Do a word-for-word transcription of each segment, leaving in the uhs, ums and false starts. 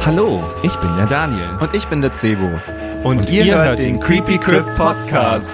Hallo, ich bin der Daniel. Und ich bin der Cebo. Und, Und ihr, ihr hört den Creepy Crypt Podcast.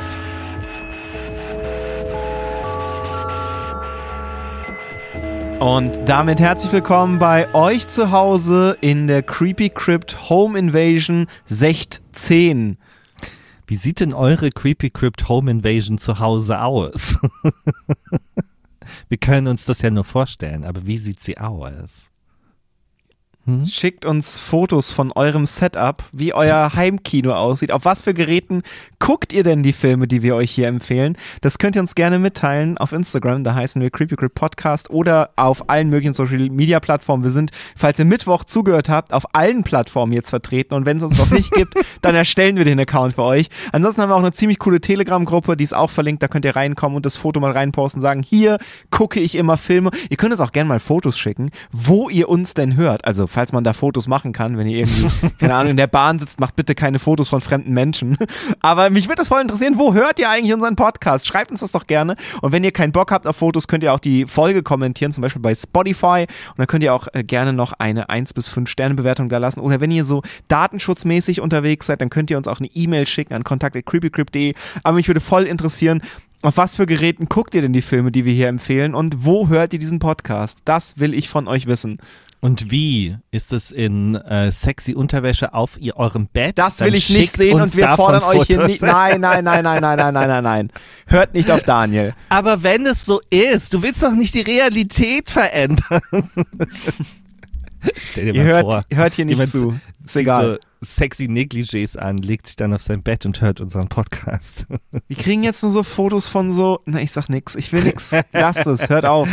Und damit herzlich willkommen bei euch zu Hause in der Creepy Crypt Home Invasion sechzehn. Wie sieht denn eure Creepy Crypt Home Invasion zu Hause aus? Wir können uns das ja nur vorstellen, aber wie sieht sie aus? Hm? Schickt uns Fotos von eurem Setup, wie euer Heimkino aussieht. Auf was für Geräten guckt ihr denn die Filme, die wir euch hier empfehlen? Das könnt ihr uns gerne mitteilen auf Instagram, da heißen wir Creepy Crypt Podcast, oder auf allen möglichen Social Media Plattformen. Wir sind, falls ihr Mittwoch zugehört habt, auf allen Plattformen jetzt vertreten, und wenn es uns noch nicht gibt, dann erstellen wir den Account für euch. Ansonsten haben wir auch eine ziemlich coole Telegram-Gruppe, die ist auch verlinkt, da könnt ihr reinkommen und das Foto mal reinposten und sagen, hier gucke ich immer Filme. Ihr könnt uns auch gerne mal Fotos schicken, wo ihr uns denn hört. Also falls man da Fotos machen kann, wenn ihr irgendwie, keine Ahnung, in der Bahn sitzt, macht bitte keine Fotos von fremden Menschen. Aber mich würde das voll interessieren, wo hört ihr eigentlich unseren Podcast? Schreibt uns das doch gerne. Und wenn ihr keinen Bock habt auf Fotos, könnt ihr auch die Folge kommentieren, zum Beispiel bei Spotify. Und dann könnt ihr auch äh, gerne noch eine eins bis fünf Sterne Bewertung da lassen. Oder wenn ihr so datenschutzmäßig unterwegs seid, dann könnt ihr uns auch eine E-Mail schicken an kontakt at creepycrypt punkt de. Aber mich würde voll interessieren, auf was für Geräten guckt ihr denn die Filme, die wir hier empfehlen, und wo hört ihr diesen Podcast? Das will ich von euch wissen. Und wie ist es in äh, sexy Unterwäsche auf ihr, eurem Bett? Das will ich nicht sehen, und wir fordern euch hier nicht. Nein, nein, nein, nein, nein, nein, nein, nein, nein. Hört nicht auf Daniel. Aber wenn es so ist, du willst doch nicht die Realität verändern. Stell dir ihr mal hört, vor, hört hier nicht zu. Ist egal. So sexy Negligés an, legt sich dann auf sein Bett und hört unseren Podcast. Wir kriegen jetzt nur so Fotos von so, na, ich sag nix, ich will nix, lasst es, hört auf.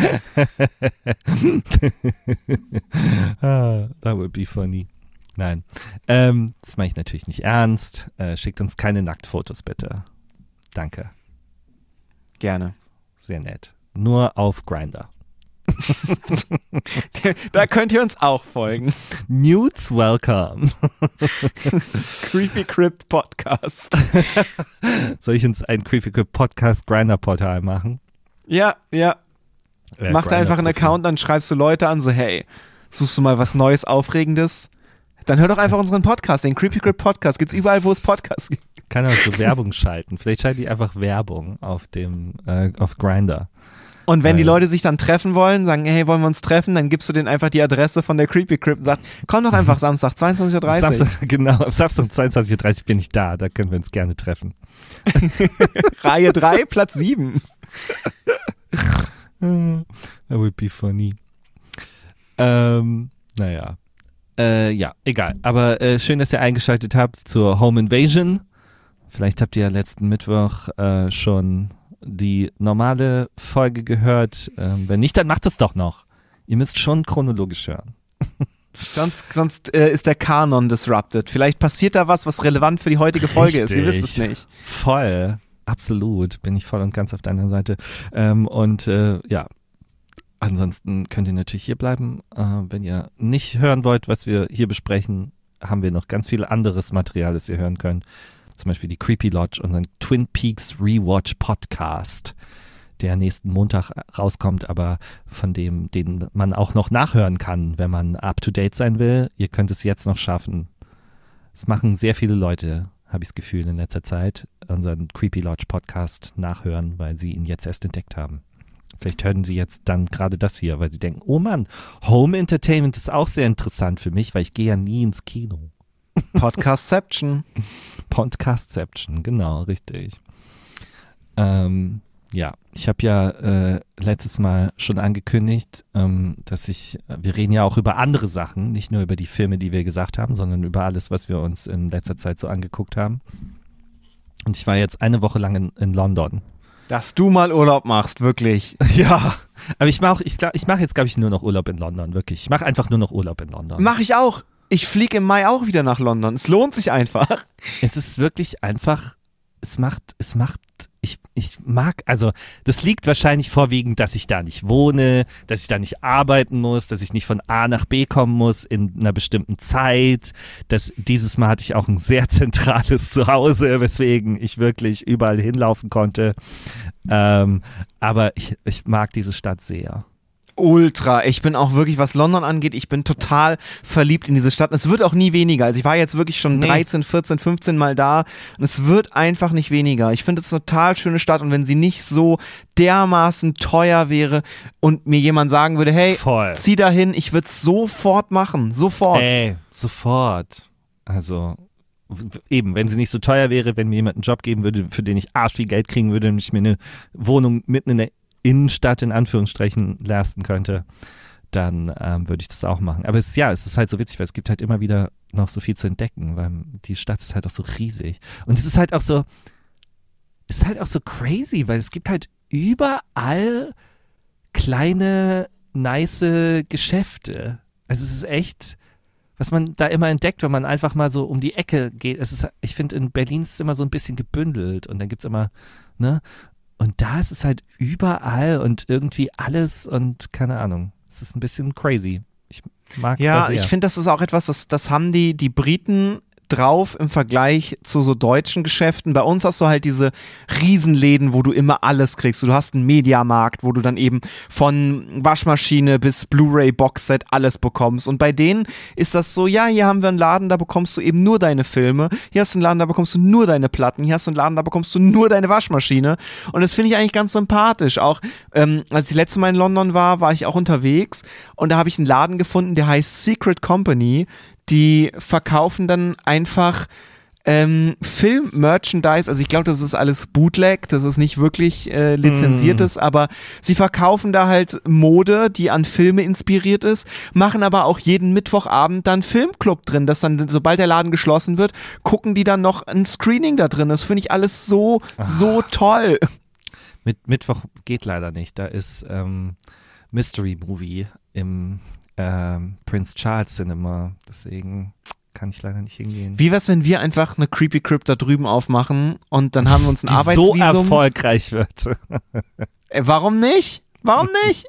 ah, that would be funny. Nein, ähm, das mache ich natürlich nicht ernst. Äh, schickt uns keine Nacktfotos, bitte. Danke. Gerne. Sehr nett. Nur auf Grindr. Da könnt ihr uns auch folgen. Nudes welcome. Creepy Crypt Podcast. Soll ich uns ein Creepy Crypt Podcast Grindr Portal machen? Ja, ja. Äh, Mach da einfach einen Account, dann schreibst du Leute an, so hey, suchst du mal was Neues, Aufregendes? Dann hör doch einfach unseren Podcast, den Creepy Crypt Podcast. Gibt's überall, wo es Podcasts gibt. Kann auch so Werbung schalten. Vielleicht schalte ich einfach Werbung auf dem, äh, auf Grindr. Und wenn die Leute sich dann treffen wollen, sagen, hey, wollen wir uns treffen, dann gibst du denen einfach die Adresse von der Creepy Crypt und sagst, komm doch einfach Samstag, zweiundzwanzig Uhr dreißig. Samstag, genau, am Samstag, zweiundzwanzig Uhr dreißig bin ich da, da können wir uns gerne treffen. Reihe drei, Platz sieben. That would be funny. Ähm, naja. Äh, ja, egal. Aber äh, schön, dass ihr eingeschaltet habt zur Home Invasion. Vielleicht habt ihr ja letzten Mittwoch äh, schon die normale Folge gehört. Ähm, wenn nicht, dann macht es doch noch. Ihr müsst schon chronologisch hören. Sonst, sonst äh, ist der Kanon disrupted. Vielleicht passiert da was, was relevant für die heutige Folge Richtig. ist. Ihr wisst es nicht. Voll. Absolut. Bin ich voll und ganz auf deiner Seite. Ähm, und äh, ja, ansonsten könnt ihr natürlich hier bleiben. Äh, wenn ihr nicht hören wollt, was wir hier besprechen, haben wir noch ganz viel anderes Material, das ihr hören könnt. Zum Beispiel die Creepy Lodge, unseren Twin Peaks Rewatch Podcast, der nächsten Montag rauskommt, aber von dem, den man auch noch nachhören kann, wenn man up to date sein will. Ihr könnt es jetzt noch schaffen. Es machen sehr viele Leute, habe ich das Gefühl, in letzter Zeit, unseren Creepy Lodge Podcast nachhören, weil sie ihn jetzt erst entdeckt haben. Vielleicht hören sie jetzt dann gerade das hier, weil sie denken, oh Mann, Home Entertainment ist auch sehr interessant für mich, weil ich gehe ja nie ins Kino. Podcastception. Podcastception, genau, richtig. Ähm, ja, ich habe ja äh, letztes Mal schon angekündigt, ähm, dass ich, wir reden ja auch über andere Sachen, nicht nur über die Filme, die wir gesagt haben, sondern über alles, was wir uns in letzter Zeit so angeguckt haben. Und ich war jetzt eine Woche lang in, in London. Dass du mal Urlaub machst, wirklich. Ja, aber ich mache ich, ich mach jetzt, glaube ich, nur noch Urlaub in London, wirklich. Ich mache einfach nur noch Urlaub in London. Mach ich auch. Ich fliege im Mai auch wieder nach London. Es lohnt sich einfach. Es ist wirklich einfach, es macht, es macht, ich, ich mag, also das liegt wahrscheinlich vorwiegend, dass ich da nicht wohne, dass ich da nicht arbeiten muss, dass ich nicht von A nach B kommen muss in einer bestimmten Zeit. Das, dieses Mal hatte ich auch ein sehr zentrales Zuhause, weswegen ich wirklich überall hinlaufen konnte. Ähm, aber ich, ich mag diese Stadt sehr. Ultra. Ich bin auch wirklich, was London angeht, ich bin total verliebt in diese Stadt. Es wird auch nie weniger. Also ich war jetzt wirklich schon nee. dreizehn, vierzehn, fünfzehn Mal da und es wird einfach nicht weniger. Ich finde es eine total schöne Stadt und wenn sie nicht so dermaßen teuer wäre und mir jemand sagen würde, hey, Voll. zieh da hin, ich würde es sofort machen. Sofort. Ey, sofort. Also eben, wenn sie nicht so teuer wäre, wenn mir jemand einen Job geben würde, für den ich arsch viel Geld kriegen würde und ich mir eine Wohnung mitten in der Innenstadt in Anführungsstrichen leisten könnte, dann ähm, würde ich das auch machen. Aber es ist, ja, es ist halt so witzig, weil es gibt halt immer wieder noch so viel zu entdecken, weil die Stadt ist halt auch so riesig. Und es ist halt auch so, es ist halt auch so crazy, weil es gibt halt überall kleine, nice Geschäfte. Also es ist echt, was man da immer entdeckt, wenn man einfach mal so um die Ecke geht. Es ist, ich finde, in Berlin ist es immer so ein bisschen gebündelt und dann gibt es immer, ne, und da ist es halt überall und irgendwie alles und keine Ahnung. Es ist ein bisschen crazy. Ich mag es Ja, da sehr. ich finde, das ist auch etwas, das, das haben die, die Briten drauf im Vergleich zu so deutschen Geschäften. Bei uns hast du halt diese Riesenläden, wo du immer alles kriegst. Du hast einen Mediamarkt, wo du dann eben von Waschmaschine bis Blu-ray-Boxset alles bekommst. Und bei denen ist das so, ja, hier haben wir einen Laden, da bekommst du eben nur deine Filme. Hier hast du einen Laden, da bekommst du nur deine Platten. Hier hast du einen Laden, da bekommst du nur deine Waschmaschine. Und das finde ich eigentlich ganz sympathisch. Auch ähm, als ich letztes Mal in London war, war ich auch unterwegs und da habe ich einen Laden gefunden, der heißt Secret Company. Die verkaufen dann einfach ähm, Film-Merchandise, also ich glaube, das ist alles Bootleg, das ist nicht wirklich äh, lizenziertes, mm. aber sie verkaufen da halt Mode, die an Filme inspiriert ist, machen aber auch jeden Mittwochabend dann Filmclub drin, dass dann, sobald der Laden geschlossen wird, gucken die dann noch ein Screening da drin. Das finde ich alles so, Ach. so toll. Mit Mittwoch geht leider nicht, da ist ähm, Mystery Movie im Ähm, Prince Charles Cinema, deswegen kann ich leider nicht hingehen. Wie wär's, wenn wir einfach eine Creepy Crypt da drüben aufmachen und dann haben wir uns ein Die Arbeitsvisum. so erfolgreich wird. äh, warum nicht? Warum nicht?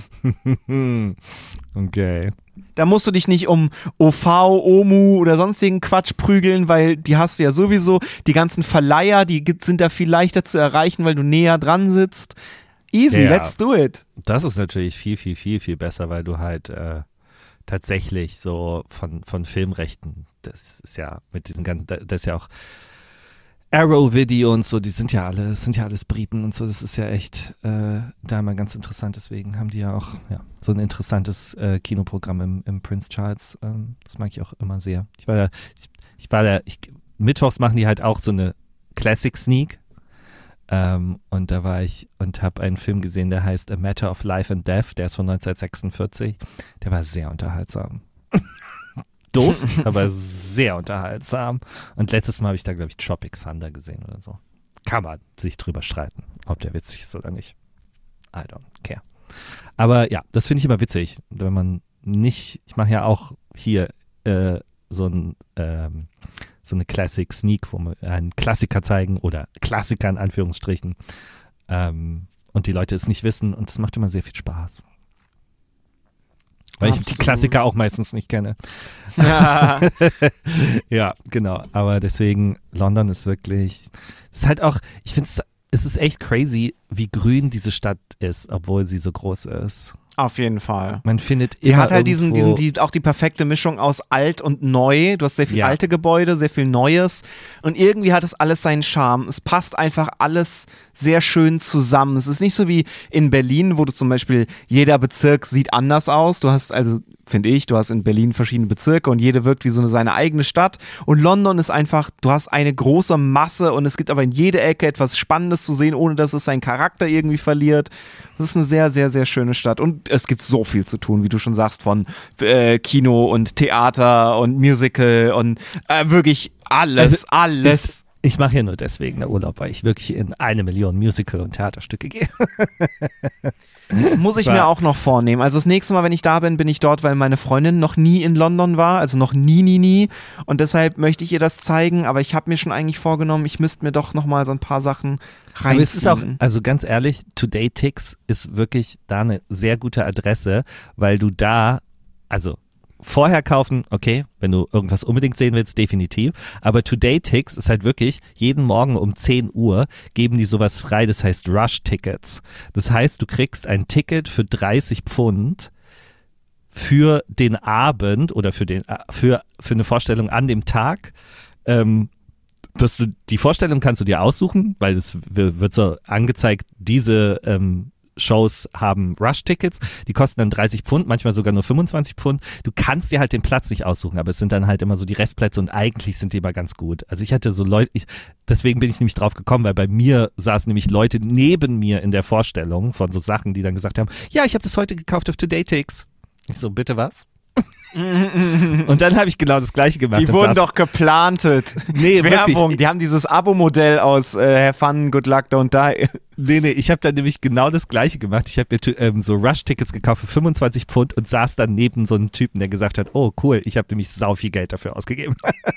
Okay. Da musst du dich nicht um O V, O M U oder sonstigen Quatsch prügeln, weil die hast du ja sowieso. Die ganzen Verleiher, die sind da viel leichter zu erreichen, weil du näher dran sitzt. Easy, ja, let's do it. Das ist natürlich viel, viel, viel, viel besser, weil du halt äh, tatsächlich so von, von Filmrechten, das ist ja mit diesen ganzen, das ist ja auch Arrow Video und so, die sind ja alle, das sind ja alles Briten und so, das ist ja echt äh, da mal ganz interessant, deswegen haben die ja auch ja, so ein interessantes äh, Kinoprogramm im, im Prince Charles, ähm, das mag ich auch immer sehr. Ich war da, ich, ich war da, ich, mittwochs machen die halt auch so eine Classic Sneak. Ähm, und da war ich und habe einen Film gesehen, der heißt A Matter of Life and Death, der ist von neunzehnhundertsechsundvierzig. Der war sehr unterhaltsam. Doof, aber sehr unterhaltsam. Und letztes Mal habe ich da, glaube ich, Tropic Thunder gesehen oder so. Kann man sich drüber streiten, ob der witzig ist oder nicht. I don't care. Aber ja, das finde ich immer witzig, wenn man nicht, ich mache ja auch hier äh, so ein ähm, so eine Classic Sneak, wo wir einen Klassiker zeigen oder Klassiker in Anführungsstrichen ähm, und die Leute es nicht wissen und es macht immer sehr viel Spaß. Weil Absolut. ich die Klassiker auch meistens nicht kenne. Ja. Ja, genau. Aber deswegen, London ist wirklich, es ist halt auch, ich finde es, es ist echt crazy, wie grün diese Stadt ist, obwohl sie so groß ist. Auf jeden Fall. Man findet Sie immer hat halt diesen, diesen, die, auch die perfekte Mischung aus alt und neu. Du hast sehr viel ja. alte Gebäude, sehr viel Neues. Und irgendwie hat es alles seinen Charme. Es passt einfach alles sehr schön zusammen. Es ist nicht so wie in Berlin, wo du zum Beispiel, jeder Bezirk sieht anders aus. Du hast also, finde ich, du hast in Berlin verschiedene Bezirke und jede wirkt wie so eine, seine eigene Stadt. Und London ist einfach, du hast eine große Masse und es gibt aber in jeder Ecke etwas Spannendes zu sehen, ohne dass es seinen Charakter irgendwie verliert. Das ist eine sehr, sehr, sehr schöne Stadt. Und es gibt so viel zu tun, wie du schon sagst, von äh, Kino und Theater und Musical und äh, wirklich alles, also, alles. Ist, ich mache ja nur deswegen einen Urlaub, weil ich wirklich in eine Million Musical- und Theaterstücke gehe. Das muss ich mir auch noch vornehmen. Also das nächste Mal, wenn ich da bin, bin ich dort, weil meine Freundin noch nie in London war, also noch nie, nie, nie. Und deshalb möchte ich ihr das zeigen, aber ich habe mir schon eigentlich vorgenommen, ich müsste mir doch nochmal so ein paar Sachen reinziehen. Aber es ist auch, also ganz ehrlich, Today Tix ist wirklich da eine sehr gute Adresse, weil du da, also vorher kaufen, okay, wenn du irgendwas unbedingt sehen willst, definitiv. Aber Today-Tix ist halt wirklich, jeden Morgen um zehn Uhr geben die sowas frei, das heißt Rush-Tickets. Das heißt, du kriegst ein Ticket für dreißig Pfund für den Abend oder für, den, für, für eine Vorstellung an dem Tag. Ähm, dass du, die Vorstellung kannst du dir aussuchen, weil es wird so angezeigt, diese ähm, Shows haben Rush-Tickets, die kosten dann dreißig Pfund, manchmal sogar nur fünfundzwanzig Pfund. Du kannst dir halt den Platz nicht aussuchen, aber es sind dann halt immer so die Restplätze und eigentlich sind die immer ganz gut. Also ich hatte so Leute, ich, deswegen bin ich nämlich drauf gekommen, weil bei mir saßen nämlich Leute neben mir in der Vorstellung von so Sachen, die dann gesagt haben, ja, ich habe das heute gekauft auf Today-Tix. Ich so, bitte was? Und dann habe ich genau das Gleiche gemacht. Die wurden doch geplantet. Nee, Werbung. wirklich. Die haben dieses Abo-Modell aus äh, Have Fun, Good Luck, Don't Die. Nee, nee, ich habe dann nämlich genau das Gleiche gemacht. Ich habe mir ähm, so Rush-Tickets gekauft für fünfundzwanzig Pfund und saß dann neben so einem Typen, der gesagt hat, oh cool, ich habe nämlich sau viel Geld dafür ausgegeben.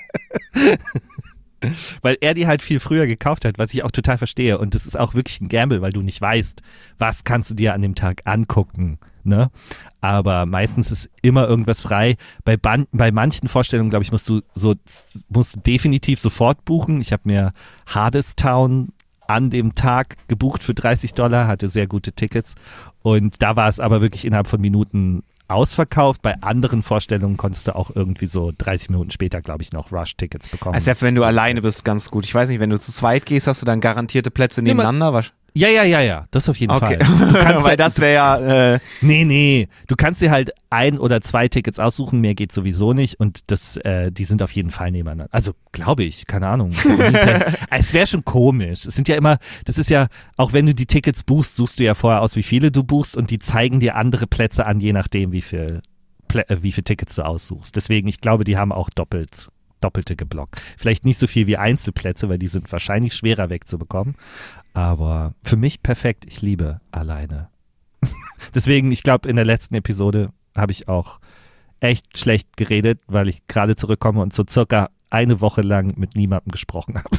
Weil er die halt viel früher gekauft hat, was ich auch total verstehe. Und das ist auch wirklich ein Gamble, weil du nicht weißt, was kannst du dir an dem Tag angucken. Ne? Aber meistens ist immer irgendwas frei. Bei, Ban- bei manchen Vorstellungen, glaube ich, musst du so musst du definitiv sofort buchen. Ich habe mir Hadestown an dem Tag gebucht für dreißig Dollar, hatte sehr gute Tickets. Und da war es aber wirklich innerhalb von Minuten ausverkauft. Bei anderen Vorstellungen konntest du auch irgendwie so dreißig Minuten später, glaube ich, noch Rush-Tickets bekommen. Also wenn du alleine bist, ganz gut. Ich weiß nicht, wenn du zu zweit gehst, hast du dann garantierte Plätze nebeneinander? Was? Ja, ja, ja, ja, das auf jeden okay. Fall. Du kannst Weil das wäre ja... Äh nee, nee, du kannst dir halt ein oder zwei Tickets aussuchen, mehr geht sowieso nicht und das, äh, die sind auf jeden Fall nebeneinander. Also, glaube ich, keine Ahnung. Es wäre schon komisch. Es sind ja immer, das ist ja, auch wenn du die Tickets buchst, suchst du ja vorher aus, wie viele du buchst und die zeigen dir andere Plätze an, je nachdem, wie viel, Plä- äh, wie viele Tickets du aussuchst. Deswegen, ich glaube, die haben auch doppelt Doppelte geblockt. Vielleicht nicht so viel wie Einzelplätze, weil die sind wahrscheinlich schwerer wegzubekommen. Aber für mich perfekt. Ich liebe alleine. Deswegen, ich glaube, in der letzten Episode habe ich auch echt schlecht geredet, weil ich gerade zurückkomme und so circa eine Woche lang mit niemandem gesprochen habe.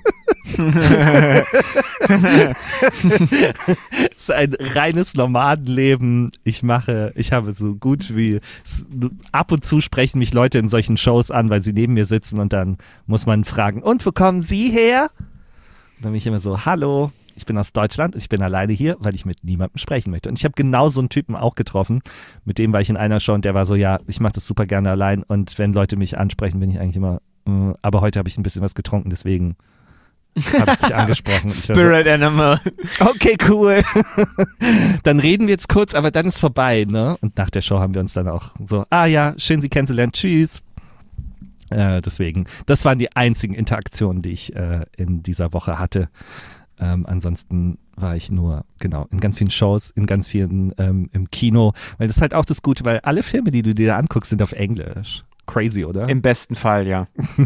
Es ist ein reines Nomadenleben. Ich mache, ich habe so gut wie, ab und zu sprechen mich Leute in solchen Shows an, weil sie neben mir sitzen und dann muss man fragen, und wo kommen Sie her? Und dann bin ich immer so, hallo, ich bin aus Deutschland, ich bin alleine hier, weil ich mit niemandem sprechen möchte. Und ich habe genau so einen Typen auch getroffen, mit dem war ich in einer Show und der war so, ja, ich mache das super gerne allein und wenn Leute mich ansprechen, bin ich eigentlich immer, äh, aber heute habe ich ein bisschen was getrunken, deswegen habe ich dich angesprochen. Spirit so, Animal. Okay, cool. Dann reden wir jetzt kurz, aber dann ist vorbei, ne? Und nach der Show haben wir uns dann auch so, ah ja, schön Sie kennenzulernen, tschüss. Äh, deswegen, das waren die einzigen Interaktionen, die ich äh, in dieser Woche hatte. Ähm, ansonsten war ich nur, genau, in ganz vielen Shows, in ganz vielen ähm, im Kino, weil das ist halt auch das Gute, weil alle Filme, die du dir da anguckst, sind auf Englisch. Crazy, oder? Im besten Fall, ja.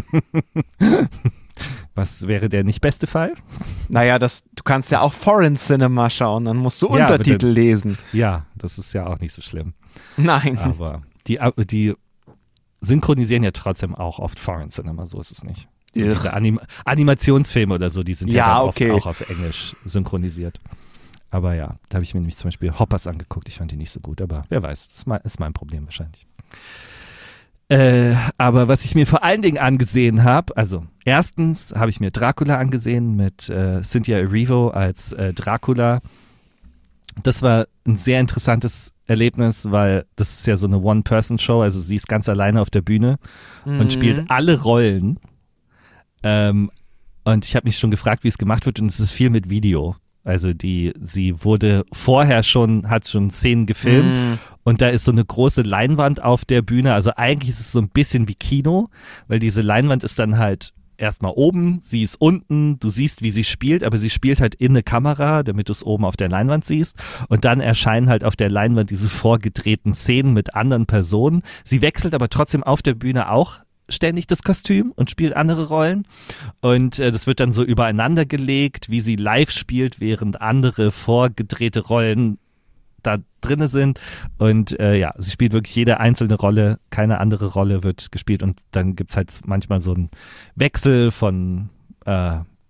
Was wäre der nicht beste Fall? Naja, das, du kannst ja auch Foreign Cinema schauen, dann musst du ja, Untertitel dann, lesen. Ja, das ist ja auch nicht so schlimm. Nein. Aber die, die synchronisieren ja trotzdem auch oft Foreign Cinema, so ist es nicht. So diese Anim- Animationsfilme oder so, die sind ja, ja dann okay. oft auch auf Englisch synchronisiert. Aber ja, da habe ich mir nämlich zum Beispiel Hoppers angeguckt, ich fand die nicht so gut, aber wer weiß, das ist mein, ist mein Problem wahrscheinlich. Äh, aber was ich mir vor allen Dingen angesehen habe, also erstens habe ich mir Dracula angesehen mit äh, Cynthia Erivo als äh, Dracula. Das war ein sehr interessantes Erlebnis, weil das ist ja so eine One-Person-Show, also sie ist ganz alleine auf der Bühne mhm. und spielt alle Rollen. Ähm, und ich habe mich schon gefragt, wie es gemacht wird und es ist viel mit Video. Also die, sie wurde vorher schon, hat schon Szenen gefilmt mm. und da ist so eine große Leinwand auf der Bühne. Also eigentlich ist es so ein bisschen wie Kino, weil diese Leinwand ist dann halt erstmal oben, sie ist unten, du siehst, wie sie spielt, aber sie spielt halt in eine Kamera, damit du es oben auf der Leinwand siehst. Und dann erscheinen halt auf der Leinwand diese vorgedrehten Szenen mit anderen Personen. Sie wechselt aber trotzdem auf der Bühne auch ständig das Kostüm und spielt andere Rollen und äh, das wird dann so übereinander gelegt, wie sie live spielt, während andere vorgedrehte Rollen da drinne sind und äh, ja, sie spielt wirklich jede einzelne Rolle, keine andere Rolle wird gespielt und dann gibt's halt manchmal so einen Wechsel von äh,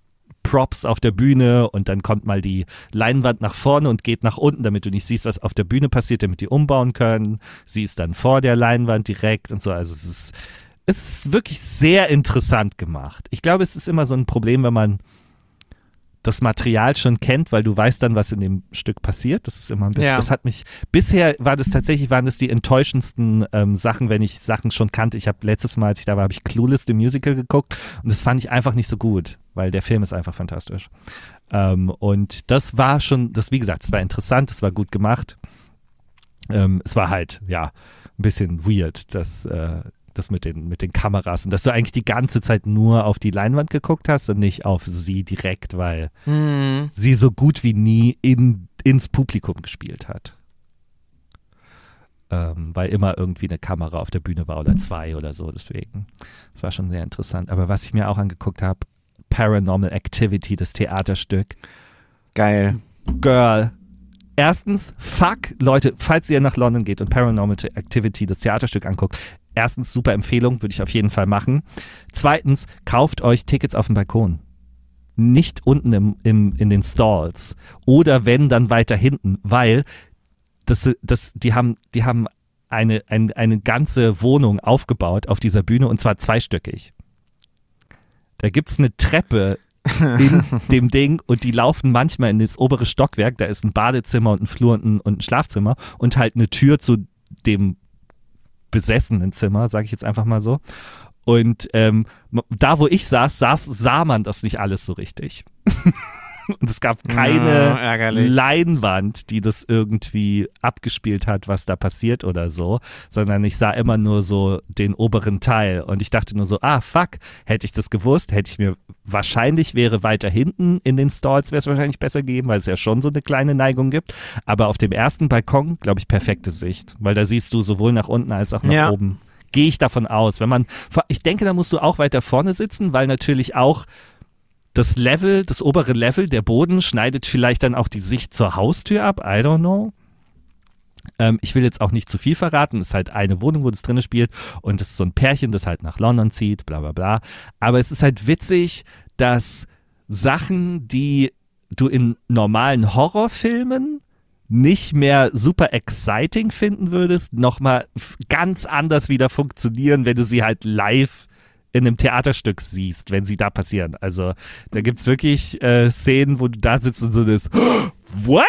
Props auf der Bühne und dann kommt mal die Leinwand nach vorne und geht nach unten, damit du nicht siehst, was auf der Bühne passiert, damit die umbauen können. Sie ist dann vor der Leinwand direkt und so. Also es ist, es ist wirklich sehr interessant gemacht. Ich glaube, es ist immer so ein Problem, wenn man das Material schon kennt, weil du weißt dann, was in dem Stück passiert. Das ist immer ein bisschen, ja. das hat mich, bisher war das tatsächlich, waren das die enttäuschendsten ähm, Sachen, wenn ich Sachen schon kannte. Ich habe letztes Mal, als ich da war, habe ich Clueless, the Musical geguckt und das fand ich einfach nicht so gut, weil der Film ist einfach fantastisch. Ähm, und das war schon, das wie gesagt, es war interessant, es war gut gemacht. Ähm, es war halt, ja, ein bisschen weird, dass äh, das mit den, mit den Kameras und dass du eigentlich die ganze Zeit nur auf die Leinwand geguckt hast und nicht auf sie direkt, weil mhm. sie so gut wie nie in, ins Publikum gespielt hat. Ähm, weil immer irgendwie eine Kamera auf der Bühne war oder zwei oder so, deswegen. Das war schon sehr interessant. Aber was ich mir auch angeguckt habe, Paranormal Activity, das Theaterstück. Geil. Girl. Erstens, fuck, Leute, falls ihr nach London geht und Paranormal Activity, das Theaterstück anguckt, erstens, super Empfehlung, würde ich auf jeden Fall machen. Zweitens, kauft euch Tickets auf dem Balkon. Nicht unten im, im, in den Stalls. Oder wenn, dann weiter hinten, weil das, das, die haben, die haben eine, eine, eine ganze Wohnung aufgebaut auf dieser Bühne und zwar zweistöckig. Da gibt es eine Treppe in dem Ding und die laufen manchmal in das obere Stockwerk. Da ist ein Badezimmer und ein Flur und ein, und ein Schlafzimmer und halt eine Tür zu dem besessenen Zimmer, sage ich jetzt einfach mal so. Und ähm, da, wo ich saß, saß, sah man das nicht alles so richtig. Und es gab keine ja, Leinwand, die das irgendwie abgespielt hat, was da passiert oder so, sondern ich sah immer nur so den oberen Teil und ich dachte nur so, ah fuck, hätte ich das gewusst, hätte ich mir, wahrscheinlich wäre weiter hinten in den Stalls, wäre es wahrscheinlich besser gegeben, weil es ja schon so eine kleine Neigung gibt, aber auf dem ersten Balkon, glaube ich, perfekte Sicht, weil da siehst du sowohl nach unten als auch nach ja. oben. Gehe ich davon aus, wenn man, ich denke, da musst du auch weiter vorne sitzen, weil natürlich auch das Level, das obere Level, der Boden schneidet vielleicht dann auch die Sicht zur Haustür ab. I don't know. Ähm, ich will jetzt auch nicht zu viel verraten. Es ist halt eine Wohnung, wo das drin spielt und es ist so ein Pärchen, das halt nach London zieht, bla bla bla. Aber es ist halt witzig, dass Sachen, die du in normalen Horrorfilmen nicht mehr super exciting finden würdest, nochmal ganz anders wieder funktionieren, wenn du sie halt live in einem Theaterstück siehst, wenn sie da passieren. Also da gibt es wirklich äh, Szenen, wo du da sitzt und so das What?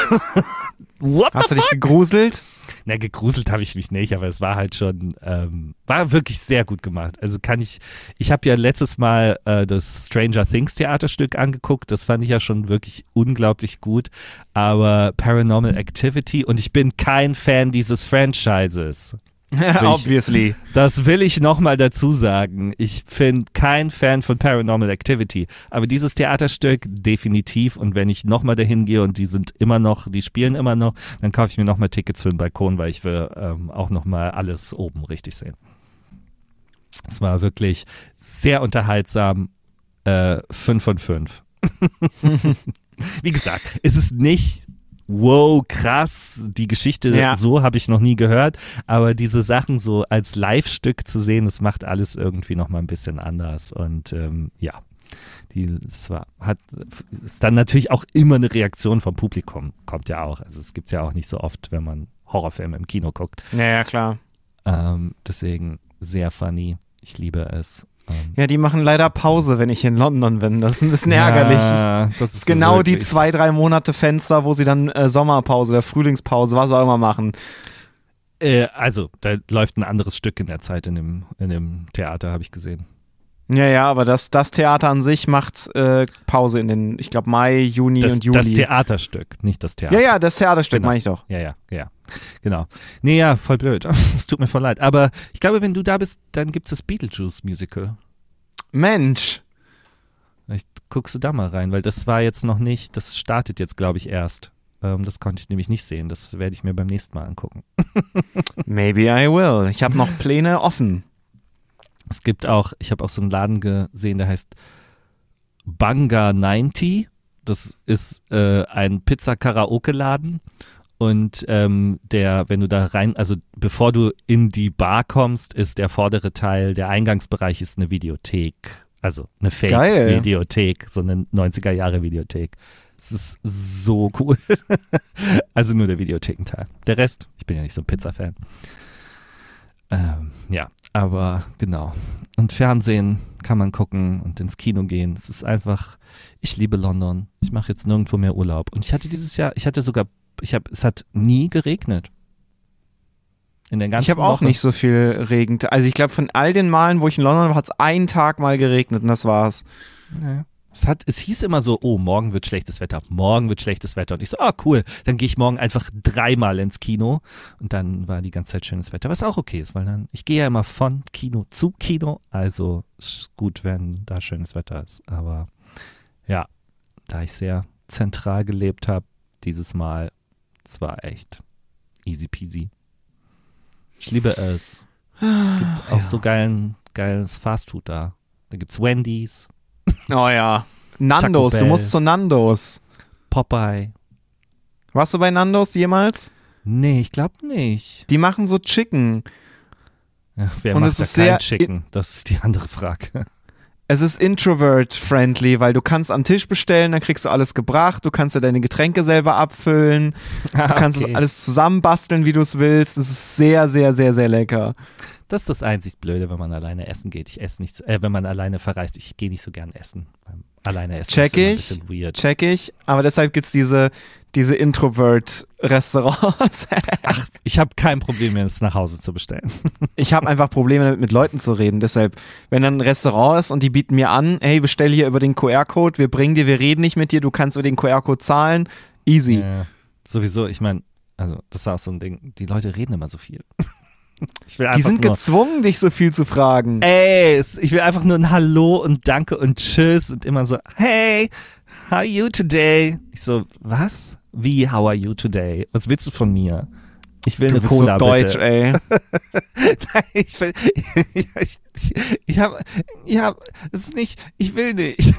What Hast the du dich fuck? gegruselt? Na, gegruselt habe ich mich nicht, aber es war halt schon, ähm, war wirklich sehr gut gemacht. Also kann ich, ich habe ja letztes Mal äh, das Stranger Things Theaterstück angeguckt, das fand ich ja schon wirklich unglaublich gut, aber Paranormal Activity und ich bin kein Fan dieses Franchises. Obviously. Ich, das will ich nochmal dazu sagen. Ich bin kein Fan von Paranormal Activity, aber dieses Theaterstück definitiv und wenn ich nochmal dahin gehe und die sind immer noch, die spielen immer noch, dann kaufe ich mir nochmal Tickets für den Balkon, weil ich will ähm, auch nochmal alles oben richtig sehen. Es war wirklich sehr unterhaltsam. Äh, fünf von fünf. Wie gesagt, es ist nicht wow, krass, die Geschichte, ja. so habe ich noch nie gehört, aber diese Sachen so als Live-Stück zu sehen, das macht alles irgendwie nochmal ein bisschen anders und ähm, ja, die, es war, hat, ist dann natürlich auch immer eine Reaktion vom Publikum, kommt ja auch, also es gibt es ja auch nicht so oft, wenn man Horrorfilme im Kino guckt. Ja, ja, klar. Ähm, deswegen sehr funny, ich liebe es. Ja, die machen leider Pause, wenn ich in London bin. Das ist ein bisschen ärgerlich. Ja, das ist genau so die zwei, drei Monate Fenster, wo sie dann äh, Sommerpause oder Frühlingspause, was auch immer machen. Äh, also, da läuft ein anderes Stück in der Zeit in dem, in dem Theater, habe ich gesehen. Ja, ja, aber das, das Theater an sich macht äh, Pause in den, ich glaube, Mai, Juni das, und Juli. Das Theaterstück, nicht das Theater. Ja, ja, das Theaterstück genau. meine ich doch. Ja, ja, ja, genau. Nee, ja, voll blöd. Es tut mir voll leid. Aber ich glaube, wenn du da bist, dann gibt es das Beetlejuice-Musical. Mensch. Vielleicht guckst du da mal rein, weil das war jetzt noch nicht, das startet jetzt, glaube ich, erst. Ähm, das konnte ich nämlich nicht sehen. Das werde ich mir beim nächsten Mal angucken. Maybe I will. Ich habe noch Pläne offen. Es gibt auch, ich habe auch so einen Laden gesehen, der heißt Banga neunzig. Das ist äh, ein Pizza-Karaoke-Laden. Und ähm, der, wenn du da rein, also bevor du in die Bar kommst, ist der vordere Teil, der Eingangsbereich ist eine Videothek. Also eine Geil. Fake-Videothek, so eine neunziger-Jahre-Videothek. Es ist so cool. Also nur der Videothekenteil. Der Rest, ich bin ja nicht so ein Pizza-Fan. Ähm, ja, aber genau. Und Fernsehen kann man gucken und ins Kino gehen. Es ist einfach, ich liebe London. Ich mache jetzt nirgendwo mehr Urlaub. Und ich hatte dieses Jahr, ich hatte sogar, ich habe, es hat nie geregnet. In der ganzen Ich habe auch Woche. nicht so viel Regen. Also ich glaube, von all den Malen, wo ich in London war, hat es einen Tag mal geregnet und das war's. Ja. Es, hat, es hieß immer so, oh, morgen wird schlechtes Wetter, morgen wird schlechtes Wetter. Und ich so, ah, cool, dann gehe ich morgen einfach dreimal ins Kino. Und dann war die ganze Zeit schönes Wetter, was auch okay ist, weil dann, ich gehe ja immer von Kino zu Kino. Also ist gut, wenn da schönes Wetter ist. Aber ja, da ich sehr zentral gelebt habe, dieses Mal, es war echt easy peasy. Ich liebe es. Es gibt auch ja. so geilen, geiles Fastfood da. Da gibt's Wendy's. Oh ja. Nandos, du musst zu Nandos. Popeye. Warst du bei Nandos jemals? Nee, ich glaube nicht. Die machen so Chicken. Ja, wer Und macht es da ist kein sehr Chicken? Das ist die andere Frage. Es ist introvert-friendly, weil du kannst am Tisch bestellen, dann kriegst du alles gebracht, du kannst dir deine Getränke selber abfüllen, du kannst okay. es alles zusammenbasteln, wie du es willst. Es ist sehr, sehr, sehr, sehr lecker. Das ist das einzig Blöde, wenn man alleine essen geht. Ich esse nicht so, äh, wenn man alleine verreist, ich gehe nicht so gern essen. Alleine essen Check ist immer ein ich, bisschen weird. check ich, aber deshalb gibt es diese, diese Introvert-Restaurants. Ach, ich habe kein Problem, mir das nach Hause zu bestellen. Ich habe einfach Probleme damit, mit Leuten zu reden. Deshalb, wenn dann ein Restaurant ist und die bieten mir an, hey, bestell hier über den Q R-Code, wir bringen dir, wir reden nicht mit dir, du kannst über den Q R-Code zahlen, easy. Ja, sowieso, ich meine, also das ist auch so ein Ding, die Leute reden immer so viel. Ich will Die einfach sind nur, gezwungen, dich so viel zu fragen. ey, es- ich will einfach nur ein Hallo und Danke und Tschüss und immer so, hey, how are you today? Ich so, was? Wie, how are you today? Was willst du von mir? Ich will Du eine bist Cola, so deutsch, bitte. ey. Nein, ich will, ich, ich, ich hab, ich hab, es ist nicht, ich will nicht.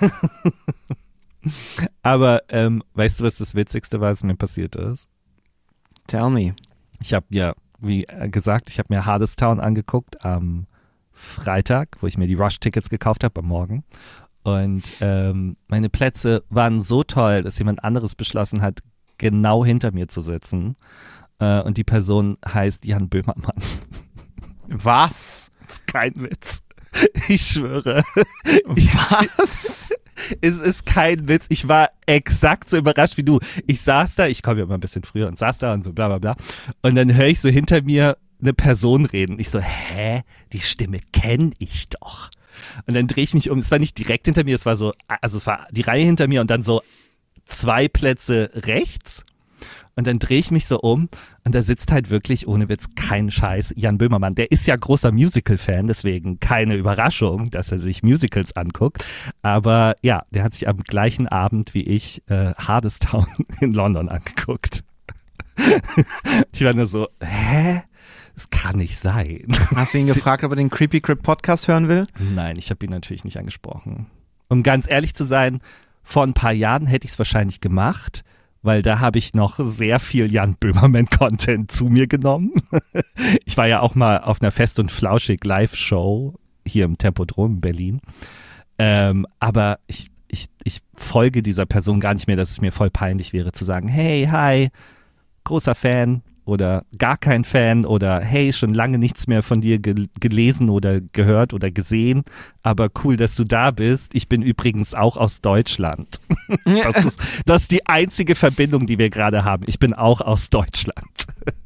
Aber, ähm, weißt du, was das Witzigste war, was mir passiert ist? Tell me. Ich habe ja, wie gesagt, ich habe mir Hadestown angeguckt am Freitag, wo ich mir die Rush-Tickets gekauft habe am Morgen. Und ähm, meine Plätze waren so toll, dass jemand anderes beschlossen hat, genau hinter mir zu sitzen. Äh, und die Person heißt Jan Böhmermann. Was? Das ist kein Witz. Ich schwöre. Was? Es ist kein Witz. Ich war exakt so überrascht wie du. Ich saß da, ich komme ja immer ein bisschen früher und saß da und bla bla bla. Und dann höre ich so hinter mir eine Person reden. Ich so, hä? Die Stimme kenne ich doch. Und dann drehe ich mich um. Es war nicht direkt hinter mir, es war so, also es war die Reihe hinter mir und dann so zwei Plätze rechts. Und dann drehe ich mich so um und da sitzt halt wirklich, ohne Witz, kein Scheiß, Jan Böhmermann. Der ist ja großer Musical-Fan, deswegen keine Überraschung, dass er sich Musicals anguckt. Aber ja, der hat sich am gleichen Abend wie ich äh, Hadestown in London angeguckt. Ich war nur so, hä? Das kann nicht sein. Hast du ihn gefragt, ob er den Creepy Crip Podcast hören will? Nein, ich habe ihn natürlich nicht angesprochen. Um ganz ehrlich zu sein, vor ein paar Jahren hätte ich es wahrscheinlich gemacht, weil da habe ich noch sehr viel Jan Böhmermann-Content zu mir genommen. Ich war ja auch mal auf einer Fest und Flauschig Live-Show hier im Tempodrom in Berlin. Ähm, aber ich, ich, ich folge dieser Person gar nicht mehr, dass es mir voll peinlich wäre zu sagen, hey, hi, großer Fan oder gar kein Fan oder hey, schon lange nichts mehr von dir gel- gelesen oder gehört oder gesehen, aber cool, dass du da bist. Ich bin übrigens auch aus Deutschland. Das ist, das ist die einzige Verbindung, die wir gerade haben. Ich bin auch aus Deutschland.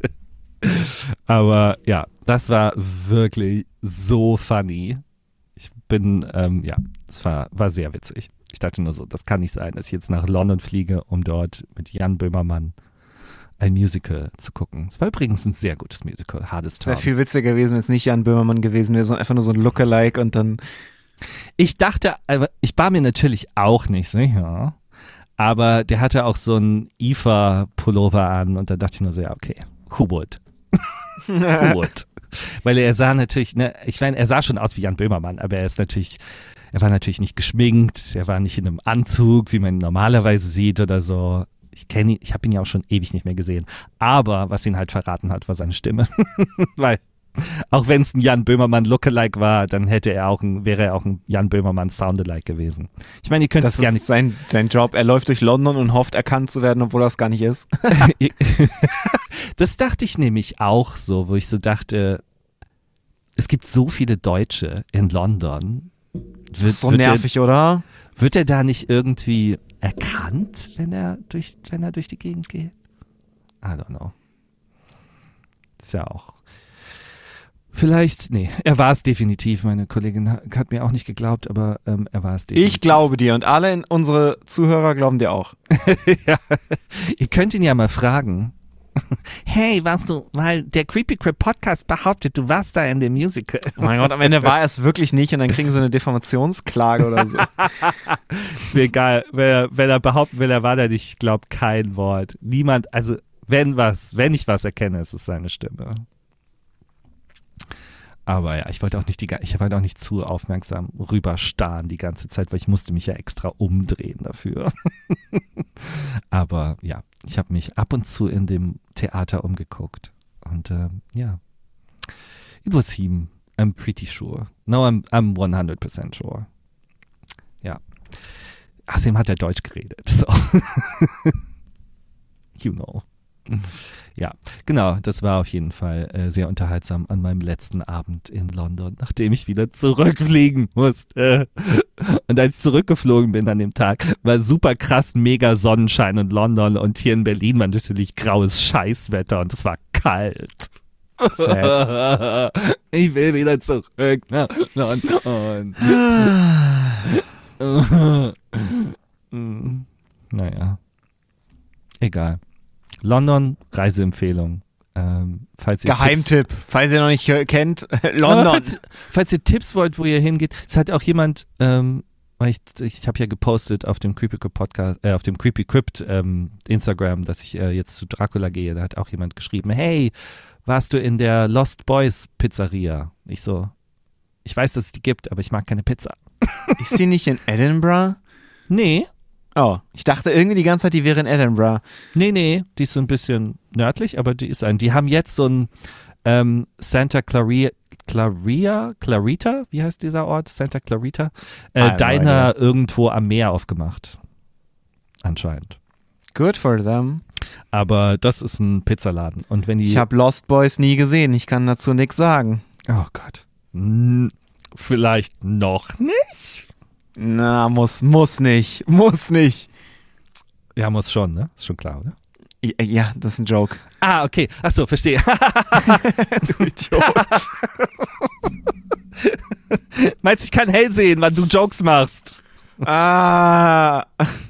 Aber ja, das war wirklich so funny. Ich bin, ähm, ja, es war, war sehr witzig. Ich dachte nur so, das kann nicht sein, dass ich jetzt nach London fliege, um dort mit Jan Böhmermann ein Musical zu gucken. Es war übrigens ein sehr gutes Musical, Hadestown. Wäre viel witziger gewesen, wenn es nicht Jan Böhmermann gewesen wäre, sondern einfach nur so ein Lookalike und dann. Ich dachte, also ich war mir natürlich auch nicht sicher, aber der hatte auch so einen I F A-Pullover an und da dachte ich nur so, ja, okay, who would? Who would? Weil er sah natürlich, ne, ich meine, er sah schon aus wie Jan Böhmermann, aber er ist natürlich, er war natürlich nicht geschminkt, er war nicht in einem Anzug, wie man ihn normalerweise sieht oder so. Ich kenne ihn, ich habe ihn ja auch schon ewig nicht mehr gesehen. Aber was ihn halt verraten hat, war seine Stimme. Weil Auch wenn es ein Jan Böhmermann Lookalike war, dann hätte er auch ein, wäre er auch ein Jan Böhmermann Soundalike gewesen. Ich meine, ihr könnt das es ja ist nicht. Sein, sein Job. Er läuft durch London und hofft, erkannt zu werden, obwohl das gar nicht ist. Das dachte ich nämlich auch so, wo ich so dachte, es gibt so viele Deutsche in London. Wird, das ist so nervig, er, oder? Wird er da nicht irgendwie erkannt, wenn er durch, wenn er durch die Gegend geht? I don't know. Ist ja auch. Vielleicht, nee, er war es definitiv. Meine Kollegin hat mir auch nicht geglaubt, aber ähm, er war es definitiv. Ich glaube dir und alle in, unsere Zuhörer glauben dir auch. Ja. Ihr könnt ihn ja mal fragen. Hey, warst du, weil der Creepy Crip Podcast behauptet, du warst da in dem Musical. Oh mein Gott, am Ende war er es wirklich nicht und dann kriegen sie eine Diffamationsklage oder so. Ist mir egal, wenn er, wenn er behaupten will, er war da nicht, ich glaube kein Wort. Niemand, also wenn was, wenn ich was erkenne, ist es seine Stimme. Aber ja, ich wollte auch nicht die, ich wollte auch nicht zu aufmerksam rüberstarren die ganze Zeit, weil ich musste mich ja extra umdrehen dafür. Aber ja, ich habe mich ab und zu in dem Theater umgeguckt und ähm, ja, it was him. I'm pretty sure. No, I'm, I'm one hundred percent sure. Ja. Außerdem hat er Deutsch geredet. So. You know. Ja, genau, das war auf jeden Fall äh, sehr unterhaltsam an meinem letzten Abend in London, nachdem ich wieder zurückfliegen musste. Und als ich zurückgeflogen bin an dem Tag, war super krass mega Sonnenschein in London und hier in Berlin war natürlich graues Scheißwetter und es war kalt. Sad. Ich will wieder zurück nach London. Naja, egal. London, Reiseempfehlung. Ähm, falls ihr Geheimtipp, Tipps, falls ihr noch nicht kennt, London. Falls, falls ihr Tipps wollt, wo ihr hingeht. Es hat auch jemand, ähm, weil ich, ich habe ja gepostet auf dem Creepy Crypt Podcast, äh, auf dem Creepy Crypt ähm, Instagram, dass ich äh, jetzt zu Dracula gehe. Da hat auch jemand geschrieben, hey, warst du in der Lost Boys Pizzeria? Ich so, ich weiß, dass es die gibt, aber ich mag keine Pizza. Ist die nicht in Edinburgh? Nee. Oh, ich dachte irgendwie die ganze Zeit, die wäre in Edinburgh. Nee, nee, die ist so ein bisschen nördlich, aber die ist ein. Die haben jetzt so ein ähm, Santa Claria, Claria, Clarita, wie heißt dieser Ort? Santa Clarita? Äh, Diner irgendwo am Meer aufgemacht. Anscheinend. Good for them. Aber das ist ein Pizzaladen. Und wenn die. Ich habe Lost Boys nie gesehen, ich kann dazu nichts sagen. Oh Gott. Hm, vielleicht noch nicht? Na, muss, muss nicht, muss nicht. Ja, muss schon, ne? Ist schon klar, oder? Ja, das ist ein Joke. Ah, okay. Achso, verstehe. Du Idiot. Meinst du, ich kann hell sehen, wann du Jokes machst? Ah.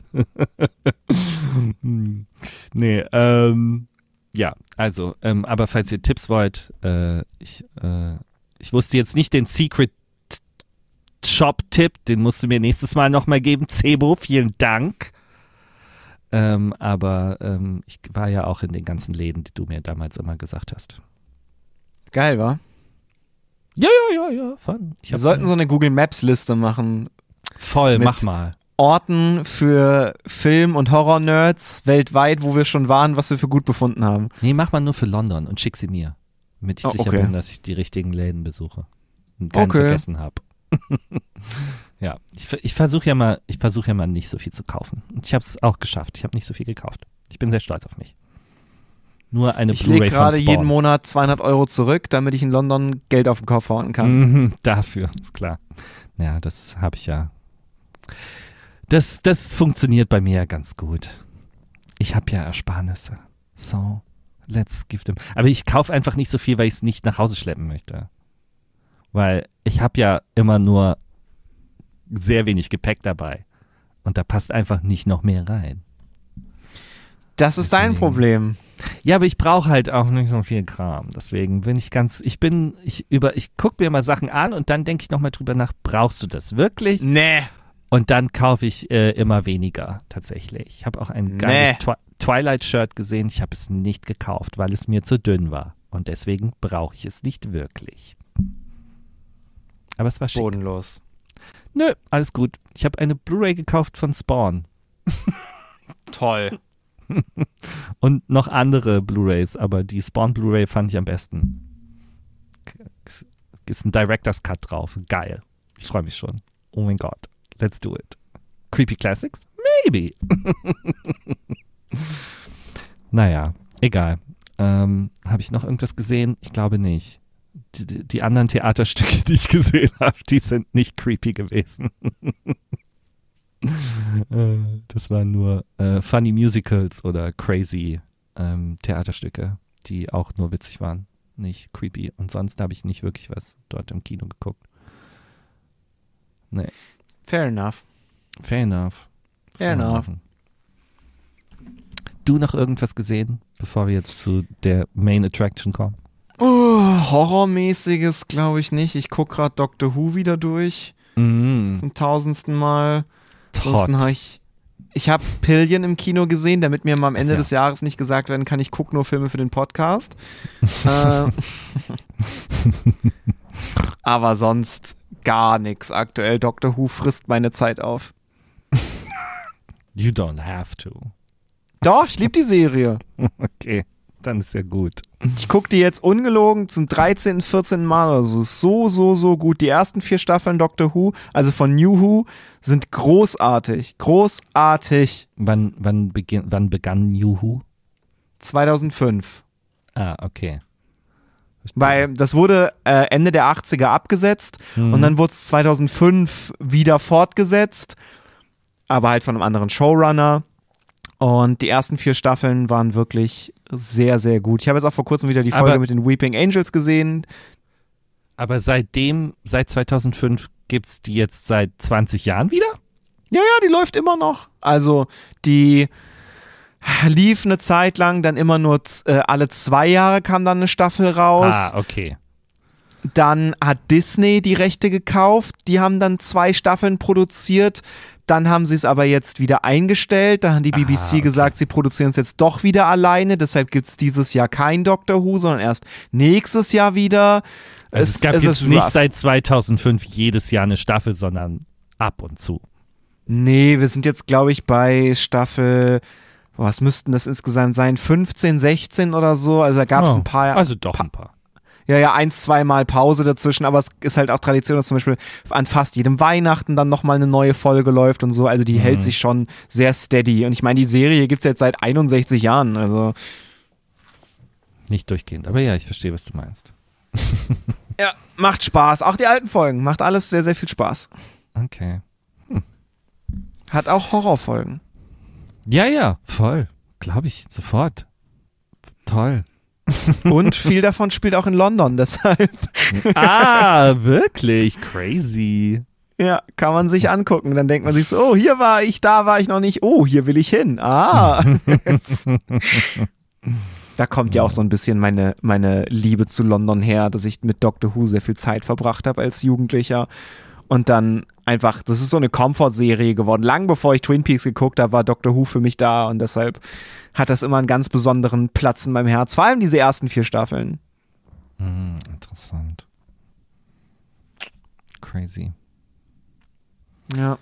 Nee, ähm, ja, also, ähm, aber falls ihr Tipps wollt, äh, ich, äh, ich wusste jetzt nicht den Secret Shop-Tipp, den musst du mir nächstes Mal nochmal geben. Cebo, vielen Dank. Ähm, aber ähm, ich war ja auch in den ganzen Läden, die du mir damals immer gesagt hast. Geil, wa? Ja, ja, ja, ja, fun. Wir sollten so eine Google Maps-Liste machen. Voll, mit mach mal. Orten für Film- und Horror-Nerds weltweit, wo wir schon waren, was wir für gut befunden haben. Nee, mach mal nur für London und schick sie mir. Damit ich oh, sicher okay. bin, dass ich die richtigen Läden besuche. Und keinen okay. vergessen habe. Ja, ich, ich versuche ja mal, ich versuche ja mal nicht so viel zu kaufen. Und ich habe es auch geschafft. Ich habe nicht so viel gekauft. Ich bin sehr stolz auf mich. Nur eine ich Blu-ray lege von gerade Spawn. jeden Monat zweihundert Euro zurück, damit ich in London Geld auf den Kopf hauen kann. Mhm, dafür, ist klar. Ja, das habe ich ja. Das, das funktioniert bei mir ja ganz gut. Ich habe ja Ersparnisse. So, let's give them. Aber ich kaufe einfach nicht so viel, weil ich es nicht nach Hause schleppen möchte. Weil ich habe ja immer nur sehr wenig Gepäck dabei. Und da passt einfach nicht noch mehr rein. Das ist dein Deswegen. Problem. Ja, aber ich brauche halt auch nicht so viel Kram. Deswegen bin ich ganz, ich bin, ich über, ich gucke mir mal Sachen an und dann denke ich nochmal drüber nach, brauchst du das wirklich? Nee. Und dann kaufe ich äh, immer weniger tatsächlich. Ich habe auch ein geiles Nee. Twi- Twilight-Shirt gesehen. Ich habe es nicht gekauft, weil es mir zu dünn war. Und deswegen brauche ich es nicht wirklich. Aber es war schick. Bodenlos. Nö, alles gut. Ich habe eine Blu-ray gekauft von Spawn. Toll. Und noch andere Blu-rays, aber die Spawn Blu-ray fand ich am besten. ist ein Director's Cut drauf. Geil. Ich freue mich schon. Oh mein Gott. Let's do it. Creepy Classics? Maybe. Naja, egal. Ähm, habe ich noch irgendwas gesehen? Ich glaube nicht. Die, die anderen Theaterstücke, die ich gesehen habe, die sind nicht creepy gewesen. Das waren nur äh, funny Musicals oder crazy ähm, Theaterstücke, die auch nur witzig waren, nicht creepy. Und sonst habe ich nicht wirklich was dort im Kino geguckt. Nee. Fair enough. Fair enough. Fair enough. Du noch irgendwas gesehen, bevor wir jetzt zu der Main Attraction kommen? Oh, Horrormäßiges glaube ich nicht. Ich gucke gerade Doctor Who wieder durch. Mm. Zum tausendsten Mal. Tot. Hab ich ich habe Pillion im Kino gesehen, damit mir mal am Ende Ja. des Jahres nicht gesagt werden kann, ich gucke nur Filme für den Podcast. äh, aber sonst gar nichts aktuell. Doctor Who frisst meine Zeit auf. You don't have to. Doch, ich liebe die Serie. Okay, dann ist ja gut. Ich gucke die jetzt ungelogen zum dreizehnten, vierzehnten Mal oder so. So, so, so gut. Die ersten vier Staffeln Doctor Who, also von New Who, sind großartig. Großartig. Wann, wann, beginn, wann begann New Who? zweitausendfünf. Ah, okay. Weil das wurde äh, Ende der achtziger abgesetzt Mhm. und dann wurde es zweitausendfünf wieder fortgesetzt, aber halt von einem anderen Showrunner. Und die ersten vier Staffeln waren wirklich sehr, sehr gut. Ich habe jetzt auch vor kurzem wieder die Folge Aber- mit den Weeping Angels gesehen. Aber seitdem, seit zweitausendfünf, gibt es die jetzt seit zwanzig Jahren wieder? Ja, ja, die läuft immer noch. Also die lief eine Zeit lang, dann immer nur z- äh, alle zwei Jahre kam dann eine Staffel raus. Ah, okay. Dann hat Disney die Rechte gekauft, die haben dann zwei Staffeln produziert. Dann haben sie es aber jetzt wieder eingestellt. Da hat die B B C Ah, okay. gesagt, sie produzieren es jetzt doch wieder alleine. Deshalb gibt es dieses Jahr kein Doctor Who, sondern erst nächstes Jahr wieder. Also es, gab es jetzt ist nicht rough. seit zweitausendfünf jedes Jahr eine Staffel, sondern ab und zu. Nee, wir sind jetzt, glaube ich, bei Staffel, was müssten das insgesamt sein? fünfzehn, sechzehn oder so. Also da gab es Oh, ein paar. Also doch ein paar. Ja, ja, eins, zweimal Pause dazwischen, aber es ist halt auch Tradition, dass zum Beispiel an fast jedem Weihnachten dann nochmal eine neue Folge läuft und so. Also die Mhm. hält sich schon sehr steady. Und ich meine, die Serie gibt es jetzt seit einundsechzig Jahren. Also Nicht durchgehend. Aber ja, ich verstehe, was du meinst. ja, macht Spaß. Auch die alten Folgen. Macht alles sehr, sehr viel Spaß. Okay. Hat auch Horrorfolgen. Ja, ja, voll. Glaube ich, sofort. Toll. Und viel davon spielt auch in London, deshalb Ah, wirklich? Crazy. ja, kann man sich angucken. Dann denkt man sich so, oh, hier war ich, da war ich noch nicht. Oh, hier will ich hin. Ah. Da kommt ja auch so ein bisschen meine, meine Liebe zu London her, dass ich mit Doctor Who sehr viel Zeit verbracht habe als Jugendlicher. Und dann einfach, das ist so eine Comfort-Serie geworden. Lang bevor ich Twin Peaks geguckt habe, war Doctor Who für mich da und deshalb hat das immer einen ganz besonderen Platz in meinem Herz. Vor allem diese ersten vier Staffeln. Hm, interessant. Crazy. Ja.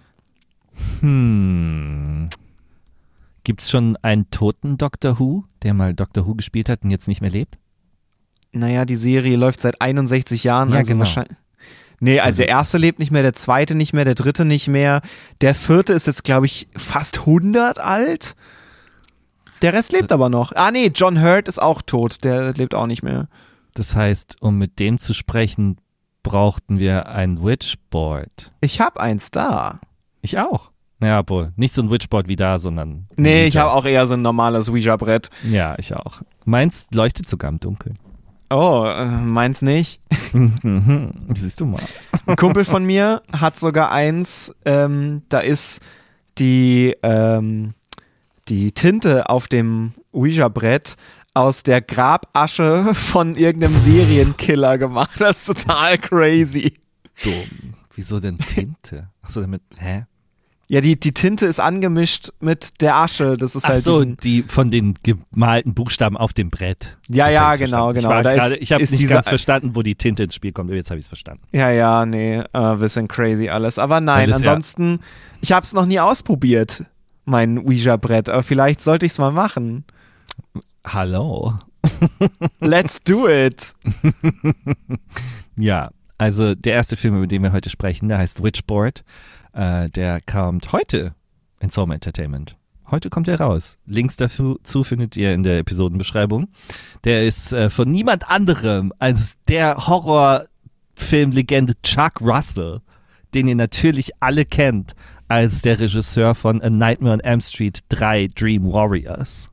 Hm. Gibt's schon einen toten Doctor Who, der mal Doctor Who gespielt hat und jetzt nicht mehr lebt? Naja, die Serie läuft seit einundsechzig Jahren. Ja, also genau. wahrscheinlich. Nee, also der erste lebt nicht mehr, der zweite nicht mehr, der dritte nicht mehr. Der vierte ist jetzt, glaube ich, fast hundert alt. Der Rest lebt aber noch. Ah nee, John Hurt ist auch tot, der lebt auch nicht mehr. Das heißt, um mit dem zu sprechen, brauchten wir ein Witchboard. Ich habe eins da. Ich auch. Ja, wohl. Nicht so ein Witchboard wie da, sondern. ein Nee, ich Ouija. habe auch eher so ein normales Ouija-Brett. Ja, ich auch. Meins leuchtet sogar im Dunkeln. Oh, äh, meins nicht. Siehst du mal. Ein Kumpel von mir hat sogar eins, ähm, da ist die, ähm, die Tinte auf dem Ouija-Brett aus der Grabasche von irgendeinem Serienkiller gemacht. Das ist total crazy. Dumm. Wieso denn Tinte? Achso, damit. Hä? Ja, die, die Tinte ist angemischt mit der Asche. Das ist Ach halt so, diesen, die von den gemalten Buchstaben auf dem Brett. Ja, Jetzt ja, hab ich's genau, verstanden. genau. Ich, war Da grade- ist- ich habe ist nicht diese- ganz verstanden, wo die Tinte ins Spiel kommt. Jetzt habe ich es verstanden. Ja, ja, nee, äh, bisschen crazy alles. Aber nein, Weil das ja- ansonsten, ich habe es noch nie ausprobiert, mein Ouija-Brett. Aber vielleicht sollte ich es mal machen. Hallo. Let's do it. Ja, also der erste Film, über den wir heute sprechen, der heißt Witchboard. Äh, der kommt heute in Soma Entertainment. Heute kommt er raus. Links dazu findet ihr in der Episodenbeschreibung. Der ist äh, von niemand anderem als der Horrorfilmlegende Chuck Russell, den ihr natürlich alle kennt als der Regisseur von A Nightmare on Elm Street drei Dream Warriors.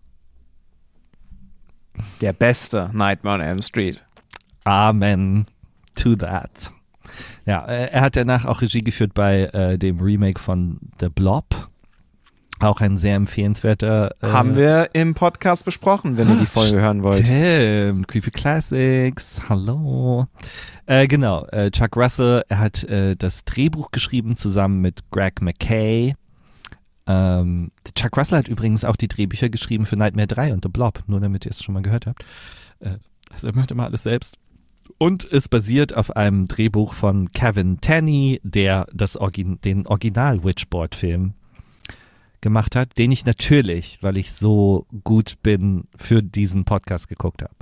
Der beste Nightmare on Elm Street. Amen to that. Ja, er hat danach auch Regie geführt bei äh, dem Remake von The Blob. Auch ein sehr empfehlenswerter. Äh, Haben wir im Podcast besprochen, wenn ihr die Folge hören wollt. Stimmt, Creepy Classics, hallo. Äh, genau, äh, Chuck Russell, er hat äh, das Drehbuch geschrieben zusammen mit Greg McKay. Ähm, Chuck Russell hat übrigens auch die Drehbücher geschrieben für Nightmare drei und The Blob, nur damit ihr es schon mal gehört habt. Äh, also er macht immer alles selbst. Und es basiert auf einem Drehbuch von Kevin Tenney, der das Origin- den Original-Witchboard-Film gemacht hat, den ich natürlich, weil ich so gut bin, für diesen Podcast geguckt habe.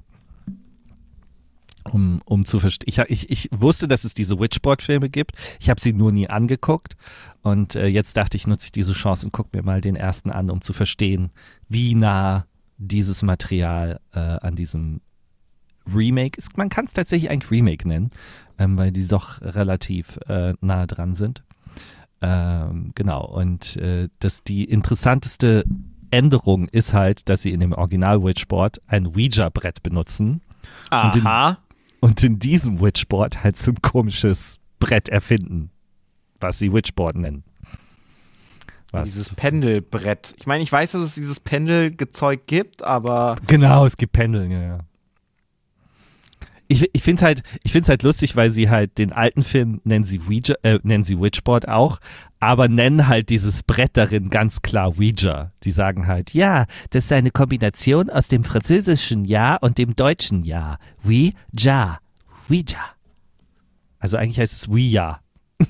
Um, um zu verstehen. Ich, ich, ich wusste, dass es diese Witchboard-Filme gibt. Ich habe sie nur nie angeguckt. Und äh, jetzt dachte ich, nutze ich diese Chance und gucke mir mal den ersten an, um zu verstehen, wie nah dieses Material äh, an diesem Remake ist. Man kann es tatsächlich eigentlich Remake nennen, ähm, weil die doch relativ äh, nah dran sind. Ähm, genau, und äh, das die interessanteste Änderung ist halt, dass sie in dem Original Witchboard ein Ouija-Brett benutzen. Aha. Und in, und in diesem Witchboard halt so ein komisches Brett erfinden, was sie Witchboard nennen. Was? Dieses Pendelbrett. Ich meine, ich weiß, dass es dieses Pendelgezeug gibt, aber... Genau, es gibt Pendeln, ja, ja. Ich, ich finde halt, ich finde es halt lustig, weil sie halt den alten Film nennen sie Ouija, äh, nennen sie Witchboard auch, aber nennen halt dieses Brett darin ganz klar Ouija. Die sagen halt, ja, das ist eine Kombination aus dem französischen Ja und dem deutschen Ja. Ouija, Ouija. Also eigentlich heißt es Ouija.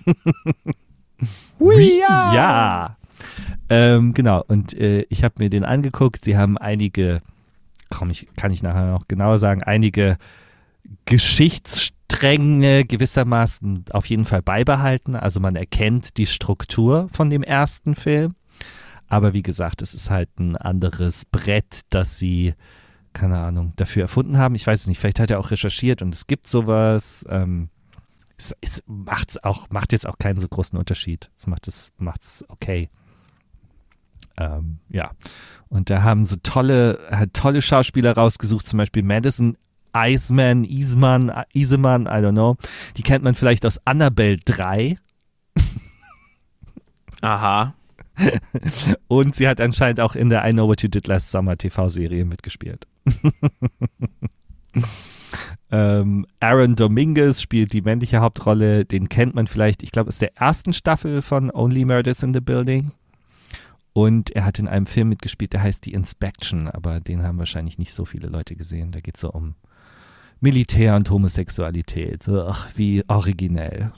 Ouija. Ja. Ähm, genau. Und äh, ich habe mir den angeguckt. Sie haben einige, komm, ich kann ich nachher noch genauer sagen, einige Geschichtsstränge gewissermaßen auf jeden Fall beibehalten. Also man erkennt die Struktur von dem ersten Film. Aber wie gesagt, es ist halt ein anderes Brett, das sie, keine Ahnung, dafür erfunden haben. Ich weiß es nicht, vielleicht hat er auch recherchiert und es gibt sowas. Ähm, es es macht's auch, macht jetzt auch keinen so großen Unterschied. Es macht es macht's okay. Ähm, ja. Und da haben so tolle, halt tolle Schauspieler rausgesucht, zum Beispiel Madison Eisman, Eisman, Iseman, I don't know. Die kennt man vielleicht aus Annabelle drei. Aha. Und sie hat anscheinend auch in der I Know What You Did Last Summer T V-Serie mitgespielt. ähm, Aaron Dominguez spielt die männliche Hauptrolle. Den kennt man vielleicht, ich glaube, aus der ersten Staffel von Only Murders in the Building. Und er hat in einem Film mitgespielt, der heißt The Inspection, aber den haben wahrscheinlich nicht so viele Leute gesehen. Da geht es so um Militär und Homosexualität. Ach, wie originell.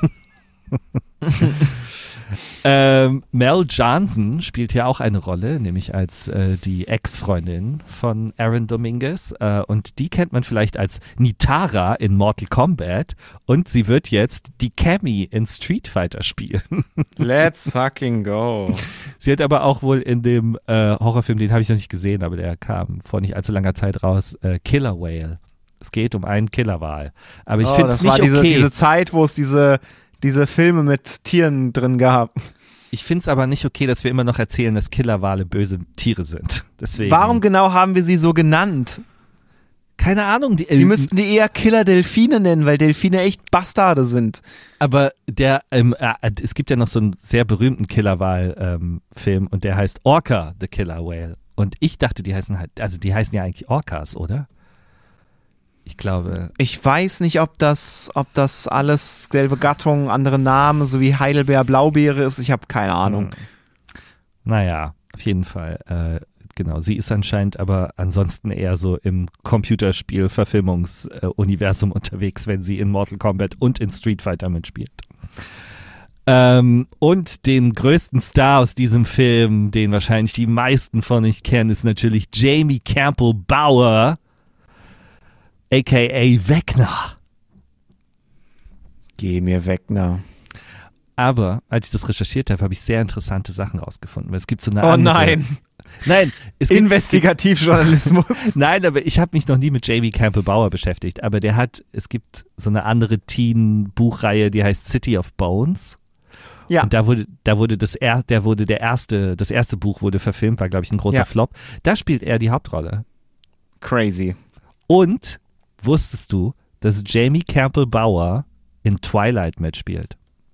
ähm, Mel Johnson spielt hier auch eine Rolle, nämlich als äh, die Ex-Freundin von Aaron Dominguez. Äh, und die kennt man vielleicht als Nitara in Mortal Kombat. Und sie wird jetzt die Cammy in Street Fighter spielen. Let's fucking go. Sie hat aber auch wohl in dem äh, Horrorfilm, den habe ich noch nicht gesehen, aber der kam vor nicht allzu langer Zeit raus, äh, Killer Whale. Es geht um einen Killerwal. Aber ich oh, finde es nicht war diese, okay. diese Zeit, wo es diese, diese Filme mit Tieren drin gab. Ich finde es aber nicht okay, dass wir immer noch erzählen, dass Killerwale böse Tiere sind. Deswegen. Warum genau haben wir sie so genannt? Keine Ahnung. Die, die müssten die eher Killer-Delfine nennen, weil Delfine echt Bastarde sind. Aber der, ähm, äh, es gibt ja noch so einen sehr berühmten Killerwal-Film ähm, und der heißt Orca, the Killer Whale. Und ich dachte, die heißen halt, also die heißen ja eigentlich Orcas, oder? Ich glaube. Ich weiß nicht, ob das, ob das alles selbe Gattung, andere Namen, so wie Heidelbeer, Blaubeere ist. Ich habe keine Ahnung. Hm. Naja, auf jeden Fall. Äh, genau, sie ist anscheinend aber ansonsten eher so im Computerspiel-Verfilmungsuniversum äh, unterwegs, wenn sie in Mortal Kombat und in Street Fighter mitspielt. Ähm, und den größten Star aus diesem Film, den wahrscheinlich die meisten von euch kennen, ist natürlich Jamie Campbell Bower, aka Vecna. Geh mir weg, ne? Aber als ich das recherchiert habe, habe ich sehr interessante Sachen rausgefunden. Weil es gibt so eine Oh andere, nein. Nein, es gibt, Investigativjournalismus. Nein, aber ich habe mich noch nie mit Jamie Campbell Bower beschäftigt. Aber der hat, es gibt so eine andere Teen-Buchreihe, die heißt City of Bones. Ja. Und da wurde, da wurde das er, der wurde der erste, das erste Buch wurde verfilmt, war glaube ich ein großer Ja. Flop. Da spielt er die Hauptrolle. Crazy. Und wusstest du, dass Jamie Campbell Bower in Twilight mitspielt?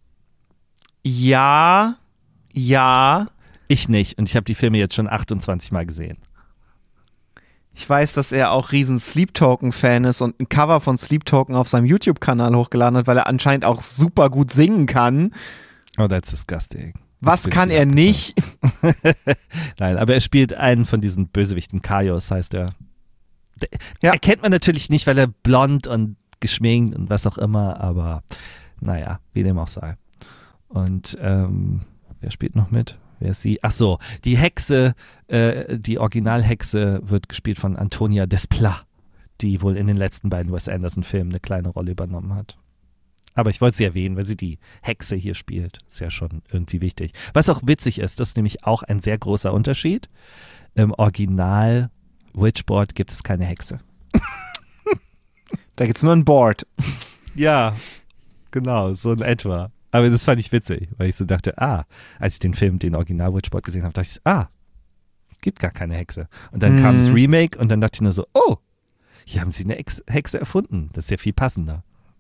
Ja, ja. Ich nicht. Und ich habe die Filme jetzt schon achtundzwanzig Mal gesehen. Ich weiß, dass er auch riesen Sleep Token-Fan ist und ein Cover von Sleep Token auf seinem YouTube-Kanal hochgeladen hat, weil er anscheinend auch super gut singen kann. Oh, that's disgusting. Was Das kann will ich er nicht. nicht? Nein, aber er spielt einen von diesen Bösewichten. Kaios heißt er. Der, Ja. Erkennt man natürlich nicht, weil er blond und geschminkt und was auch immer, aber naja, wie dem auch sei. Und ähm, wer spielt noch mit? Wer ist sie? Ach so, die Hexe, äh, die Originalhexe wird gespielt von Antonia Desplat, die wohl in den letzten beiden Wes Anderson-Filmen eine kleine Rolle übernommen hat. Aber ich wollte sie erwähnen, weil sie die Hexe hier spielt. Ist ja schon irgendwie wichtig. Was auch witzig ist, das ist nämlich auch ein sehr großer Unterschied. Im Original Witchboard gibt es keine Hexe. Da gibt's nur ein Board. Ja, genau, so in etwa. Aber das fand ich witzig, weil ich so dachte, ah, als ich den Film, den Original Witchboard gesehen habe, dachte ich, ah, gibt gar keine Hexe. Und dann Mhm. kam das Remake und dann dachte ich nur so, oh, hier haben sie eine Ex- Hexe erfunden. Das ist ja viel passender.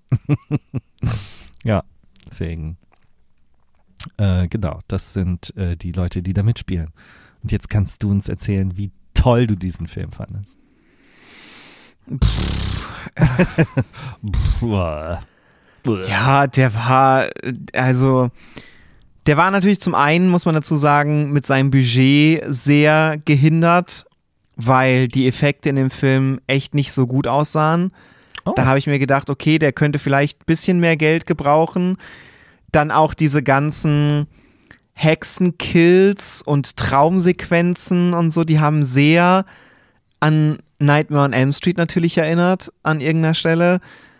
Ja, deswegen, äh, genau, das sind äh, die Leute, die da mitspielen. Und jetzt kannst du uns erzählen, wie toll du diesen Film fandest. Puh. Ja, der war, also, der war natürlich zum einen, muss man dazu sagen, mit seinem Budget sehr gehindert, weil die Effekte in dem Film echt nicht so gut aussahen. Oh. Da habe ich mir gedacht, okay, der könnte vielleicht ein bisschen mehr Geld gebrauchen. Dann auch diese ganzen Hexenkills und Traumsequenzen und so, die haben sehr an Nightmare on Elm Street natürlich erinnert, an irgendeiner Stelle.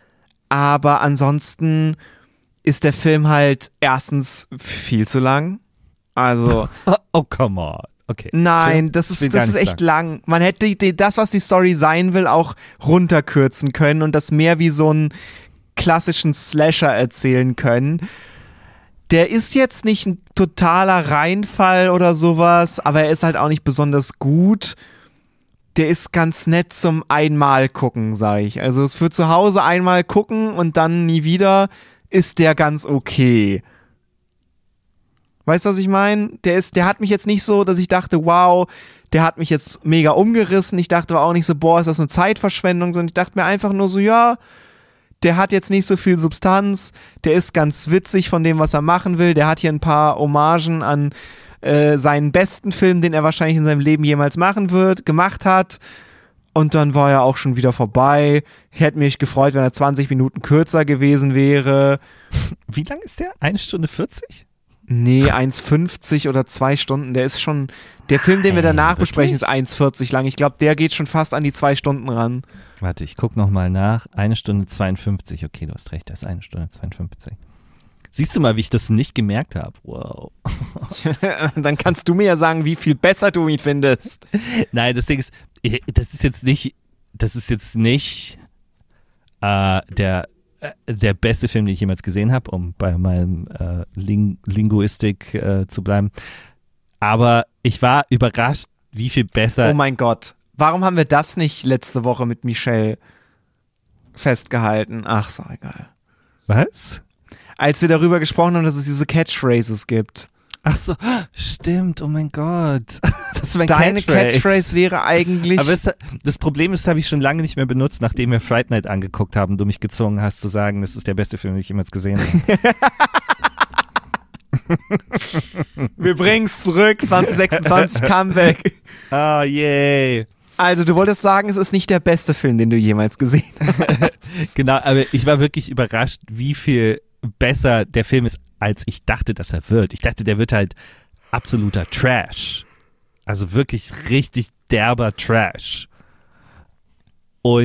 Aber ansonsten ist der Film halt erstens viel zu lang. Also, Oh, come on. Okay. nein, das Ich will ist, gar das ist nichts echt sagen. lang. Man hätte die, das, was die Story sein will, auch runterkürzen können und das mehr wie so einen klassischen Slasher erzählen können. Der ist jetzt nicht ein totaler Reinfall oder sowas, aber er ist halt auch nicht besonders gut. Der ist ganz nett zum einmal gucken, sag ich. Also für zu Hause einmal gucken und dann nie wieder ist der ganz okay. Weißt du, was ich meine? Der ist, der hat mich jetzt nicht so, dass ich dachte, wow, der hat mich jetzt mega umgerissen. Ich dachte aber auch nicht so, boah, ist das eine Zeitverschwendung, sondern ich dachte mir einfach nur so, ja, der hat jetzt nicht so viel Substanz, der ist ganz witzig von dem, was er machen will. Der hat hier ein paar Hommagen an äh, seinen besten Film, den er wahrscheinlich in seinem Leben jemals machen wird, gemacht hat. Und dann war er auch schon wieder vorbei. Ich hätte mich gefreut, wenn er zwanzig Minuten kürzer gewesen wäre. Wie lang ist der? Eine Stunde vierzig? Nee, eins fünfzig oder zwei Stunden. Der ist schon. Der Film, den wir danach Wirklich? besprechen, ist eins vierzig lang. Ich glaube, der geht schon fast an die zwei Stunden ran. Warte, ich guck noch mal nach. Eine Stunde zweiundfünfzig. Okay, du hast recht, das ist eine Stunde zweiundfünfzig. Siehst du mal, wie ich das nicht gemerkt habe? Wow. Dann kannst du mir ja sagen, wie viel besser du ihn findest. Nein, das Ding ist, ich- das ist jetzt nicht, das ist jetzt nicht äh, der, äh, der beste Film, den ich jemals gesehen habe, um bei meinem äh, Ling Linguistik äh, zu bleiben. Aber ich war überrascht, wie viel besser. Oh mein Gott. Warum haben wir das nicht letzte Woche mit Michelle festgehalten? Ach, ist auch egal. Was? Als wir darüber gesprochen haben, dass es diese Catchphrases gibt. Ach so, stimmt, oh mein Gott. Das ist mein Deine Catchphrase. Catchphrase wäre eigentlich. Aber es, das Problem ist, das habe ich schon lange nicht mehr benutzt, nachdem wir Fright Night angeguckt haben und du mich gezwungen hast zu sagen, das ist der beste Film, den ich jemals gesehen habe. wir bringen's zurück. zwanzig sechsundzwanzig Comeback. Oh, yay. Also, du wolltest sagen, es ist nicht der beste Film, den du jemals gesehen hast. Genau, aber ich war wirklich überrascht, wie viel besser der Film ist, als ich dachte, dass er wird. Ich dachte, der wird halt absoluter Trash. Also wirklich richtig derber Trash. Und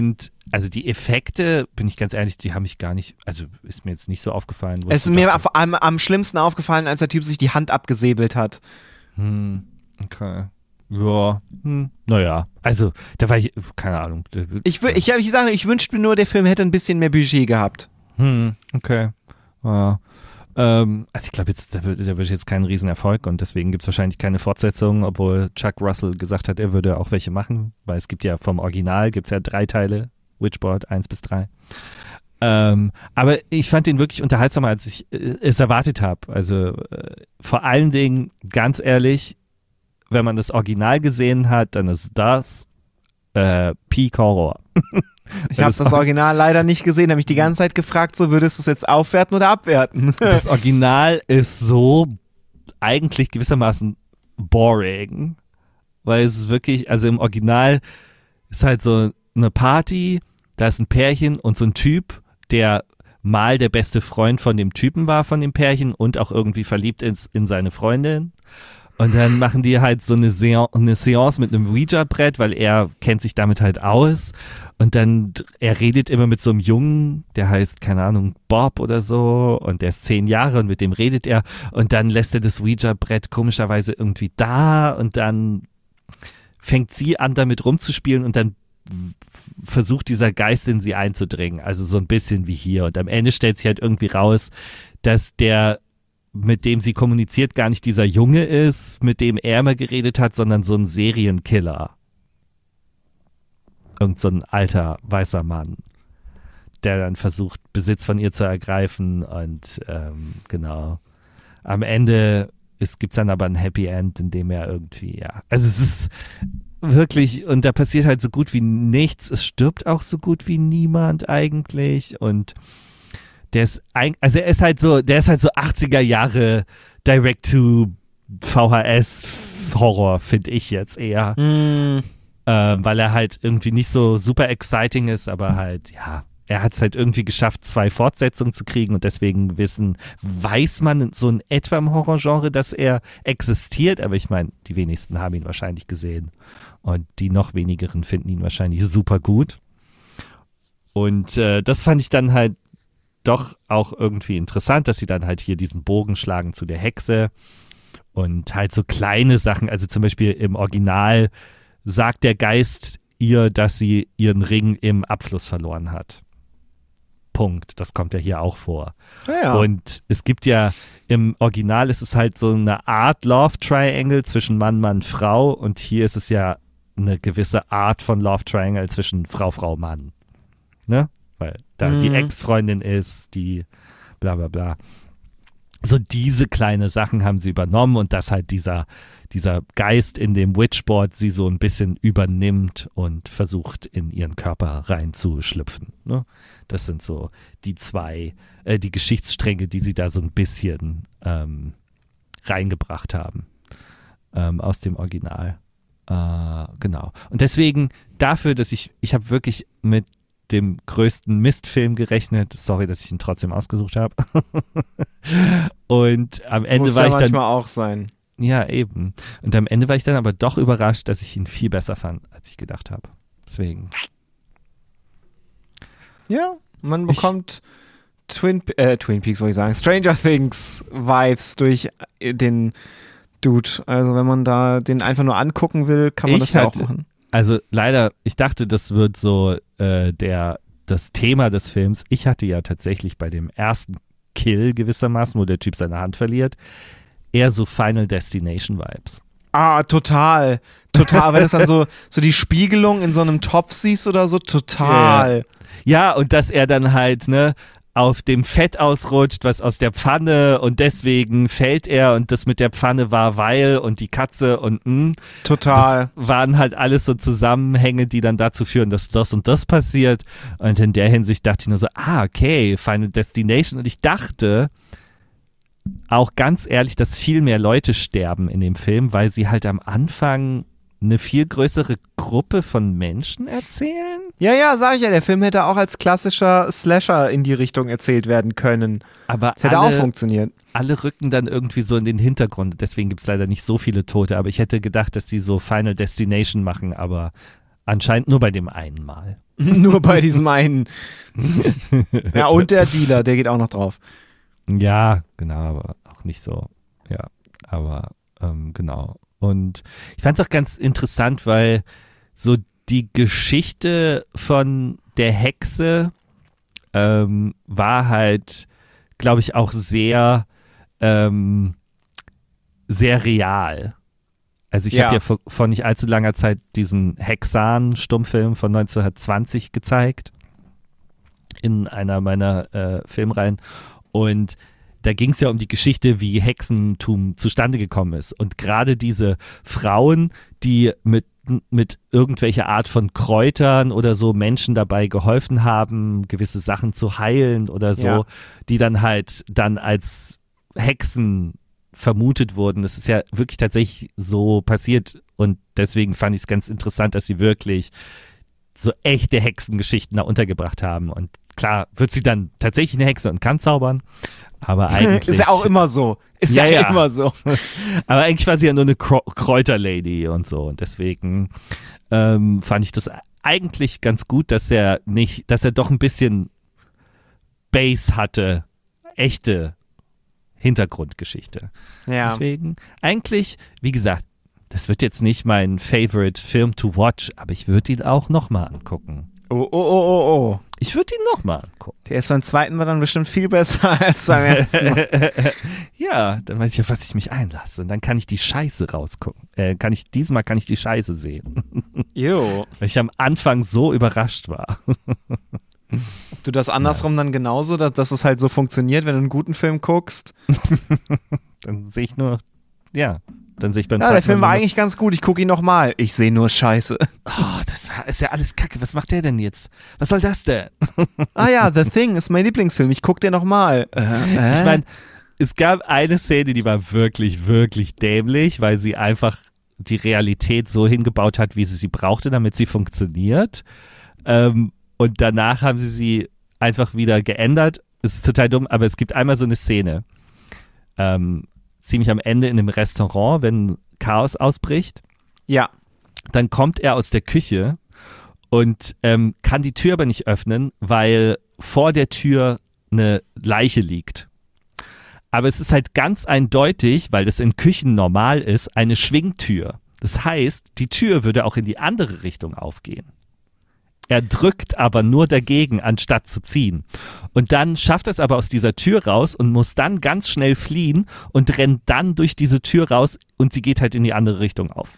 also die Effekte, bin ich ganz ehrlich, die haben mich gar nicht, also ist mir jetzt nicht so aufgefallen. Es ist mir am, am schlimmsten aufgefallen, als der Typ sich die Hand abgesäbelt hat. Hm, okay. Ja, hm, naja, also da war ich, keine Ahnung. Ich, ich, ich sage, ich wünschte mir nur, der Film hätte ein bisschen mehr Budget gehabt. Hm, okay. Ja. Ähm, also ich glaube jetzt, da wird, da wird jetzt kein Riesenerfolg und deswegen gibt es wahrscheinlich keine Fortsetzung, obwohl Chuck Russell gesagt hat, er würde auch welche machen, weil es gibt ja vom Original, gibt es ja drei Teile, Witchboard eins bis drei. Ähm, aber ich fand ihn wirklich unterhaltsamer, als ich äh, es erwartet habe. Also äh, vor allen Dingen, ganz ehrlich, wenn man das Original gesehen hat, dann ist das äh, Peak Horror. Ich habe das, das Original leider nicht gesehen, habe mich die ganze Zeit gefragt, so würdest du es jetzt aufwerten oder abwerten? Das Original ist so eigentlich gewissermaßen boring, weil es wirklich, also im Original ist halt so eine Party, da ist ein Pärchen und so ein Typ, der mal der beste Freund von dem Typen war, von dem Pärchen und auch irgendwie verliebt ist in seine Freundin. Und dann machen die halt so eine Seance, eine Seance mit einem Ouija-Brett, weil er kennt sich damit halt aus. Und dann, er redet immer mit so einem Jungen, der heißt, keine Ahnung, Bob oder so. Und der ist zehn Jahre und mit dem redet er. Und dann lässt er das Ouija-Brett komischerweise irgendwie da. Und dann fängt sie an, damit rumzuspielen. Und dann versucht dieser Geist in sie einzudringen. Also so ein bisschen wie hier. Und am Ende stellt sich halt irgendwie raus, dass der, mit dem sie kommuniziert, gar nicht dieser Junge ist, mit dem er immer geredet hat, sondern so ein Serienkiller. Irgend so ein alter, weißer Mann, der dann versucht, Besitz von ihr zu ergreifen und ähm, genau. Am Ende gibt es dann aber ein Happy End, in dem er irgendwie, ja, also es ist wirklich, und da passiert halt so gut wie nichts, es stirbt auch so gut wie niemand eigentlich und der ist, also er ist halt so, der ist halt so achtziger Jahre Direct-to-V H S-Horror, finde ich jetzt eher. Mm. Ähm, weil er halt irgendwie nicht so super exciting ist, aber halt, ja, er hat es halt irgendwie geschafft, zwei Fortsetzungen zu kriegen und deswegen wissen, weiß man so in etwa im Horrorgenre, dass er existiert, aber ich meine, die wenigsten haben ihn wahrscheinlich gesehen und die noch wenigeren finden ihn wahrscheinlich super gut. Und äh, das fand ich dann halt doch auch irgendwie interessant, dass sie dann halt hier diesen Bogen schlagen zu der Hexe und halt so kleine Sachen, also zum Beispiel im Original sagt der Geist ihr, dass sie ihren Ring im Abfluss verloren hat. Punkt. Das kommt ja hier auch vor. Ja, ja. Und es gibt ja, im Original ist es halt so eine Art Love Triangle zwischen Mann, Mann, Frau und hier ist es ja eine gewisse Art von Love Triangle zwischen Frau, Frau, Mann. Ne? Weil da mhm. die Ex-Freundin ist, die bla bla bla. So diese kleine Sachen haben sie übernommen und dass halt dieser, dieser Geist in dem Witchboard sie so ein bisschen übernimmt und versucht, in ihren Körper reinzuschlüpfen. Ne? Das sind so die zwei, äh, die Geschichtsstränge, die sie da so ein bisschen ähm, reingebracht haben ähm, aus dem Original. Äh, genau. Und deswegen dafür, dass ich, ich habe wirklich mit dem größten Mistfilm gerechnet. Sorry, dass ich ihn trotzdem ausgesucht habe. Und am Ende Muss war ja ich dann manchmal auch sein. Ja, eben. Und am Ende war ich dann aber doch überrascht, dass ich ihn viel besser fand, als ich gedacht habe. Deswegen. Ja, man bekommt ich, Twin, äh, Twin Peaks, wollte ich sagen, Stranger Things Vibes durch den Dude. Also wenn man da den einfach nur angucken will, kann man das ja auch machen. Also leider, ich dachte, das wird so äh, der das Thema des Films. Ich hatte ja tatsächlich bei dem ersten Kill gewissermaßen, wo der Typ seine Hand verliert, eher so Final Destination Vibes. Ah, total. Total. Wenn du dann so, so die Spiegelung in so einem Topf siehst oder so, total. Ja, ja, und dass er dann halt, ne, auf dem Fett ausrutscht, was aus der Pfanne und deswegen fällt er und das mit der Pfanne war weil und die Katze und mh. Total. Das waren halt alles so Zusammenhänge, die dann dazu führen, dass das und das passiert und in der Hinsicht dachte ich nur so, ah, okay, Final Destination und ich dachte auch ganz ehrlich, dass viel mehr Leute sterben in dem Film, weil sie halt am Anfang eine viel größere Gruppe von Menschen erzählen. Ja, ja, sag ich ja, der Film hätte auch als klassischer Slasher in die Richtung erzählt werden können. Aber das hätte alle, auch funktioniert. Alle rücken dann irgendwie so in den Hintergrund. Deswegen gibt es leider nicht so viele Tote. Aber ich hätte gedacht, dass die so Final Destination machen, aber anscheinend nur bei dem einen Mal. Nur bei diesem einen. Ja, und der Dealer, der geht auch noch drauf. Ja, genau, aber auch nicht so. Ja, aber ähm, genau. Und ich fand es auch ganz interessant, weil so die Geschichte von der Hexe ähm, war halt, glaube ich, auch sehr, ähm, sehr real. Also ich Ja. habe ja vor, vor nicht allzu langer Zeit diesen Hexan-Stummfilm von neunzehnhundertzwanzig gezeigt in einer meiner äh, Filmreihen und da ging es ja um die Geschichte, wie Hexentum zustande gekommen ist. Und gerade diese Frauen, die mit, mit irgendwelcher Art von Kräutern oder so Menschen dabei geholfen haben, gewisse Sachen zu heilen oder so, Ja. die dann halt dann als Hexen vermutet wurden. Das ist ja wirklich tatsächlich so passiert. Und deswegen fand ich es ganz interessant, dass sie wirklich so echte Hexengeschichten da untergebracht haben. Und klar wird sie dann tatsächlich eine Hexe und kann zaubern. Aber eigentlich. Ist ja auch immer so. Ist ja, Ja, ja. immer so. Aber eigentlich war sie ja nur eine Krau- Kräuterlady und so. Und deswegen ähm, fand ich das eigentlich ganz gut, dass er nicht, dass er doch ein bisschen Base hatte. Echte Hintergrundgeschichte. Ja. Deswegen, eigentlich, wie gesagt, das wird jetzt nicht mein Favorite Film to watch, aber ich würde ihn auch nochmal angucken. Oh, oh, oh, oh, oh. Ich würde ihn nochmal angucken. Der ist beim zweiten Mal dann bestimmt viel besser als beim ersten Mal. Ja, dann weiß ich, auf was ich mich einlasse. Und dann kann ich die Scheiße rausgucken. Äh, kann ich, diesmal kann ich die Scheiße sehen. Jo. Weil ich am Anfang so überrascht war. Ob du das andersrum dann genauso, dass, dass es halt so funktioniert, wenn du einen guten Film guckst? Dann sehe ich nur, ja, dann sehe ich beim Ja, der zweiten Film Mal war nur- eigentlich ganz gut. Ich gucke ihn nochmal. Ich sehe nur Scheiße. Oh, das war, ist ja alles Kacke. Was macht der denn jetzt? Was soll das denn? Ah ja, The Thing ist mein Lieblingsfilm. Ich gucke den nochmal. Äh, äh? Ich meine, es gab eine Szene, die war wirklich, wirklich dämlich, weil sie einfach die Realität so hingebaut hat, wie sie sie brauchte, damit sie funktioniert. Ähm, und danach haben sie sie einfach wieder geändert. Es ist total dumm, aber es gibt einmal so eine Szene, ähm, ziemlich am Ende in einem Restaurant, wenn Chaos ausbricht. Ja. Dann kommt er aus der Küche und ähm, kann die Tür aber nicht öffnen, weil vor der Tür eine Leiche liegt. Aber es ist halt ganz eindeutig, weil das in Küchen normal ist, eine Schwingtür. Das heißt, die Tür würde auch in die andere Richtung aufgehen. Er drückt aber nur dagegen, anstatt zu ziehen. Und dann schafft er es aber aus dieser Tür raus und muss dann ganz schnell fliehen und rennt dann durch diese Tür raus und sie geht halt in die andere Richtung auf.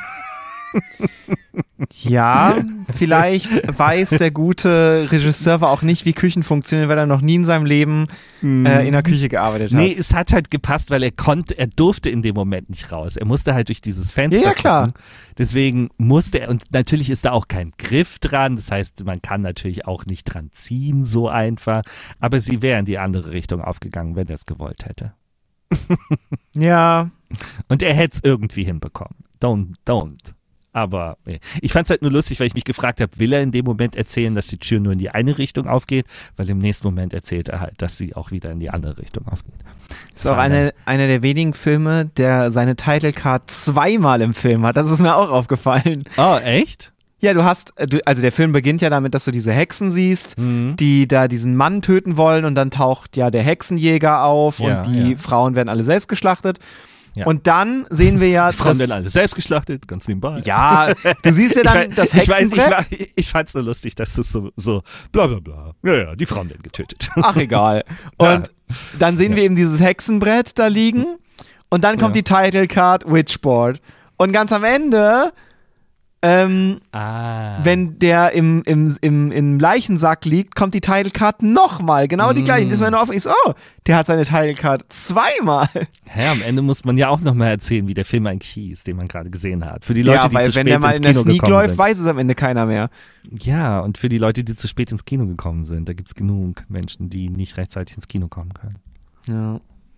Ja, vielleicht weiß der gute Regisseur aber auch nicht, wie Küchen funktionieren, weil er noch nie in seinem Leben äh, in der Küche gearbeitet hat. Nee, es hat halt gepasst, weil er konnte, er durfte in dem Moment nicht raus. Er musste halt durch dieses Fenster Ja, ja, klar. gucken. Deswegen musste er, und natürlich ist da auch kein Griff dran, das heißt, man kann natürlich auch nicht dran ziehen, so einfach, aber sie wäre in die andere Richtung aufgegangen, wenn er es gewollt hätte. Ja, Und er hätte es irgendwie hinbekommen. Don't, don't. Aber nee. Ich fand es halt nur lustig, weil ich mich gefragt habe, will er in dem Moment erzählen, dass die Tür nur in die eine Richtung aufgeht? Weil im nächsten Moment erzählt er halt, dass sie auch wieder in die andere Richtung aufgeht. ist auch eine, einer der wenigen Filme, der seine Title Card zweimal im Film hat. Das ist mir auch aufgefallen. Oh, echt? Ja, du hast, äh, du, also der Film beginnt ja damit, dass du diese Hexen siehst, Mhm. die da diesen Mann töten wollen und dann taucht ja der Hexenjäger auf Ja, und die ja. Frauen werden alle selbst geschlachtet. Ja. Und dann sehen wir ja, Die Frauen dass- werden alle selbst geschlachtet, ganz nebenbei. ja, du siehst ja dann ich, das weiß- ich, weiß, ich, Hexenbrett. war- ich fand es so lustig, dass das so, so bla bla bla. Ja, ja, die Frauen werden getötet. Ach, egal. Und dann sehen Ja. wir eben dieses Hexenbrett da liegen und dann kommt Ja. die Title Card Witchboard. Und ganz am Ende, ähm, Ah. wenn der im, im, im, im Leichensack liegt, kommt die Title Card nochmal. Genau die Mm. gleiche. Ist mir nur auf, ich so, oh, der hat seine Title Card zweimal. Hä, am Ende muss man ja auch nochmal erzählen, wie der Film eigentlich hieß, den man gerade gesehen hat. Für die Leute, ja, die weil zu wenn spät der mal ins in der Kino Sneak gekommen läuft, sind. weiß es am Ende keiner mehr. Ja, und für die Leute, die zu spät ins Kino gekommen sind, da gibt es genug Menschen, die nicht rechtzeitig ins Kino kommen können. Ja.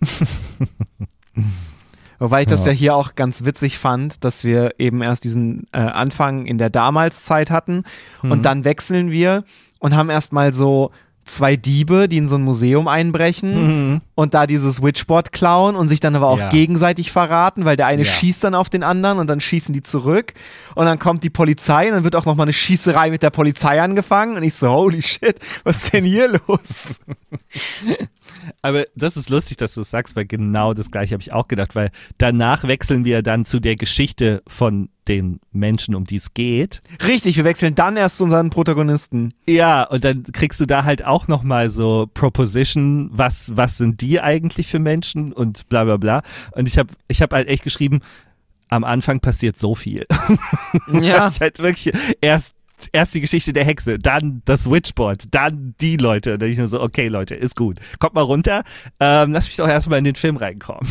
Wobei ich das Ja. ja hier auch ganz witzig fand, dass wir eben erst diesen äh, Anfang in der Damalszeit hatten Mhm. und dann wechseln wir und haben erstmal so zwei Diebe, die in so ein Museum einbrechen mhm. und da dieses Witchboard klauen und sich dann aber auch ja. gegenseitig verraten, weil der eine ja. schießt dann auf den anderen und dann schießen die zurück und dann kommt die Polizei und dann wird auch nochmal eine Schießerei mit der Polizei angefangen und ich so, holy shit, was ist denn hier los? Aber das ist lustig, dass du es sagst, weil genau das Gleiche habe ich auch gedacht, weil danach wechseln wir dann zu der Geschichte von den Menschen, um die es geht. Richtig, wir wechseln dann erst zu unseren Protagonisten. Ja, und dann kriegst du da halt auch nochmal so Proposition, was, was sind die eigentlich für Menschen und bla bla bla. Und ich habe ich hab halt echt geschrieben, am Anfang passiert so viel. Ja. ich halt wirklich erst Erst die Geschichte der Hexe, dann das Witchboard, dann die Leute. Und dann ich nur so, okay Leute, ist gut. Kommt mal runter, ähm, lass mich doch erstmal in den Film reinkommen.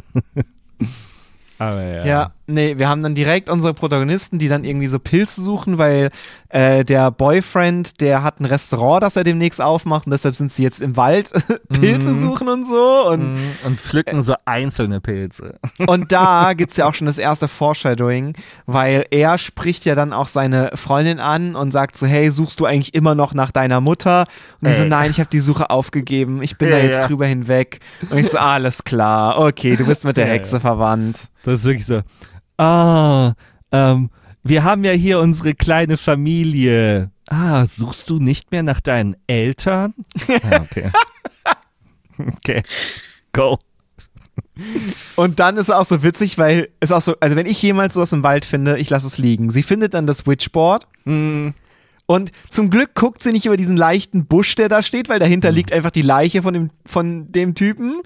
Aber ja. Ja, nee, wir haben dann direkt unsere Protagonisten, die dann irgendwie so Pilze suchen, weil äh, der Boyfriend, der hat ein Restaurant, das er demnächst aufmacht und deshalb sind sie jetzt im Wald Pilze mm. suchen und so. Und, mm. und pflücken äh, so einzelne Pilze. Und da gibt's ja auch schon das erste Foreshadowing, weil er spricht ja dann auch seine Freundin an und sagt so, hey, suchst du eigentlich immer noch nach deiner Mutter? Und sie hey. so, nein, ich habe die Suche aufgegeben, ich bin ja, da jetzt ja. drüber hinweg. Und ich so, alles klar, okay, du bist mit der Hexe ja. verwandt. Das ist wirklich so, ah, ähm, wir haben ja hier unsere kleine Familie. Ah, suchst du nicht mehr nach deinen Eltern? Ah, okay. Okay, go. Und dann ist es auch so witzig, weil es auch so, also wenn ich jemals sowas im Wald finde, ich lasse es liegen. Sie findet dann das Witchboard mm. und zum Glück guckt sie nicht über diesen leichten Busch, der da steht, weil dahinter mm. liegt einfach die Leiche von dem, von dem Typen.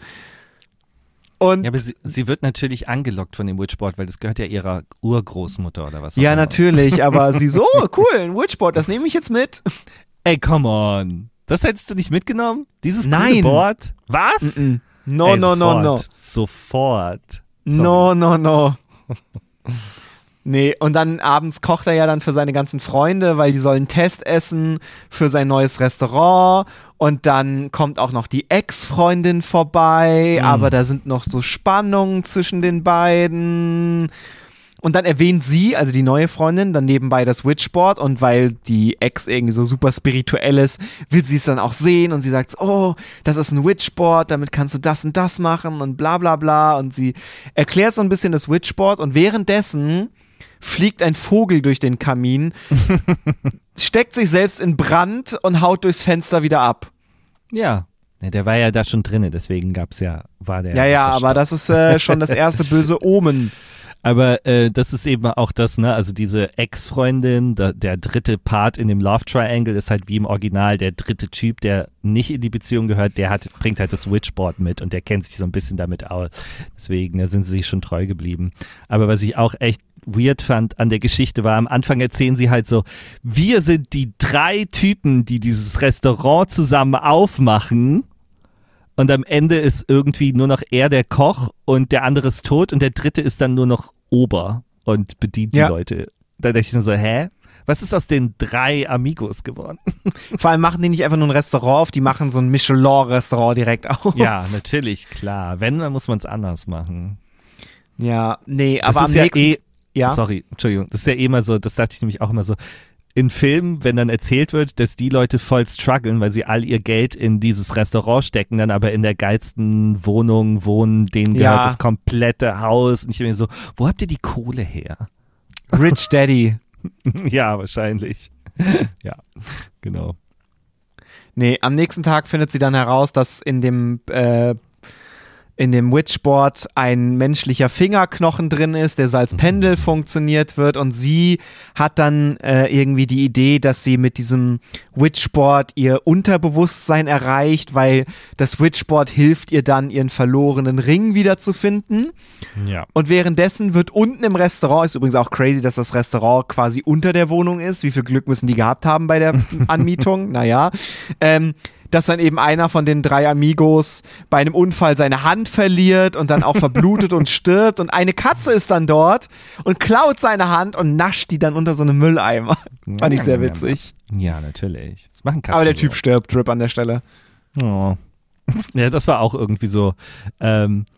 Und ja, aber sie, sie wird natürlich angelockt von dem Witchboard, weil das gehört ja ihrer Urgroßmutter oder was auch ja, immer. natürlich, aber sie so, oh, cool, ein Witchboard, das nehme ich jetzt mit. Ey, come on. Das hättest du nicht mitgenommen? Dieses Nein. coole Board? Was? Mm-mm. No, Ey, no, sofort, no, no. Sofort. Sorry. No, no, no. Nee, und dann abends kocht er ja dann für seine ganzen Freunde, weil die sollen Test essen für sein neues Restaurant. Und dann kommt auch noch die Ex-Freundin vorbei, mhm. aber da sind noch so Spannungen zwischen den beiden. Und dann erwähnt sie, also die neue Freundin, dann nebenbei das Witchboard und weil die Ex irgendwie so super spirituell ist, will sie es dann auch sehen und sie sagt, oh, das ist ein Witchboard, damit kannst du das und das machen und bla bla bla und sie erklärt so ein bisschen das Witchboard und währenddessen fliegt ein Vogel durch den Kamin, steckt sich selbst in Brand und haut durchs Fenster wieder ab. Ja. Der war ja da schon drin, deswegen gab's ja, war der. Ja, ja, aber das ist äh, schon das erste böse Omen. Aber äh, das ist eben auch das, ne, also diese Ex-Freundin, der, der dritte Part in dem Love Triangle ist halt wie im Original der dritte Typ, der nicht in die Beziehung gehört, der hat, bringt halt das Witchboard mit und der kennt sich so ein bisschen damit aus. Deswegen, da sind sie sich schon treu geblieben. Aber was ich auch echt weird fand an der Geschichte war, am Anfang erzählen sie halt so, wir sind die drei Typen, die dieses Restaurant zusammen aufmachen. Und am Ende ist irgendwie nur noch er der Koch und der andere ist tot und der dritte ist dann nur noch Ober und bedient die ja. Leute. Da dachte ich nur so, hä? Was ist aus den drei Amigos geworden? Vor allem machen die nicht einfach nur ein Restaurant auf, die machen so ein Michelin-Restaurant direkt auf. Ja, natürlich, klar. Wenn, dann muss man es anders machen. Ja, nee, das aber am ja nächsten... Eh, ja? Sorry, Entschuldigung. Das ist ja eh immer so, das dachte ich nämlich auch immer so, in Filmen, wenn dann erzählt wird, dass die Leute voll strugglen, weil sie all ihr Geld in dieses Restaurant stecken, dann aber in der geilsten Wohnung wohnen, denen gehört ja. das komplette Haus. Und ich bin mir so, wo habt ihr die Kohle her? Rich Daddy. Ja, wahrscheinlich. Ja, genau. Nee, am nächsten Tag findet sie dann heraus, dass in dem äh, in dem Witchboard ein menschlicher Fingerknochen drin ist, der so als Pendel funktioniert wird und sie hat dann äh, irgendwie die Idee, dass sie mit diesem Witchboard ihr Unterbewusstsein erreicht, weil das Witchboard hilft ihr dann, ihren verlorenen Ring wiederzufinden. Ja. Und währenddessen wird unten im Restaurant, ist übrigens auch crazy, dass das Restaurant quasi unter der Wohnung ist, wie viel Glück müssen die gehabt haben bei der Anmietung, naja, ähm, dass dann eben einer von den drei Amigos bei einem Unfall seine Hand verliert und dann auch verblutet und stirbt und eine Katze ist dann dort und klaut seine Hand und nascht die dann unter so einem Mülleimer. Fand ich sehr witzig. Ja, natürlich. Das machen Katzen. Aber der so. Typ stirbt, Drip an der Stelle. Oh. Ja, das war auch irgendwie so, ähm,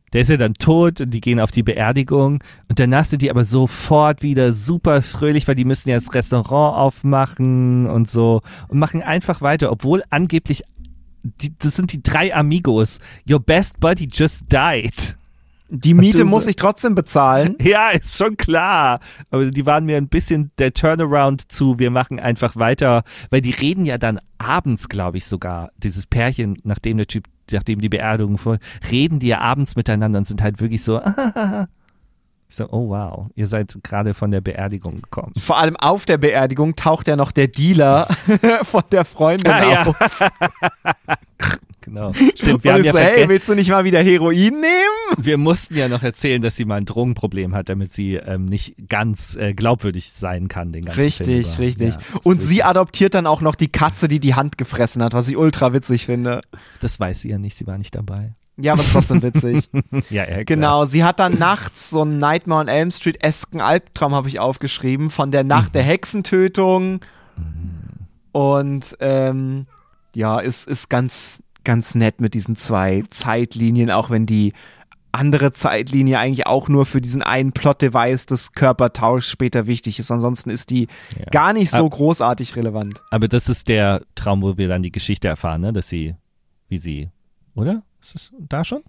der ist ja dann tot und die gehen auf die Beerdigung und danach sind die aber sofort wieder super fröhlich, weil die müssen ja das Restaurant aufmachen und so und machen einfach weiter, obwohl angeblich, die, das sind die drei Amigos, your best buddy just died. Die Miete muss ich trotzdem bezahlen. Ja, ist schon klar. Aber die waren mir ein bisschen der Turnaround zu, wir machen einfach weiter, weil die reden ja dann abends, glaube ich sogar, dieses Pärchen, nachdem der Typ, nachdem die Beerdigung voll, reden die ja abends miteinander und sind halt wirklich so, so, oh wow, ihr seid gerade von der Beerdigung gekommen. Vor allem auf der Beerdigung taucht ja noch der Dealer von der Freundin ah, auf. Ja. Genau. Stimmt, wir und haben ja so, hey, willst du nicht mal wieder Heroin nehmen? Wir mussten ja noch erzählen, dass sie mal ein Drogenproblem hat, damit sie ähm, nicht ganz äh, glaubwürdig sein kann den ganzen Richtig, Film. richtig. Ja, und sie adoptiert dann auch noch die Katze, die die Hand gefressen hat, was ich ultra witzig finde. Das weiß sie ja nicht, sie war nicht dabei. Ja, aber trotzdem witzig. ja, ja, klar. Genau, sie hat dann nachts so einen Nightmare on Elm Street-esken Albtraum, habe ich aufgeschrieben, von der Nacht mhm. der Hexentötung. Mhm. Und ähm, ja, ist, ist ganz, ganz nett mit diesen zwei Zeitlinien, auch wenn die andere Zeitlinie eigentlich auch nur für diesen einen Plot-Device des Körpertauschs später wichtig ist. Ansonsten ist die ja. gar nicht so aber, großartig relevant. Aber das ist der Traum, wo wir dann die Geschichte erfahren, ne? Dass sie, wie sie, oder? Ist das da schon?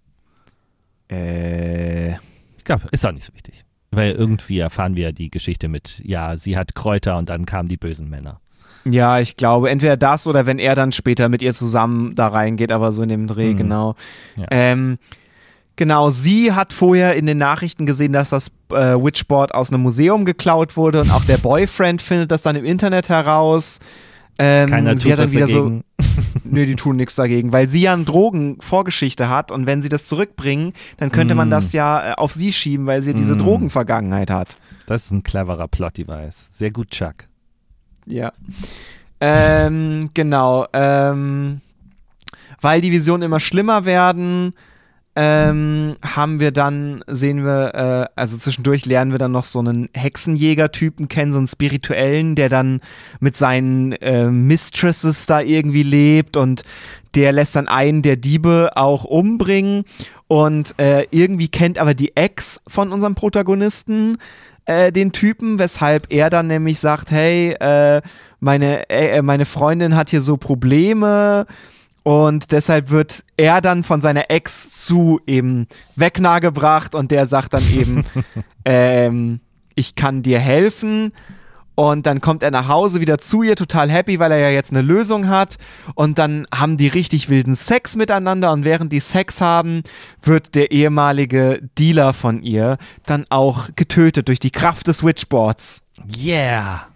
Äh. Ich glaube, ist auch nicht so wichtig. Weil irgendwie erfahren wir die Geschichte mit, ja, sie hat Kräuter und dann kamen die bösen Männer. Ja, ich glaube, entweder das oder wenn er dann später mit ihr zusammen da reingeht, aber so in dem Dreh, mhm. genau. Ja. Ähm, genau, sie hat vorher in den Nachrichten gesehen, dass das äh, Witchboard aus einem Museum geklaut wurde und auch der Boyfriend findet das dann im Internet heraus. Ähm, Keiner tut sie hat dann was wieder dagegen. So, nö, die tun nichts dagegen, weil sie ja eine Drogenvorgeschichte hat und wenn sie das zurückbringen, dann könnte mm. man das ja äh, auf sie schieben, weil sie mm. diese Drogenvergangenheit hat. Das ist ein cleverer Plot-Device. Sehr gut, Chuck. Ja. Ähm, genau. Ähm, weil die Visionen immer schlimmer werden, ähm, haben wir dann, sehen wir, äh, also zwischendurch lernen wir dann noch so einen Hexenjäger-Typen kennen, so einen spirituellen, der dann mit seinen äh, Mistresses da irgendwie lebt und der lässt dann einen der Diebe auch umbringen und äh, irgendwie kennt aber die Ex von unserem Protagonisten äh, den Typen, weshalb er dann nämlich sagt, hey, äh, meine, äh, meine Freundin hat hier so Probleme. Und deshalb wird er dann von seiner Ex zu eben Vecna gebracht und der sagt dann eben, ähm, ich kann dir helfen. Und dann kommt er nach Hause wieder zu ihr, total happy, weil er ja jetzt eine Lösung hat. Und dann haben die richtig wilden Sex miteinander. Und während die Sex haben, wird der ehemalige Dealer von ihr dann auch getötet durch die Kraft des Witchboards. Yeah!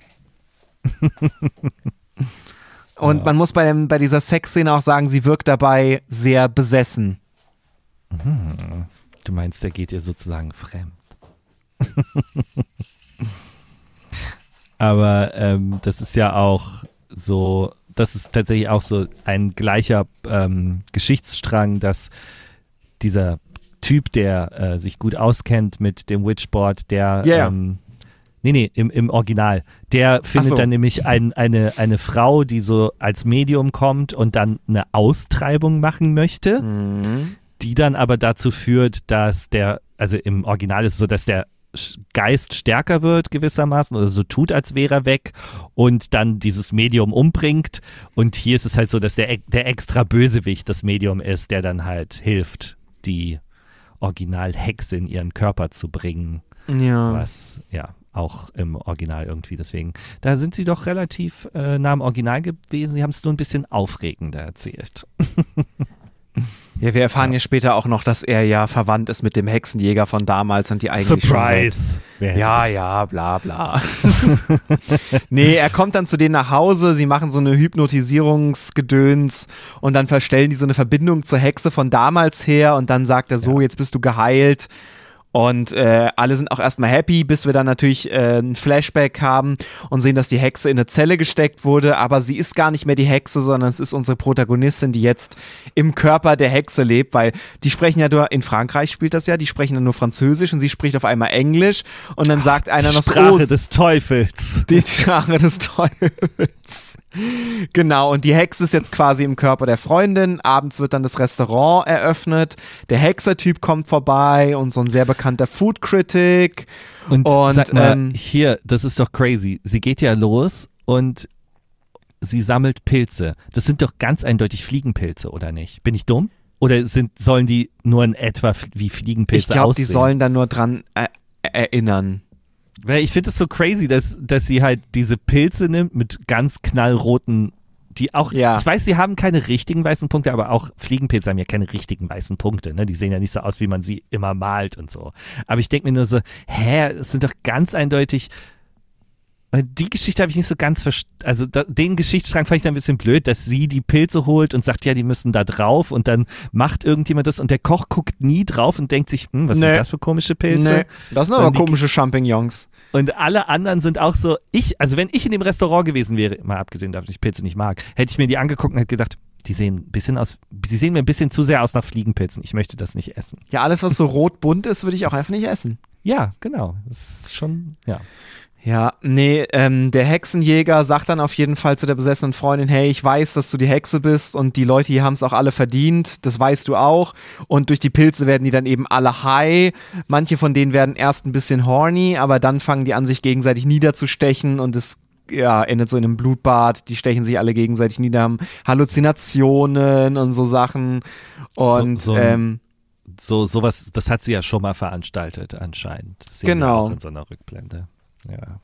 Und man muss bei, dem, bei dieser Sexszene auch sagen, sie wirkt dabei sehr besessen. Mhm. Du meinst, der geht ihr sozusagen fremd. Aber ähm, das ist ja auch so, das ist tatsächlich auch so ein gleicher ähm, Geschichtsstrang, dass dieser Typ, der äh, sich gut auskennt mit dem Witchboard, der yeah. ähm, Nee, nee, im, im Original. Der findet so. dann nämlich ein, eine, eine Frau, die so als Medium kommt und dann eine Austreibung machen möchte, mhm. die dann aber dazu führt, dass der, also im Original ist es so, dass der Geist stärker wird gewissermaßen oder so tut, als wäre er weg und dann dieses Medium umbringt. Und hier ist es halt so, dass der, der extra Bösewicht das Medium ist, der dann halt hilft, die Originalhexe in ihren Körper zu bringen. Ja. Was, ja. Auch im Original irgendwie, deswegen. Da sind sie doch relativ äh, nah am Original gewesen. Sie haben es nur ein bisschen aufregender erzählt. Ja, wir erfahren ja. ja später auch noch, dass er ja verwandt ist mit dem Hexenjäger von damals und die eigentlich Surprise! Schon ja, das? ja, bla bla. Nee, er kommt dann zu denen nach Hause, sie machen so eine Hypnotisierungsgedöns und dann verstellen die so eine Verbindung zur Hexe von damals her und dann sagt er so, ja. jetzt bist du geheilt. Und äh, alle sind auch erstmal happy, bis wir dann natürlich äh, ein Flashback haben und sehen, dass die Hexe in eine Zelle gesteckt wurde, aber sie ist gar nicht mehr die Hexe, sondern es ist unsere Protagonistin, die jetzt im Körper der Hexe lebt, weil die sprechen ja nur, in Frankreich spielt das ja, die sprechen dann nur Französisch und sie spricht auf einmal Englisch und dann sagt einer die noch Sprache so, des Teufels. Die Sprache des Teufels. Genau, und die Hexe ist jetzt quasi im Körper der Freundin. Abends wird dann das Restaurant eröffnet. Der Hexer-Typ kommt vorbei und so ein sehr bekannter Food-Critic. Und, und sag mal, ähm, hier, das ist doch crazy. Sie geht ja los und sie sammelt Pilze. Das sind doch ganz eindeutig Fliegenpilze, oder nicht? Bin ich dumm? Oder sind, sollen die nur in etwa wie Fliegenpilze ich glaube, die aussehen? sollen dann nur dran äh, erinnern. Weil ich finde es so crazy, dass, dass sie halt diese Pilze nimmt mit ganz knallroten, die auch, Ja. ich weiß, sie haben keine richtigen weißen Punkte, aber auch Fliegenpilze haben ja keine richtigen weißen Punkte, ne? Die sehen ja nicht so aus, wie man sie immer malt und so. Aber ich denke mir nur so, hä, es sind doch ganz eindeutig, weil die Geschichte habe ich nicht so ganz verstanden, also da, den Geschichtsstrang fand ich dann ein bisschen blöd, dass sie die Pilze holt und sagt, ja, die müssen da drauf und dann macht irgendjemand das und der Koch guckt nie drauf und denkt sich, hm, was Nee. sind das für komische Pilze? Nee, das sind Weil aber die- komische Champignons. Und alle anderen sind auch so, ich, also wenn ich in dem Restaurant gewesen wäre, mal abgesehen davon, dass ich Pilze nicht mag, hätte ich mir die angeguckt und hätte gedacht, die sehen ein bisschen aus, die sehen mir ein bisschen zu sehr aus nach Fliegenpilzen. Ich möchte das nicht essen. Ja, alles, was so rot-bunt ist, würde ich auch einfach nicht essen. Ja, genau. Das ist schon, ja. Ja, nee, ähm, der Hexenjäger sagt dann auf jeden Fall zu der besessenen Freundin, hey, ich weiß, dass du die Hexe bist und die Leute hier haben es auch alle verdient, das weißt du auch und durch die Pilze werden die dann eben alle high, manche von denen werden erst ein bisschen horny, aber dann fangen die an, sich gegenseitig niederzustechen und es ja, endet so in einem Blutbad, die stechen sich alle gegenseitig nieder, haben Halluzinationen und so Sachen und So- so ein- ähm, So, sowas, das hat sie ja schon mal veranstaltet anscheinend. Das sehen wir Genau. auch in so einer Rückblende. Ja.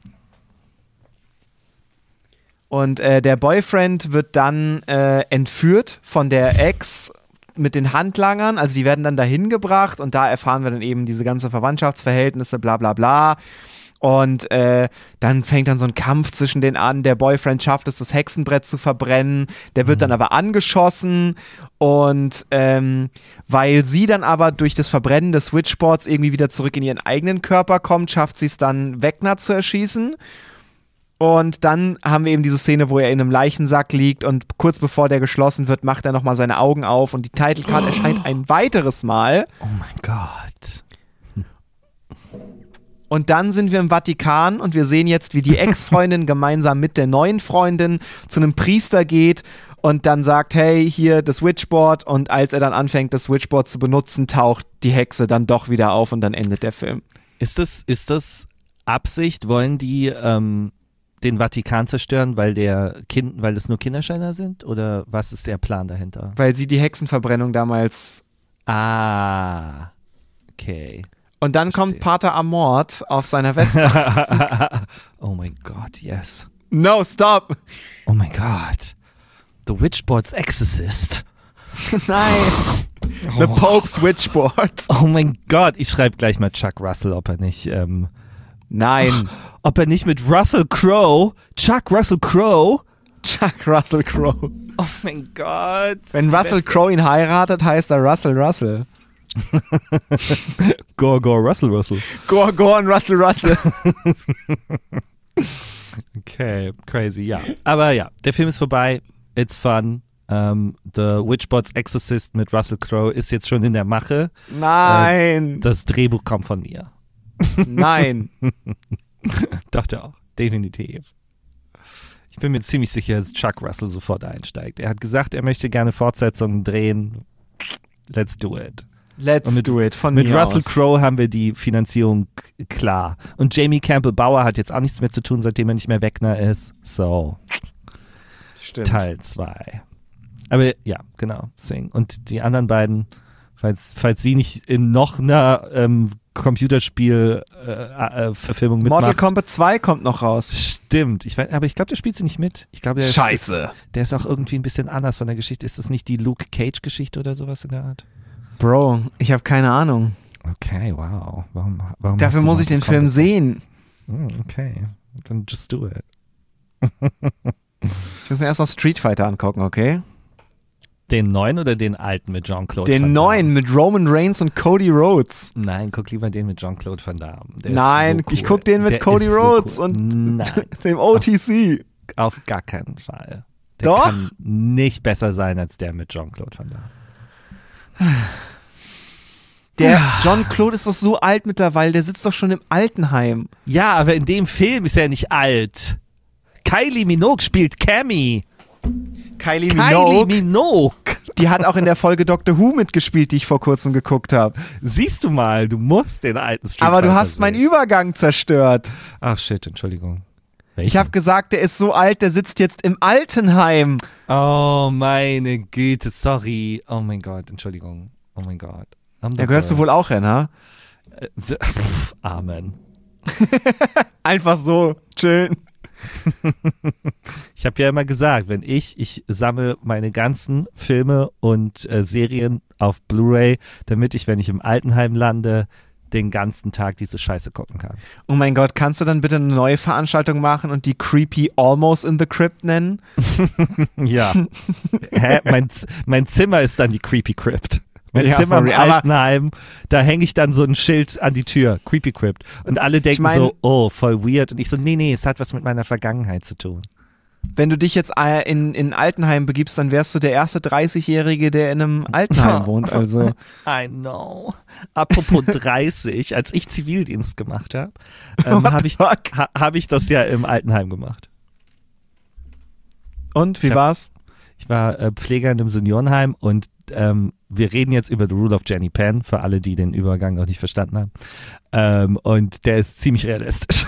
Und äh, der Boyfriend wird dann äh, entführt von der Ex mit den Handlangern. Also die werden dann dahin gebracht und da erfahren wir dann eben diese ganzen Verwandtschaftsverhältnisse, bla bla bla. Und äh, dann fängt dann so ein Kampf zwischen denen an. Der Boyfriend schafft es, das Hexenbrett zu verbrennen. Der wird dann aber angeschossen. Und ähm, weil sie dann aber durch das Verbrennen des Switchboards irgendwie wieder zurück in ihren eigenen Körper kommt, schafft sie es dann, Vecna zu erschießen. Und dann haben wir eben diese Szene, wo er in einem Leichensack liegt und kurz bevor der geschlossen wird, macht er nochmal seine Augen auf und die Titelcard erscheint ein weiteres Mal. Oh mein Gott. Und dann sind wir im Vatikan und wir sehen jetzt, wie die Ex-Freundin gemeinsam mit der neuen Freundin zu einem Priester geht und dann sagt, hey, hier das Switchboard. Und als er dann anfängt, das Switchboard zu benutzen, taucht die Hexe dann doch wieder auf und dann endet der Film. Ist das, ist das Absicht? Wollen die ähm, den Vatikan zerstören, weil der Kind, weil das nur Kinderschänder sind? Oder was ist der Plan dahinter? Weil sie die Hexenverbrennung damals... Ah, okay. Und dann kommt Verstehe. Pater Amort auf seiner Vespa. Oh mein Gott, yes. No, stop! Oh mein Gott. The Witchboard's Exorcist. Nein! The Pope's Witchboard. Oh mein Gott, ich schreibe gleich mal Chuck Russell, ob er nicht, ähm, Nein. ob er nicht mit Russell Crowe, Chuck Russell Crowe. Chuck Russell Crowe. Oh mein Gott. Wenn Russell Crowe ihn heiratet, heißt er Russell Russell. Gore, Gore, Russell, Russell. Gore, Gore und Russell Russell. Okay, crazy, ja. Aber ja, der Film ist vorbei. It's fun. Um, The Witchboard's Exorcist mit Russell Crowe ist jetzt schon in der Mache. Nein. Das Drehbuch kommt von mir. Nein. Dachte auch, definitiv. Ich bin mir ziemlich sicher, dass Chuck Russell sofort einsteigt. Er hat gesagt, er möchte gerne Fortsetzungen drehen. Let's do it. Let's Und mit- do it. Von Mit mir Russell aus. Crowe haben wir die Finanzierung k- klar. Und Jamie Campbell Bauer hat jetzt auch nichts mehr zu tun, seitdem er nicht mehr Wegner ist. So, Stimmt. Teil zwei. Aber ja, genau. Sing. Und die anderen beiden, falls, falls sie nicht in noch einer ähm, Computerspiel-Verfilmung äh, Verfilmung Mortal mitmacht. Kombat zwei kommt noch raus. Stimmt. Ich weiß, aber ich glaube, der spielt sie nicht mit. Ich glaube, der Ist, Scheiße. der ist auch irgendwie ein bisschen anders von der Geschichte. Ist das nicht die Luke Cage-Geschichte oder sowas in der Art? Bro, ich habe keine Ahnung. Okay, wow. Warum, warum Dafür hast du muss ich den Mortal Film Kombat? sehen. Hm, okay, dann just do it. Ich muss mir erst mal Street Fighter angucken, okay? Den neuen oder den alten mit Jean-Claude Van Den Damme? neuen mit Roman Reigns und Cody Rhodes. Nein, guck lieber den mit Jean-Claude Van Damme. Der Nein, ist so ich cool. guck den mit Der Cody ist so Rhodes cool. und Nein, dem O T C. auf gar keinen Fall. Der Doch? kann nicht besser sein als der mit Jean-Claude Van Damme. Der John Claude ist doch so alt mittlerweile, der sitzt doch schon im Altenheim. Ja, aber in dem Film ist er nicht alt. Kylie Minogue spielt Cammy. Kylie Kylie Minogue, Minogue. die hat auch in der Folge Doctor Who mitgespielt, die ich vor kurzem geguckt habe. Siehst du mal, du musst den alten Street Aber du Fighter hast meinen sehen. Übergang zerstört. Ach shit, Entschuldigung. Ich habe gesagt, der ist so alt, der sitzt jetzt im Altenheim. Oh meine Güte, sorry. Oh mein Gott, Entschuldigung. Oh mein Gott. Da gehörst du wohl auch hin, ha? Äh, pff, Amen. Einfach so chillen. Ich habe ja immer gesagt, wenn ich, ich sammle meine ganzen Filme und äh, Serien auf Blu-ray, damit ich, wenn ich im Altenheim lande, den ganzen Tag diese Scheiße gucken kann. Oh mein Gott, kannst du dann bitte eine neue Veranstaltung machen und die Creepy Almost in the Crypt nennen? Ja. Hä? Mein, Z- mein Zimmer ist dann die Creepy Crypt. Mein Ja, Zimmer sorry, im aber- Altenheim, da hänge ich dann so ein Schild an die Tür, Creepy Crypt. Und alle denken mein- so, oh, voll weird. Und ich so, nee, nee, es hat was mit meiner Vergangenheit zu tun. Wenn du dich jetzt äh, in, in Altenheim begibst, dann wärst du der erste dreißigjährige, der in einem Altenheim wohnt. Also I know. Apropos dreißig, als ich Zivildienst gemacht habe, ähm, What habe the ich, fuck? ha, hab ich das ja im Altenheim gemacht. Und, wie Ich hab- war's? Ich war äh, Pfleger in einem Seniorenheim und ähm, wir reden jetzt über The Rule of Jenny Penn, für alle, die den Übergang noch nicht verstanden haben. Ähm, und der ist ziemlich realistisch.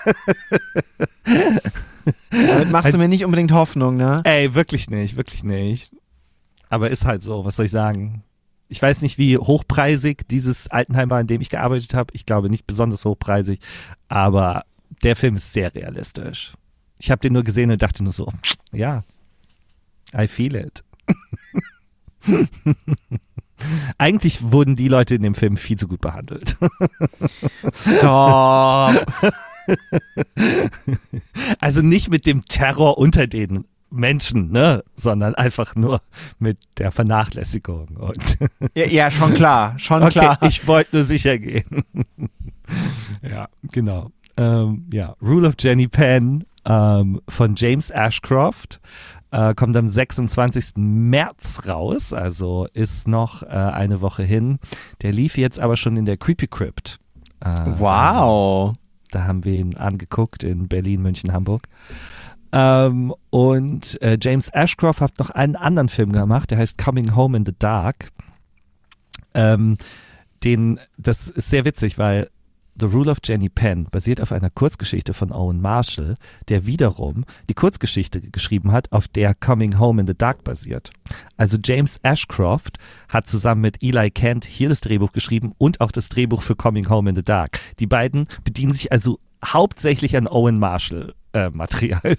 Damit machst Als- du mir nicht unbedingt Hoffnung, ne? Ey, wirklich nicht, wirklich nicht. Aber ist halt so, was soll ich sagen? Ich weiß nicht, wie hochpreisig dieses Altenheim war, in dem ich gearbeitet habe. Ich glaube nicht besonders hochpreisig, aber der Film ist sehr realistisch. Ich habe den nur gesehen und dachte nur so, ja, I feel it. Eigentlich wurden die Leute in dem Film viel zu gut behandelt. Stop. Also nicht mit dem Terror unter den Menschen, ne, sondern einfach nur mit der Vernachlässigung. Und Ja, ja, schon klar, schon okay, klar. ich wollte nur sicher gehen. Ja, genau. Ähm, ja, Rule of Jenny Penn ähm, von James Ashcroft äh, kommt am sechsundzwanzigsten März raus, also ist noch äh, eine Woche hin. Der lief jetzt aber schon in der Creepy Crypt. Äh, Wow. Da haben wir ihn angeguckt in Berlin, München, Hamburg. Ähm, und äh, James Ashcroft hat noch einen anderen Film gemacht, der heißt Coming Home in the Dark. Ähm, den, das ist sehr witzig, weil The Rule of Jenny Penn basiert auf einer Kurzgeschichte von Owen Marshall, der wiederum die Kurzgeschichte geschrieben hat, auf der Coming Home in the Dark basiert. Also James Ashcroft hat zusammen mit Eli Kent hier das Drehbuch geschrieben und auch das Drehbuch für Coming Home in the Dark. Die beiden bedienen sich also hauptsächlich an Owen Marshall äh, Material.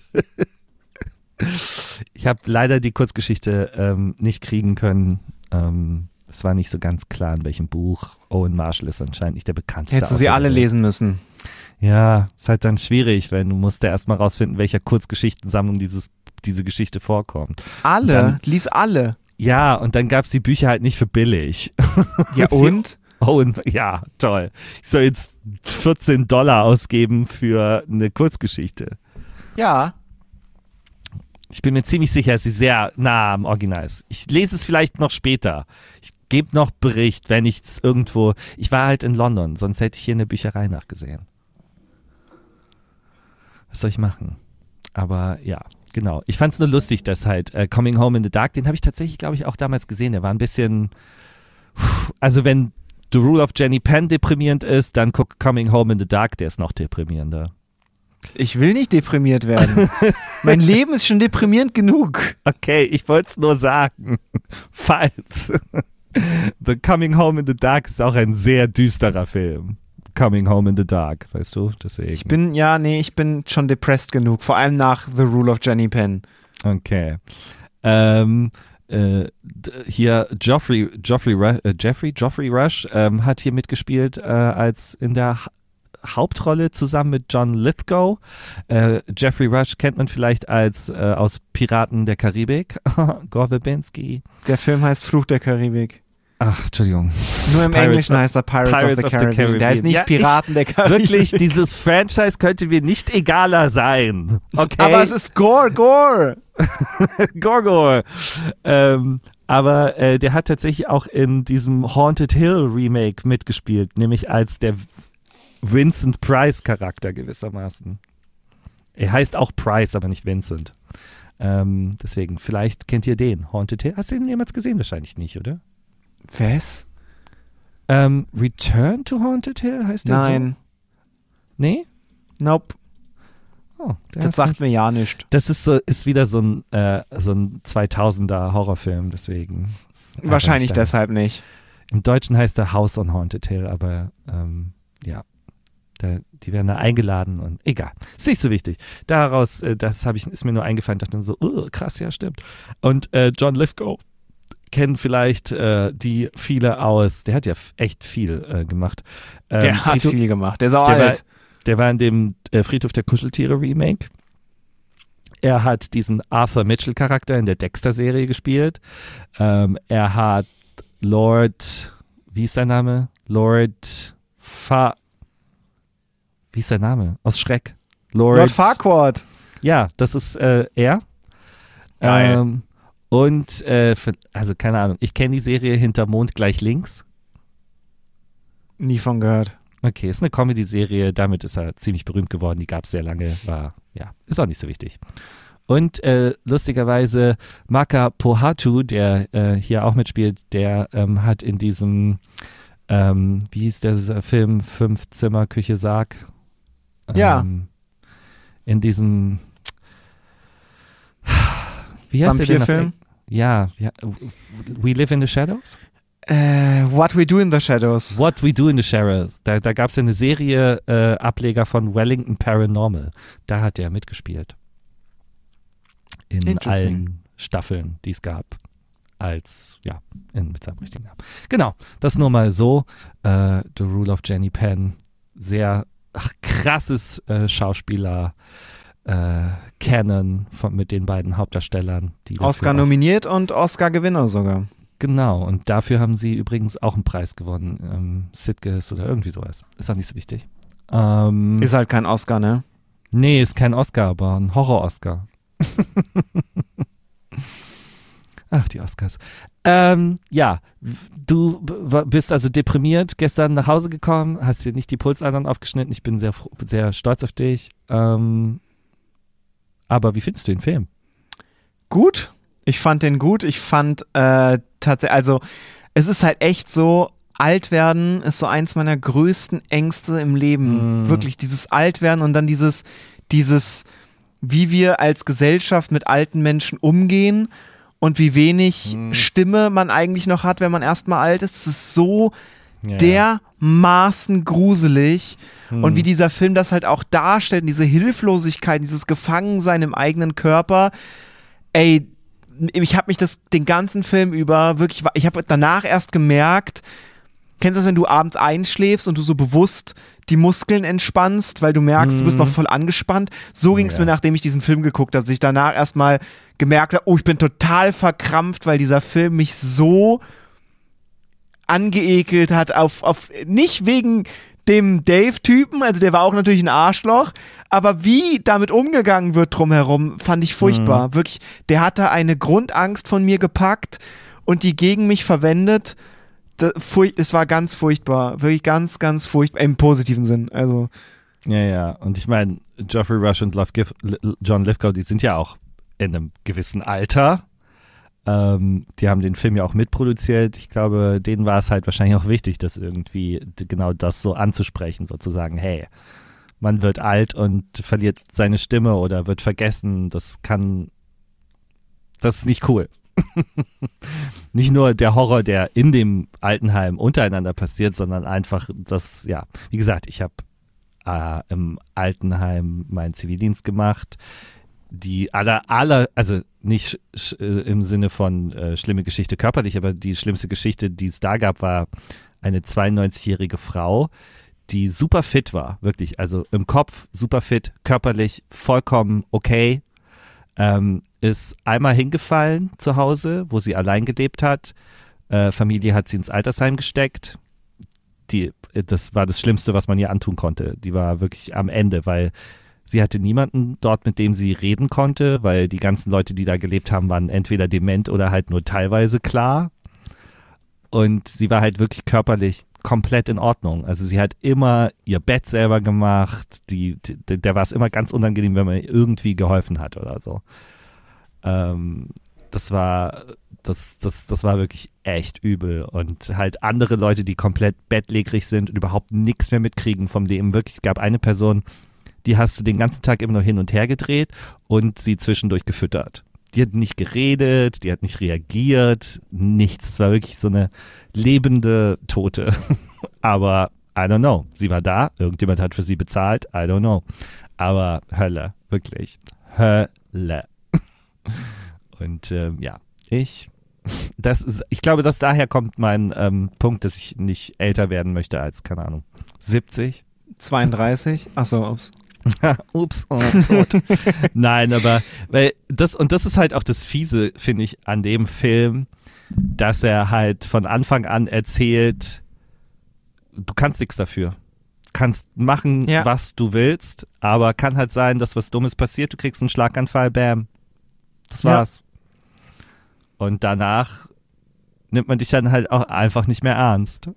Ich habe leider die Kurzgeschichte ähm, nicht kriegen können. Ähm, es war nicht so ganz klar, in welchem Buch. Owen Marshall ist anscheinend nicht der bekannteste. Hättest du sie Autor alle der Welt. lesen müssen. Ja, ist halt dann schwierig, weil du musst ja erstmal rausfinden, welcher Kurzgeschichtensammlung dieses, diese Geschichte vorkommt. Alle? Dann- Lies alle. Ja, und dann gab es die Bücher halt nicht für billig. Ja, und? Owen, ja, toll. Ich soll jetzt vierzehn Dollar ausgeben für eine Kurzgeschichte. Ja. Ich bin mir ziemlich sicher, dass sie sehr nah am Original ist. Ich lese es vielleicht noch später. Ich gebe noch Bericht, wenn ich es irgendwo... Ich war halt in London, sonst hätte ich hier in der Bücherei nachgesehen. Was soll ich machen? Aber ja, genau. Ich fand es nur lustig, dass halt äh, Coming Home in the Dark, den habe ich tatsächlich, glaube ich, auch damals gesehen. Der war ein bisschen... Also wenn The Rule of Jenny Penn deprimierend ist, dann guck Coming Home in the Dark, der ist noch deprimierender. Ich will nicht deprimiert werden. Mein Leben ist schon deprimierend genug. Okay, ich wollte es nur sagen. Falls. The Coming Home in the Dark ist auch ein sehr düsterer Film. Coming Home in the Dark, weißt du? Deswegen. Ich bin, ja, nee, ich bin schon depressed genug. Vor allem nach The Rule of Jenny Penn. Okay. Ähm, äh, d- hier Geoffrey, Geoffrey, Ru- äh, Jeffrey, Geoffrey Rush ähm, hat hier mitgespielt äh, als in der Ha- Hauptrolle zusammen mit John Lithgow. Äh, Jeffrey Rush kennt man vielleicht als äh, aus Piraten der Karibik. Gore Verbinski. Der Film heißt Fluch der Karibik. Ach, Entschuldigung. Nur im Pirates Englischen of- heißt er Pirates, Pirates of, the of the Caribbean. Der heißt nicht Caribbean. Ja, Piraten der Karibik. Wirklich, dieses Franchise könnte mir nicht egaler sein. Okay. Aber es ist Gore, Gore. Gorgor. Ähm, aber äh, der hat tatsächlich auch in diesem Haunted Hill Remake mitgespielt, nämlich als der Vincent Price Charakter gewissermaßen. Er heißt auch Price, aber nicht Vincent. Ähm, deswegen, vielleicht kennt ihr den, Haunted Hill. Hast du ihn jemals gesehen? Wahrscheinlich nicht, oder? Was? Ähm, Return to Haunted Hill heißt der so? Nein. Nee? Nope. Oh, das sagt nicht. mir ja nichts. Das ist, so, ist wieder so ein, äh, so ein zweitausender Horrorfilm, deswegen. Wahrscheinlich nicht deshalb nicht. Im Deutschen heißt er House on Haunted Hill, aber ähm, ja, da, die werden da eingeladen und egal. Ist nicht so wichtig. Daraus, äh, das habe ich, ist mir nur eingefallen, dachte dann so, oh, krass, ja, stimmt. Und äh, John Lithgow kennen vielleicht äh, die viele aus, der hat ja echt viel äh, gemacht. Ähm, der hat Friedhof, viel gemacht, der ist auch der alt. War, der war in dem äh, Friedhof der Kuscheltiere Remake. Er hat diesen Arthur Mitchell-Charakter in der Dexter-Serie gespielt. Ähm, er hat Lord, wie ist sein Name? Lord Fa... Wie ist sein Name? Aus Schreck. Lord, Lord Farquaad. Ja, das ist äh, er. Geil. Ähm, und, äh, für, also keine Ahnung, ich kenne die Serie Hinter Mond gleich links. Nie von gehört. Okay, ist eine Comedy-Serie, damit ist er ziemlich berühmt geworden, die gab es sehr lange, war, ja, ist auch nicht so wichtig. Und äh, lustigerweise Maka Pohatu, der äh, hier auch mitspielt, der ähm, hat in diesem, ähm, wie hieß der Film, Fünf Zimmer, Küche, Sarg? Ähm, ja. In diesem, wie heißt der denn? Vampirfilm? Ja, ja, We Live in the Shadows? Uh, What We Do in the Shadows. What We Do in the Shadows. Da, da gab es ja eine Serie, äh, Ableger von Wellington Paranormal. Da hat er mitgespielt. In allen Staffeln, die es gab. Als, ja, in, mit seinem richtigen Namen. Genau, das nur mal so. Äh, The Rule of Jenny Penn. Sehr ach, krasses äh, Schauspieler. Äh, Canon von, mit den beiden Hauptdarstellern. Die Oscar nominiert und Oscar-Gewinner sogar. Genau, und dafür haben sie übrigens auch einen Preis gewonnen. Ähm, Sitges oder irgendwie sowas. Ist auch nicht so wichtig. Ähm, ist halt kein Oscar, ne? Nee, ist kein Oscar, aber ein Horror-Oscar. Ach, die Oscars. Ähm, ja, du b- bist also deprimiert, gestern nach Hause gekommen, hast dir nicht die Pulsadern aufgeschnitten. Ich bin sehr, sehr stolz auf dich. Ähm, aber wie findest du den Film? Gut. Ich fand den gut. Ich fand äh, tatsächlich, also es ist halt echt so, alt werden ist so eins meiner größten Ängste im Leben. Mm. Wirklich dieses Altwerden und dann dieses, dieses, wie wir als Gesellschaft mit alten Menschen umgehen und wie wenig mm. Stimme man eigentlich noch hat, wenn man erstmal alt ist. Das ist so ja. dermaßen gruselig. Mm. Und wie dieser Film das halt auch darstellt, diese Hilflosigkeit, dieses Gefangensein im eigenen Körper. Ey, ich habe mich das den ganzen Film über wirklich, ich habe danach erst gemerkt, kennst du das, wenn du abends einschläfst und du so bewusst die Muskeln entspannst, weil du merkst, mm. du bist noch voll angespannt. So ging es ja. mir, nachdem ich diesen Film geguckt habe, dass ich danach erstmal gemerkt habe, oh, ich bin total verkrampft, weil dieser Film mich so angeekelt hat, auf, auf nicht wegen dem Dave-Typen, also der war auch natürlich ein Arschloch, aber wie damit umgegangen wird drumherum, fand ich furchtbar. Mhm. Wirklich, der hat da eine Grundangst von mir gepackt und die gegen mich verwendet. Es war ganz furchtbar, wirklich ganz, ganz furchtbar, im positiven Sinn. Also. Ja, ja, und ich meine, Geoffrey Rush und John Lithgow, die sind ja auch in einem gewissen Alter. Ähm, die haben den Film ja auch mitproduziert. Ich glaube, denen war es halt wahrscheinlich auch wichtig, das irgendwie genau das so anzusprechen, sozusagen, hey, man wird alt und verliert seine Stimme oder wird vergessen, das kann, das ist nicht cool. Nicht nur der Horror, der in dem Altenheim untereinander passiert, sondern einfach das, ja, wie gesagt, ich habe äh, im Altenheim meinen Zivildienst gemacht. Die aller, aller, also nicht sch, äh, im Sinne von äh, schlimme Geschichte körperlich, aber die schlimmste Geschichte, die es da gab, war eine zweiundneunzigjährige Frau, die super fit war, wirklich, also im Kopf super fit, körperlich vollkommen okay, ähm, ist einmal hingefallen zu Hause, wo sie allein gelebt hat, äh, Familie hat sie ins Altersheim gesteckt, die, das war das Schlimmste, was man ihr antun konnte, die war wirklich am Ende, weil sie hatte niemanden dort, mit dem sie reden konnte, weil die ganzen Leute, die da gelebt haben, waren entweder dement oder halt nur teilweise klar. Und sie war halt wirklich körperlich komplett in Ordnung. Also sie hat immer ihr Bett selber gemacht, die, die, der war es immer ganz unangenehm, wenn man irgendwie geholfen hat oder so. Ähm, das war, das, das, das war wirklich echt übel. Und halt andere Leute, die komplett bettlägerig sind und überhaupt nichts mehr mitkriegen vom Leben. Wirklich, es gab eine Person, die hast du den ganzen Tag immer nur hin und her gedreht und sie zwischendurch gefüttert. Die hat nicht geredet, die hat nicht reagiert, nichts. Es war wirklich so eine lebende Tote. Aber I don't know. Sie war da, irgendjemand hat für sie bezahlt, I don't know. Aber Hölle, wirklich. Hölle. Und ähm, ja, ich, das ist, ich glaube, dass daher kommt mein ähm, Punkt, dass ich nicht älter werden möchte als, keine Ahnung, siebzig. zweiunddreißig? Achso, ups. Ups, oh, tot. Nein, aber weil das, und das ist halt auch das Fiese, finde ich, an dem Film, dass er halt von Anfang an erzählt, du kannst nichts dafür. Kannst machen, ja. was du willst, aber kann halt sein, dass was Dummes passiert, du kriegst einen Schlaganfall, bam. Das war's. Ja. Und danach nimmt man dich dann halt auch einfach nicht mehr ernst.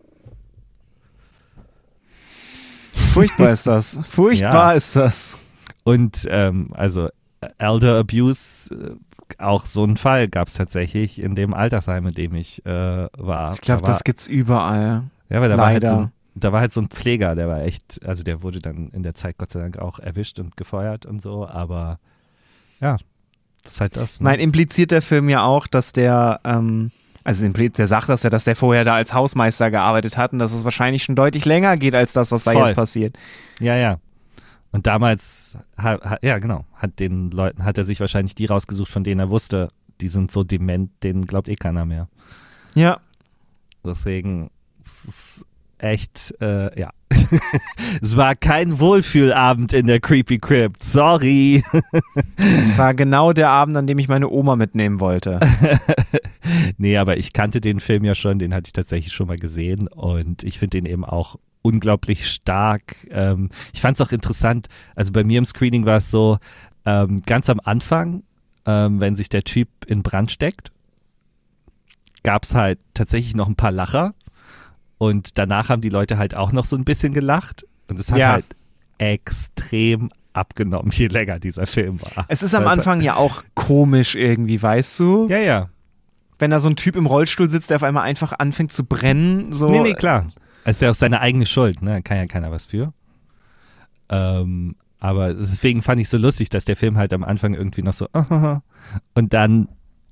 Furchtbar ist das. Furchtbar ja. ist das. Und ähm, also Elder Abuse, äh, auch so ein Fall gab es tatsächlich in dem Altersheim, in dem ich äh, war. Ich glaube, da das gibt's überall. Ja, weil da Leider. war halt so ein, da war halt so ein Pfleger, der war echt, also der wurde dann in der Zeit Gott sei Dank auch erwischt und gefeuert und so, aber ja, das ist halt das. Ne? Nein, impliziert der Film ja auch, dass der ähm Also der sagt das ja, dass der vorher da als Hausmeister gearbeitet hat und dass es wahrscheinlich schon deutlich länger geht als das, was da Voll. jetzt passiert. Ja, ja. Und damals, ha, ha, ja genau, hat den Leuten, hat er sich wahrscheinlich die rausgesucht, von denen er wusste, die sind so dement, denen glaubt eh keiner mehr. Ja. Deswegen, es ist echt, äh, ja. Es war kein Wohlfühlabend in der Creepy Crypt, sorry. Es war genau der Abend, an dem ich meine Oma mitnehmen wollte. Nee, aber ich kannte den Film ja schon, den hatte ich tatsächlich schon mal gesehen und ich finde den eben auch unglaublich stark. Ähm, ich fand es auch interessant, also bei mir im Screening war es so, ähm, ganz am Anfang, ähm, wenn sich der Typ in Brand steckt, gab es halt tatsächlich noch ein paar Lacher. Und danach haben die Leute halt auch noch so ein bisschen gelacht. Und es hat ja. halt extrem abgenommen, je länger dieser Film war. Es ist am also, Anfang ja auch komisch irgendwie, weißt du? Ja, ja. Wenn da so ein Typ im Rollstuhl sitzt, der auf einmal einfach anfängt zu brennen. So. Nee, nee, klar. Es ist ja auch seine eigene Schuld, ne? Da kann ja keiner was für. Ähm, aber deswegen fand ich so lustig, dass der Film halt am Anfang irgendwie noch so und dann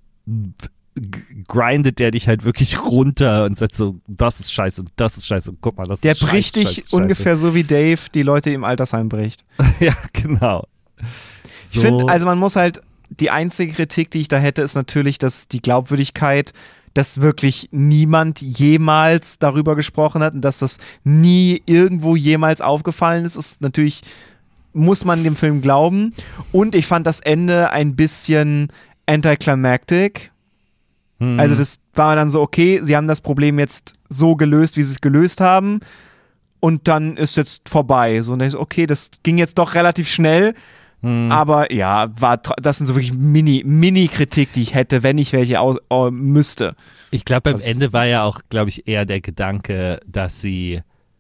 grindet der dich halt wirklich runter und sagt so, das ist scheiße und das ist scheiße und guck mal, das der ist scheiße. Der bricht dich scheiße, ungefähr scheiße. so wie Dave die Leute im Altersheim bricht. Ja, genau. So. Ich finde, also man muss halt, die einzige Kritik, die ich da hätte, ist natürlich, dass die Glaubwürdigkeit, dass wirklich niemand jemals darüber gesprochen hat und dass das nie irgendwo jemals aufgefallen ist, ist natürlich, muss man dem Film glauben. Und ich fand das Ende ein bisschen anticlimactic. Mhm. Also das war dann so, okay, sie haben das Problem jetzt so gelöst, wie sie es gelöst haben und dann ist jetzt vorbei. So, und dann ist okay, das ging jetzt doch relativ schnell, mhm. aber ja, war, das sind so wirklich Mini, Mini-Kritik, die ich hätte, wenn ich welche aus, äh, müsste. Ich glaube, beim das Ende war ja auch, glaube ich, eher der Gedanke, dass sie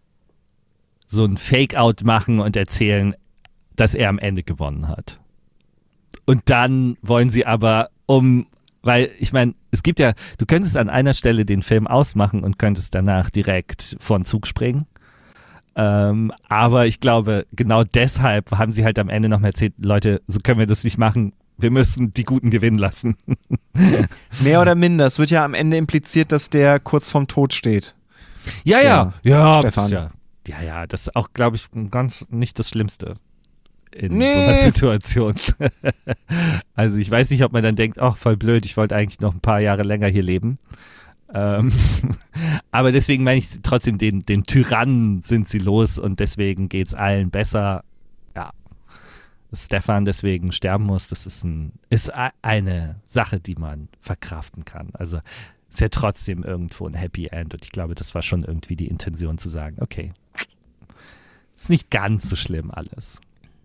so ein Fake-Out machen und erzählen, dass er am Ende gewonnen hat. Und dann wollen sie aber um Weil, ich meine, es gibt ja, du könntest an einer Stelle den Film ausmachen und könntest danach direkt vor den Zug springen. Ähm, aber ich glaube, genau deshalb haben sie halt am Ende noch mal erzählt, Leute, so können wir das nicht machen. Wir müssen die Guten gewinnen lassen. Mehr oder minder. Es wird ja am Ende impliziert, dass der kurz vorm Tod steht. Ja, ja. Ja, Stefan. das ist ja, ja, ja, das ist auch, glaube ich, ganz nicht das Schlimmste in nee. so einer Situation. Also ich weiß nicht, ob man dann denkt, ach, voll blöd, ich wollte eigentlich noch ein paar Jahre länger hier leben. Ähm, aber deswegen meine ich trotzdem, den, den Tyrannen sind sie los und deswegen geht es allen besser. Ja, dass Stefan deswegen sterben muss, das ist, ein, ist eine Sache, die man verkraften kann. Also ist ja trotzdem irgendwo ein Happy End und ich glaube, das war schon irgendwie die Intention zu sagen, okay, ist nicht ganz so schlimm alles.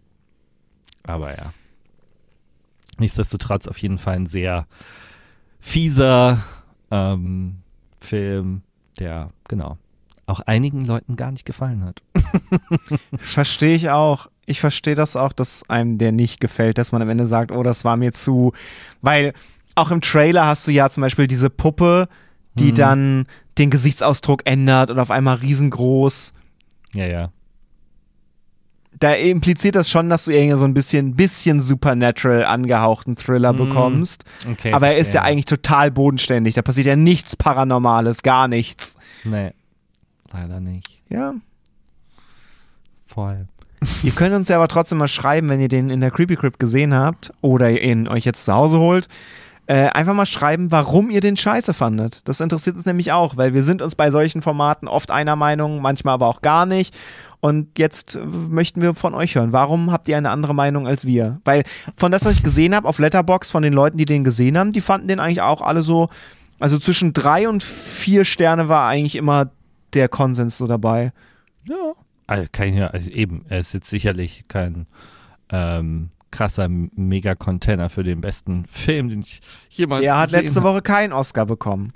Aber ja. Nichtsdestotrotz auf jeden Fall ein sehr fieser ähm, Film, der, genau, auch einigen Leuten gar nicht gefallen hat. Verstehe ich auch. Ich verstehe das auch, dass einem der nicht gefällt, dass man am Ende sagt, oh, das war mir zu, weil auch im Trailer hast du ja zum Beispiel diese Puppe, die hm. dann den Gesichtsausdruck ändert und auf einmal riesengroß. Ja, ja. Da impliziert das schon, dass du irgendwie so ein bisschen, bisschen supernatural angehauchten Thriller mm, bekommst. Okay, aber er ist ja eigentlich total bodenständig. Da passiert ja nichts Paranormales, gar nichts. Nee, leider nicht. Ja. Voll. Ihr könnt uns ja aber trotzdem mal schreiben, wenn ihr den in der Creepy Crypt gesehen habt oder ihn euch jetzt zu Hause holt. Äh, einfach mal schreiben, warum ihr den scheiße fandet. Das interessiert uns nämlich auch, weil wir sind uns bei solchen Formaten oft einer Meinung, manchmal aber auch gar nicht. Und jetzt möchten wir von euch hören. Warum habt ihr eine andere Meinung als wir? Weil von das, was ich gesehen habe auf Letterboxd von den Leuten, die den gesehen haben, die fanden den eigentlich auch alle so, also zwischen drei und vier Sterne war eigentlich immer der Konsens so dabei. Ja. Also, kein, also eben, er ist jetzt sicherlich kein ähm, krasser Mega-Container für den besten Film, den ich jemals gesehen habe. Er hat letzte Woche keinen Oscar bekommen.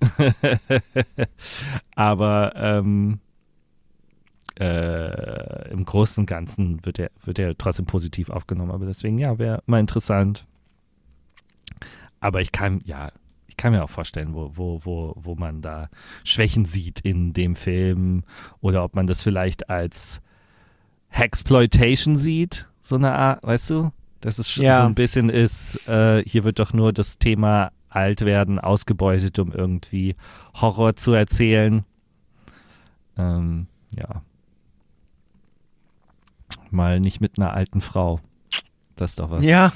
Aber ähm, Äh, im Großen und Ganzen wird er, wird er trotzdem positiv aufgenommen, aber deswegen, ja, wäre mal interessant. Aber ich kann, ja, ich kann mir auch vorstellen, wo, wo, wo, wo man da Schwächen sieht in dem Film oder ob man das vielleicht als Hexploitation sieht, so eine Art, weißt du? Dass es ja. so ein bisschen ist, äh, hier wird doch nur das Thema Altwerden ausgebeutet, um irgendwie Horror zu erzählen. Ähm, ja. Mal nicht mit einer alten Frau. Das ist doch was. Ja.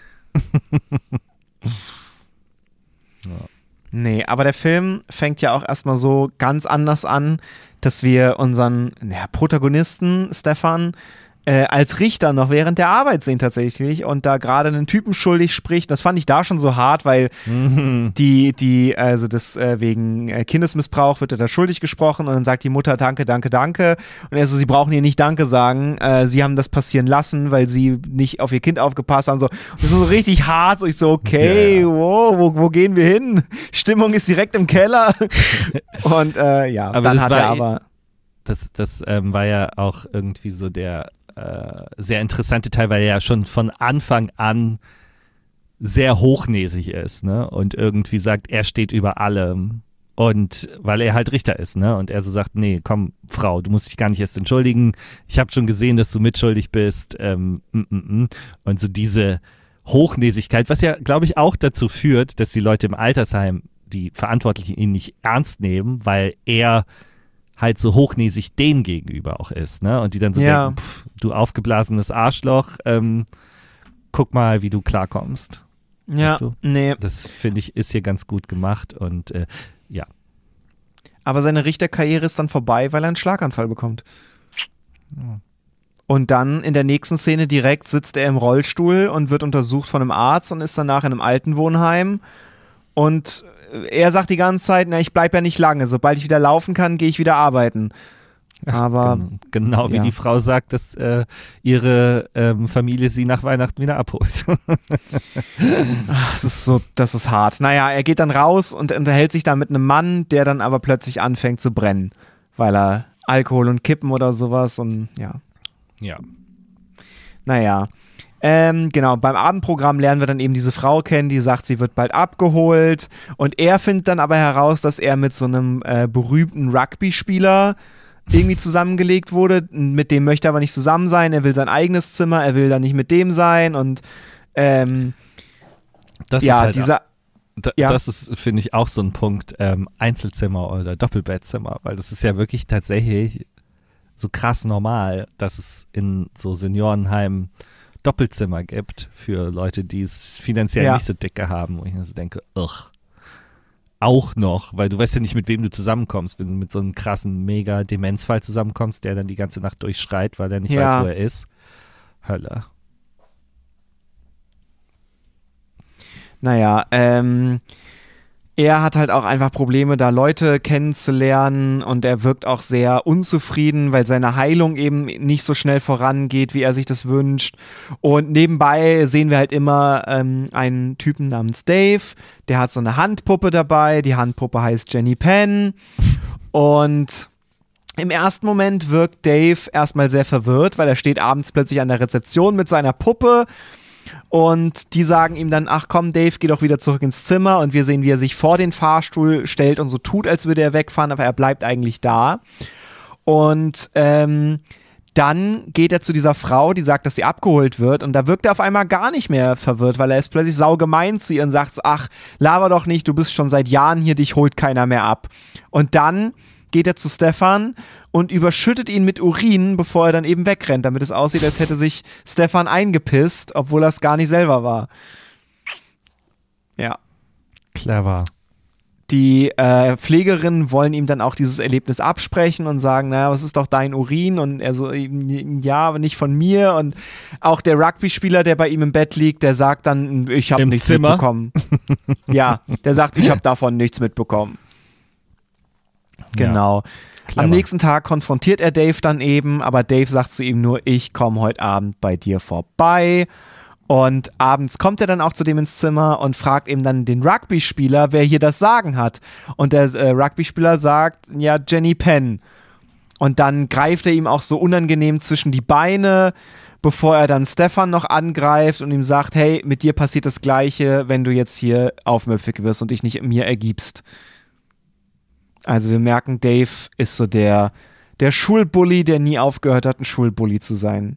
ja. Nee, aber der Film fängt ja auch erstmal so ganz anders an, dass wir unseren ja, Protagonisten Stefan äh, als Richter noch während der Arbeit sehen tatsächlich und da gerade einen Typen schuldig spricht. Das fand ich da schon so hart, weil mhm. die, die, also das äh, wegen äh, Kindesmissbrauch wird er da schuldig gesprochen und dann sagt die Mutter danke, danke, danke und er so, sie brauchen ihr nicht danke sagen, äh, sie haben das passieren lassen, weil sie nicht auf ihr Kind aufgepasst haben. So. Und das ist so richtig hart, so ich so, okay, ja. wow, wo, wo gehen wir hin? Stimmung ist direkt im Keller und äh, ja, aber dann hat er war, aber das, das ähm, war ja auch irgendwie so der Äh, sehr interessante Teil, weil er ja schon von Anfang an sehr hochnäsig ist, ne? Und irgendwie sagt, er steht über allem. Und weil er halt Richter ist, ne? Und er so sagt, nee, komm, Frau, du musst dich gar nicht erst entschuldigen. Ich habe schon gesehen, dass du mitschuldig bist. Ähm, mm, mm, mm. Und so diese Hochnäsigkeit, was ja, glaube ich, auch dazu führt, dass die Leute im Altersheim, die Verantwortlichen, ihn nicht ernst nehmen, weil er halt so hochnäsig denen gegenüber auch ist, ne? Und die dann so ja. denken, pff, du aufgeblasenes Arschloch, ähm, guck mal, wie du klarkommst. Ja, weißt du? nee. Das finde ich, ist hier ganz gut gemacht und äh, ja. Aber seine Richterkarriere ist dann vorbei, weil er einen Schlaganfall bekommt. Ja. Und dann in der nächsten Szene direkt sitzt er im Rollstuhl und wird untersucht von einem Arzt und ist danach in einem Altenwohnheim und er sagt die ganze Zeit, na, ich bleibe ja nicht lange. Sobald ich wieder laufen kann, gehe ich wieder arbeiten. Aber genau, genau wie ja. die Frau sagt, dass äh, ihre ähm, Familie sie nach Weihnachten wieder abholt. Ach, das ist so, das ist hart. Naja, er geht dann raus und unterhält sich dann mit einem Mann, der dann aber plötzlich anfängt zu brennen, weil er Alkohol und Kippen oder sowas und ja. Ja. Naja. Ähm, genau, beim Abendprogramm lernen wir dann eben diese Frau kennen, die sagt, sie wird bald abgeholt und er findet dann aber heraus, dass er mit so einem äh, berühmten Rugby-Spieler irgendwie zusammengelegt wurde, mit dem möchte er aber nicht zusammen sein, er will sein eigenes Zimmer, er will da nicht mit dem sein und ähm, das ja, ist halt dieser Da, ja. Das ist, finde ich, auch so ein Punkt, ähm, Einzelzimmer oder Doppelbettzimmer, weil das ist ja wirklich tatsächlich so krass normal, dass es in so Seniorenheimen Doppelzimmer gibt für Leute, die es finanziell ja. nicht so dicke haben, wo ich mir so denke, ugh, auch noch, weil du weißt ja nicht, mit wem du zusammenkommst, wenn du mit so einem krassen Mega-Demenzfall zusammenkommst, der dann die ganze Nacht durchschreit, weil er nicht ja. weiß, wo er ist. Hölle. Naja, ähm, er hat halt auch einfach Probleme, da Leute kennenzulernen und er wirkt auch sehr unzufrieden, weil seine Heilung eben nicht so schnell vorangeht, wie er sich das wünscht. Und nebenbei sehen wir halt immer ähm, einen Typen namens Dave, der hat so eine Handpuppe dabei, die Handpuppe heißt Jenny Penn und Im ersten Moment wirkt Dave erstmal sehr verwirrt, weil er steht abends plötzlich an der Rezeption mit seiner Puppe und die sagen ihm dann, ach komm Dave, geh doch wieder zurück ins Zimmer und wir sehen, wie er sich vor den Fahrstuhl stellt und so tut, als würde er wegfahren, aber er bleibt eigentlich da. Und ähm, dann geht er zu dieser Frau, die sagt, dass sie abgeholt wird und da wirkt er auf einmal gar nicht mehr verwirrt, weil er ist plötzlich saugemein zu ihr und sagt, ach, laber doch nicht, du bist schon seit Jahren hier, dich holt keiner mehr ab. Und dann geht er zu Stefan und überschüttet ihn mit Urin, bevor er dann eben wegrennt, damit es aussieht, als hätte sich Stefan eingepisst, obwohl er es gar nicht selber war. Ja. Clever. Die äh, Pflegerinnen wollen ihm dann auch dieses Erlebnis absprechen und sagen, naja, was ist doch dein Urin? Und er so, ja, aber nicht von mir. Und auch der Rugby-Spieler, der bei ihm im Bett liegt, der sagt dann, ich habe nichts Zimmer? mitbekommen. Ja, der sagt, ich habe davon nichts mitbekommen. Genau. Ja, am nächsten Tag konfrontiert er Dave dann eben, aber Dave sagt zu ihm nur, ich komme heute Abend bei dir vorbei. Und abends kommt er dann auch zu dem ins Zimmer und fragt eben dann den Rugby-Spieler, wer hier das Sagen hat. Und der äh, Rugby-Spieler sagt, ja, Jenny Penn. Und dann greift er ihm auch so unangenehm zwischen die Beine, bevor er dann Stefan noch angreift und ihm sagt, hey, mit dir passiert das Gleiche, wenn du jetzt hier aufmüpfig wirst und dich nicht mir ergibst. Also wir merken, Dave ist so der, der Schulbully, der nie aufgehört hat, ein Schulbully zu sein.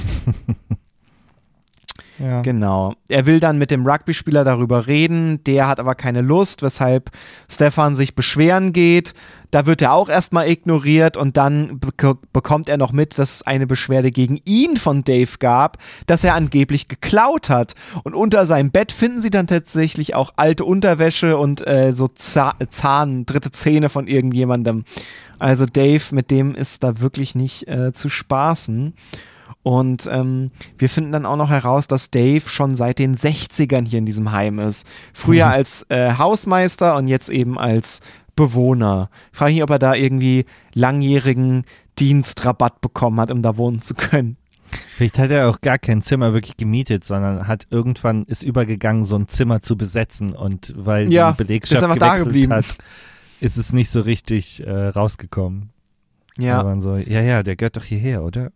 Ja. Genau. Er will dann mit dem Rugby-Spieler darüber reden, der hat aber keine Lust, weshalb Stefan sich beschweren geht. Da wird er auch erstmal ignoriert und dann be- bekommt er noch mit, dass es eine Beschwerde gegen ihn von Dave gab, dass er angeblich geklaut hat. Und unter seinem Bett finden sie dann tatsächlich auch alte Unterwäsche und äh, so Zahn, Zahn, dritte Zähne von irgendjemandem. Also Dave, mit dem ist da wirklich nicht äh, zu spaßen. Und ähm, wir finden dann auch noch heraus, dass Dave schon seit den sechzigern hier in diesem Heim ist. Früher mhm. als äh, Hausmeister und jetzt eben als Bewohner. Ich frage mich, ob er da irgendwie langjährigen Dienstrabatt bekommen hat, um da wohnen zu können. Vielleicht hat er auch gar kein Zimmer wirklich gemietet, sondern hat irgendwann ist übergegangen, so ein Zimmer zu besetzen und weil ja, die Belegschaft ist gewechselt hat, ist es nicht so richtig äh, rausgekommen. Ja. Aber so, ja, ja, der gehört doch hierher, oder?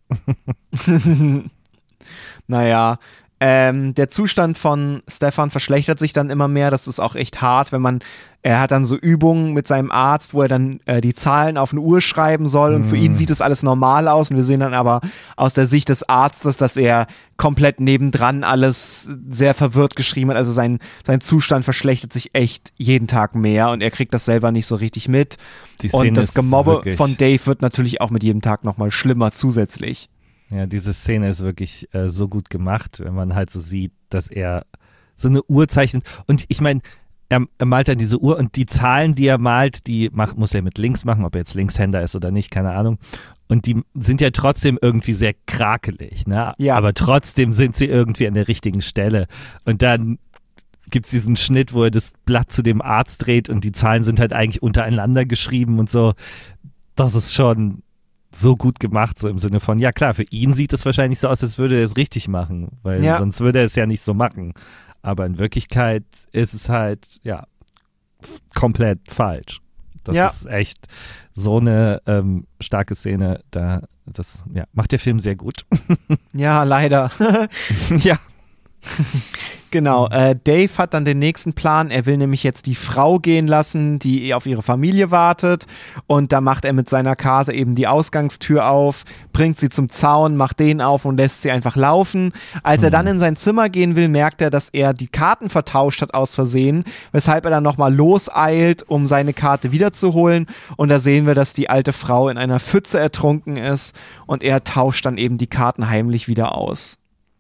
Naja, ähm, der Zustand von Stefan verschlechtert sich dann immer mehr. Das ist auch echt hart, wenn man, er hat dann so Übungen mit seinem Arzt, wo er dann äh, die Zahlen auf eine Uhr schreiben soll und mm. für ihn sieht das alles normal aus und wir sehen dann aber aus der Sicht des Arztes, dass er komplett nebendran alles sehr verwirrt geschrieben hat. Also sein, sein Zustand verschlechtert sich echt jeden Tag mehr und er kriegt das selber nicht so richtig mit. Die Szene und das Gemobbe wirklich... von Dave wird natürlich auch mit jedem Tag nochmal schlimmer zusätzlich. Ja, diese Szene ist wirklich äh, so gut gemacht, wenn man halt so sieht, dass er so eine Uhr zeichnet. Und ich meine, er, er malt dann diese Uhr und die Zahlen, die er malt, die macht, muss er mit links machen, ob er jetzt Linkshänder ist oder nicht, keine Ahnung. Und die sind ja trotzdem irgendwie sehr krakelig, ne? Ja. Aber trotzdem sind sie irgendwie an der richtigen Stelle. Und dann gibt es diesen Schnitt, wo er das Blatt zu dem Arzt dreht und die Zahlen sind halt eigentlich untereinander geschrieben und so. Das ist schon so gut gemacht, so im Sinne von, ja klar, für ihn sieht es wahrscheinlich so aus, als würde er es richtig machen, weil ja. sonst würde er es ja nicht so machen. Aber in Wirklichkeit ist es halt, ja, f- komplett falsch. Das ja. ist echt so eine ähm, starke Szene, da, das ja, macht der Film sehr gut. Ja, leider. Ja. Genau, äh, Dave hat dann den nächsten Plan, er will nämlich jetzt die Frau gehen lassen, die auf ihre Familie wartet und da macht er mit seiner Karte eben die Ausgangstür auf, bringt sie zum Zaun, macht den auf und lässt sie einfach laufen. Als er dann in sein Zimmer gehen will, merkt er, dass er die Karten vertauscht hat aus Versehen, weshalb er dann nochmal loseilt, um seine Karte wiederzuholen und da sehen wir, dass die alte Frau in einer Pfütze ertrunken ist und er tauscht dann eben die Karten heimlich wieder aus.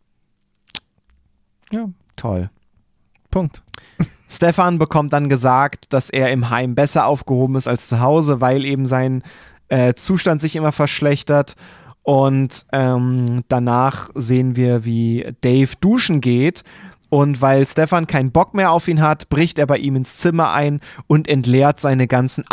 Ja. Toll. Punkt. Stefan bekommt dann gesagt, dass er im Heim besser aufgehoben ist als zu Hause, weil eben sein äh, Zustand sich immer verschlechtert. Und ähm, danach sehen wir, wie Dave duschen geht. Und weil Stefan keinen Bock mehr auf ihn hat, bricht er bei ihm ins Zimmer ein und entleert seine ganzen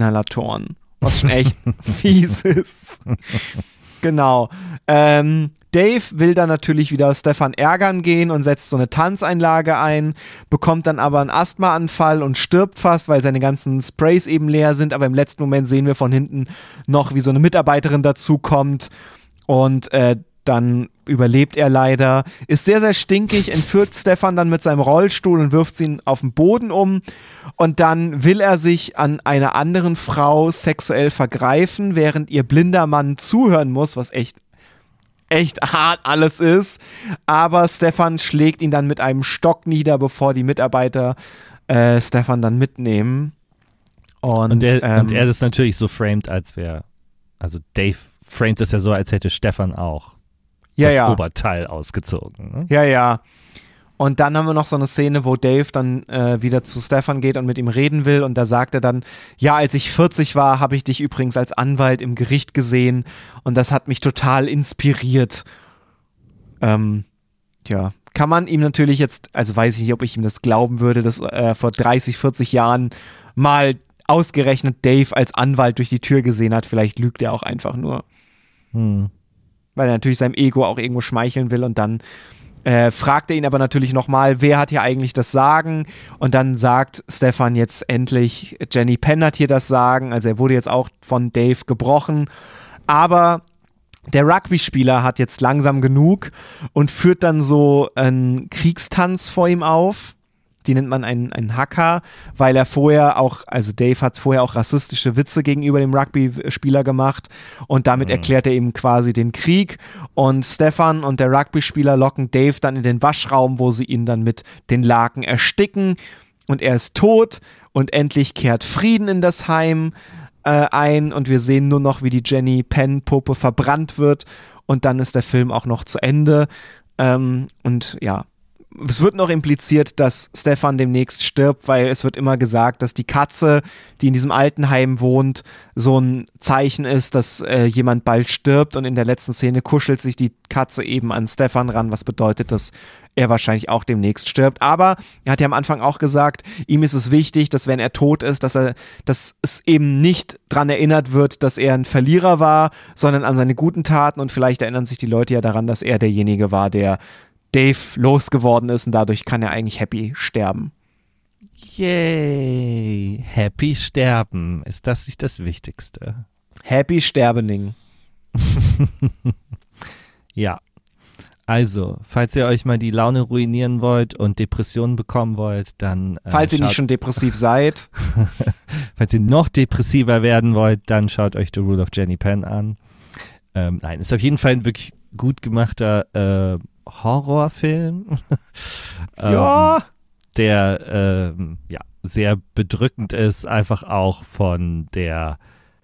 Asthma-Inhalatoren. Was schon echt fies ist. Genau. Ähm, Dave will dann natürlich wieder Stefan ärgern gehen und setzt so eine Tanzeinlage ein, bekommt dann aber einen Asthmaanfall und stirbt fast, weil seine ganzen Sprays eben leer sind, aber im letzten Moment sehen wir von hinten noch, wie so eine Mitarbeiterin dazukommt und äh, dann überlebt er leider, ist sehr, sehr stinkig, entführt Stefan dann mit seinem Rollstuhl und wirft ihn auf den Boden um und dann will er sich an einer anderen Frau sexuell vergreifen, während ihr blinder Mann zuhören muss, was echt, echt hart alles ist, aber Stefan schlägt ihn dann mit einem Stock nieder, bevor die Mitarbeiter äh, Stefan dann mitnehmen. Und, und, er, ähm, und er das natürlich so framed, als wäre, also Dave framed es ja so, als hätte Stefan auch ja, das ja. Oberteil ausgezogen. Ne? Ja, ja. Und dann haben wir noch so eine Szene, wo Dave dann äh, wieder zu Stefan geht und mit ihm reden will und da sagt er dann, ja, als ich vierzig war, habe ich dich übrigens als Anwalt im Gericht gesehen und das hat mich total inspiriert. Ähm, ja, kann man ihm natürlich jetzt, also weiß ich nicht, ob ich ihm das glauben würde, dass äh, vor dreißig, vierzig Jahren mal ausgerechnet Dave als Anwalt durch die Tür gesehen hat. Vielleicht lügt er auch einfach nur. Hm. Weil er natürlich seinem Ego auch irgendwo schmeicheln will und dann äh, fragt er ihn aber natürlich nochmal, wer hat hier eigentlich das Sagen? Und dann sagt Stefan jetzt endlich, Jenny Penn hat hier das Sagen, also er wurde jetzt auch von Dave gebrochen, aber der Rugby-Spieler hat jetzt langsam genug und führt dann so einen Kriegstanz vor ihm auf. Die nennt man einen, einen Hacker, weil er vorher auch, also Dave hat vorher auch rassistische Witze gegenüber dem Rugby-Spieler gemacht und damit mhm. erklärt er ihm quasi den Krieg und Stefan und der Rugby-Spieler locken Dave dann in den Waschraum, wo sie ihn dann mit den Laken ersticken und er ist tot und endlich kehrt Frieden in das Heim äh, ein und wir sehen nur noch, wie die Jenny Penn-Puppe verbrannt wird und dann ist der Film auch noch zu Ende ähm, und ja, es wird noch impliziert, dass Stefan demnächst stirbt, weil es wird immer gesagt, dass die Katze, die in diesem Altenheim wohnt, so ein Zeichen ist, dass äh, jemand bald stirbt und in der letzten Szene kuschelt sich die Katze eben an Stefan ran, was bedeutet, dass er wahrscheinlich auch demnächst stirbt. Aber er hat ja am Anfang auch gesagt, ihm ist es wichtig, dass wenn er tot ist, dass er, dass es eben nicht dran erinnert wird, dass er ein Verlierer war, sondern an seine guten Taten und vielleicht erinnern sich die Leute ja daran, dass er derjenige war, der Dave losgeworden ist und dadurch kann er eigentlich happy sterben. Yay, happy sterben. Ist das nicht das Wichtigste? Happy Sterbening. Ja, also, falls ihr euch mal die Laune ruinieren wollt und Depressionen bekommen wollt, dann äh, Falls ihr nicht schon depressiv seid. Falls ihr noch depressiver werden wollt, dann schaut euch The Rule of Jenny Penn an. Ähm, nein, ist auf jeden Fall ein wirklich gut gemachter äh, Horrorfilm, ja. ähm, der ähm, ja, sehr bedrückend ist, einfach auch von der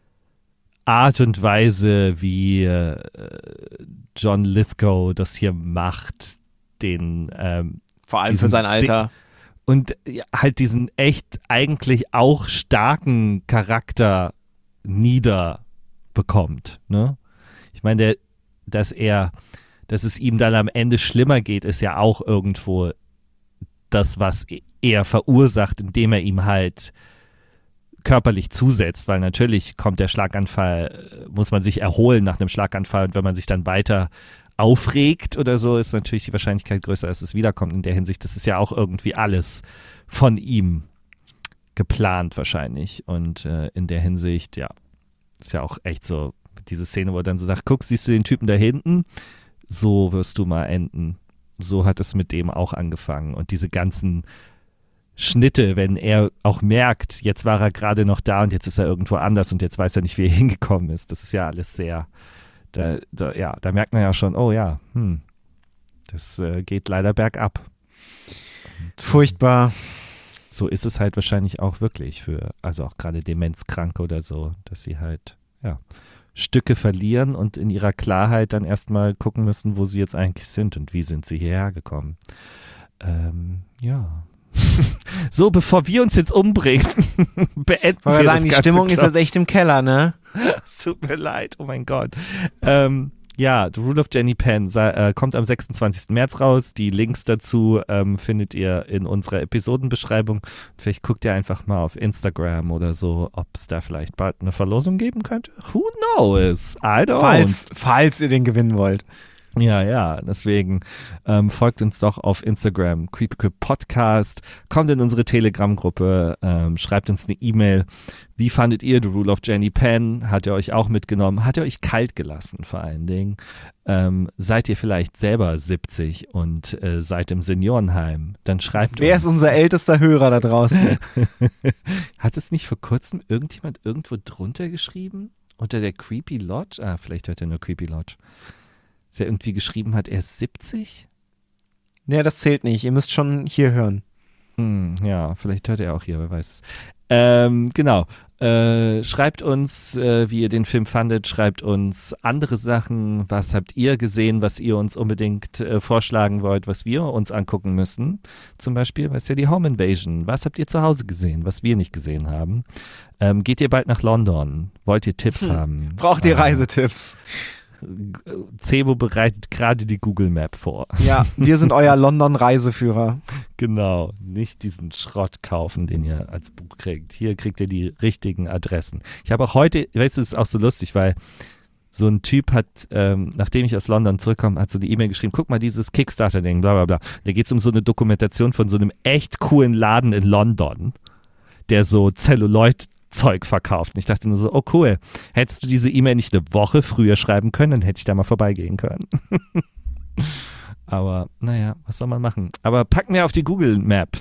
Art und Weise, wie äh, John Lithgow das hier macht, den ähm, vor allem für sein Alter. Und ja, halt diesen echt eigentlich auch starken Charakter niederbekommt. Ne? Ich meine, der, dass er dass es ihm dann am Ende schlimmer geht, ist ja auch irgendwo das, was er verursacht, indem er ihm halt körperlich zusetzt, weil natürlich kommt der Schlaganfall, muss man sich erholen nach einem Schlaganfall und wenn man sich dann weiter aufregt oder so, ist natürlich die Wahrscheinlichkeit größer, dass es wiederkommt in der Hinsicht. Das ist ja auch irgendwie alles von ihm geplant wahrscheinlich und äh, in der Hinsicht, ja, ist ja auch echt so diese Szene, wo er dann so sagt, guck, siehst du den Typen da hinten? So wirst du mal enden. So hat es mit dem auch angefangen. Und diese ganzen Schnitte, wenn er auch merkt, jetzt war er gerade noch da und jetzt ist er irgendwo anders und jetzt weiß er nicht, wie er hingekommen ist. Das ist ja alles sehr, da, da, ja, da merkt man ja schon, oh ja, hm, das äh, geht leider bergab. Und, furchtbar. So ist es halt wahrscheinlich auch wirklich für, also auch gerade Demenzkranke oder so, dass sie halt, ja, Stücke verlieren und in ihrer Klarheit dann erstmal gucken müssen, wo sie jetzt eigentlich sind und wie sind sie hierher gekommen. Ähm, ja. So, bevor wir uns jetzt umbringen, beenden wir, wir sagen, das die Stimmung Klaus. Ist jetzt echt im Keller, ne? Es tut mir leid, oh mein Gott. Ähm, ja, The Rule of Jenny Penn äh, kommt am sechsundzwanzigsten März raus. Die Links dazu ähm, findet ihr in unserer Episodenbeschreibung. Vielleicht guckt ihr einfach mal auf Instagram oder so, ob es da vielleicht bald eine Verlosung geben könnte. Who knows? I don't. Falls, falls ihr den gewinnen wollt. Ja, ja, deswegen ähm, folgt uns doch auf Instagram, Creepy Podcast, kommt in unsere Telegram-Gruppe, ähm, schreibt uns eine E-Mail. Wie fandet ihr The Rule of Jenny Penn? Hat er euch auch mitgenommen? Hat er euch kalt gelassen vor allen Dingen? Ähm, seid ihr vielleicht selber siebzig und äh, seid im Seniorenheim? Dann schreibt Wer uns. ist unser ältester Hörer da draußen? Hat es nicht vor kurzem irgendjemand irgendwo drunter geschrieben? Unter der Creepy Lodge? Ah, vielleicht hört er nur Creepy Lodge. Dass er irgendwie geschrieben hat, er ist siebzig? Nee, das zählt nicht. Ihr müsst schon hier hören. Hm, ja, vielleicht hört er auch hier, wer weiß es. Ähm, genau. Äh, schreibt uns, äh, wie ihr den Film fandet. Schreibt uns andere Sachen. Was habt ihr gesehen, was ihr uns unbedingt äh, vorschlagen wollt, was wir uns angucken müssen? Zum Beispiel, was ist ja die Home Invasion? Was habt ihr zu Hause gesehen, was wir nicht gesehen haben? Ähm, geht ihr bald nach London? Wollt ihr Tipps hm. haben? Braucht ihr äh, Reisetipps? Cebo bereitet gerade die Google Map vor. Ja, wir sind euer London-Reiseführer. Genau, nicht diesen Schrott kaufen, den ihr als Buch kriegt. Hier kriegt ihr die richtigen Adressen. Ich habe auch heute, weißt du, es ist auch so lustig, weil so ein Typ hat, ähm, nachdem ich aus London zurückkomme, hat so die E-Mail geschrieben, guck mal dieses Kickstarter-Ding, bla bla bla. Da geht es um so eine Dokumentation von so einem echt coolen Laden in London, der so Celluloid Zeug verkauft. Und ich dachte nur so, oh cool, hättest du diese E-Mail nicht eine Woche früher schreiben können, dann hätte ich da mal vorbeigehen können. Aber naja, was soll man machen? Aber packen wir auf die Google Map.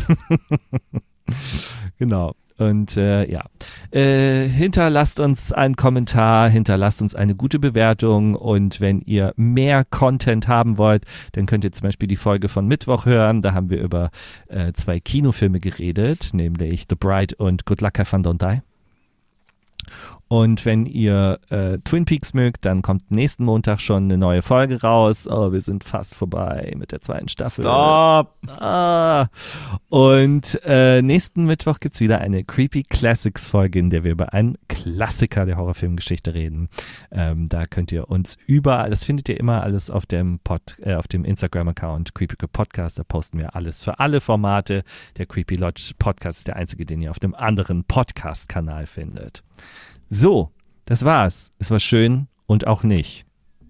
Genau. Und äh, ja, äh, hinterlasst uns einen Kommentar, hinterlasst uns eine gute Bewertung und wenn ihr mehr Content haben wollt, dann könnt ihr zum Beispiel die Folge von Mittwoch hören. Da haben wir über äh, zwei Kinofilme geredet, nämlich The Bride und Good Luck Have Fun Don't Die. Und wenn ihr äh, Twin Peaks mögt, dann kommt nächsten Montag schon eine neue Folge raus. Oh, wir sind fast vorbei mit der zweiten Staffel. Stop! Ah. Und äh, nächsten Mittwoch gibt's wieder eine Creepy Classics Folge, in der wir über einen Klassiker der Horrorfilmgeschichte reden. Ähm, da könnt ihr uns überall, das findet ihr immer alles auf dem Pod, äh, auf dem Instagram-Account Creepy Podcast. Da posten wir alles für alle Formate. Der Creepy Lodge Podcast ist der einzige, den ihr auf dem anderen Podcast-Kanal findet. So, das war's. Es war schön und auch nicht.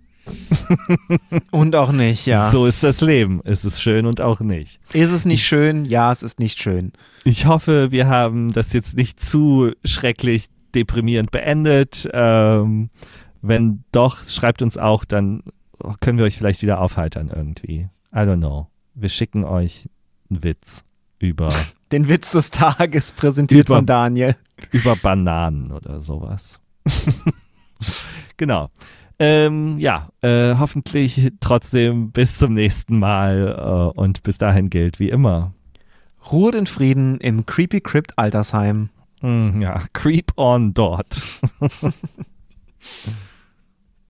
Und auch nicht, ja. So ist das Leben. Es ist schön und auch nicht. Ist es nicht schön? Ja, es ist nicht schön. Ich hoffe, wir haben das jetzt nicht zu schrecklich deprimierend beendet. Ähm, wenn doch, schreibt uns auch, dann können wir euch vielleicht wieder aufheitern irgendwie. I don't know. Wir schicken euch einen Witz über... Den Witz des Tages präsentiert über, von Daniel. Über Bananen oder sowas. Genau. Ähm, ja, äh, hoffentlich trotzdem bis zum nächsten Mal äh, und bis dahin gilt wie immer. Ruhet in Frieden im Creepy Crypt Altersheim. Mm, ja, creep on dort.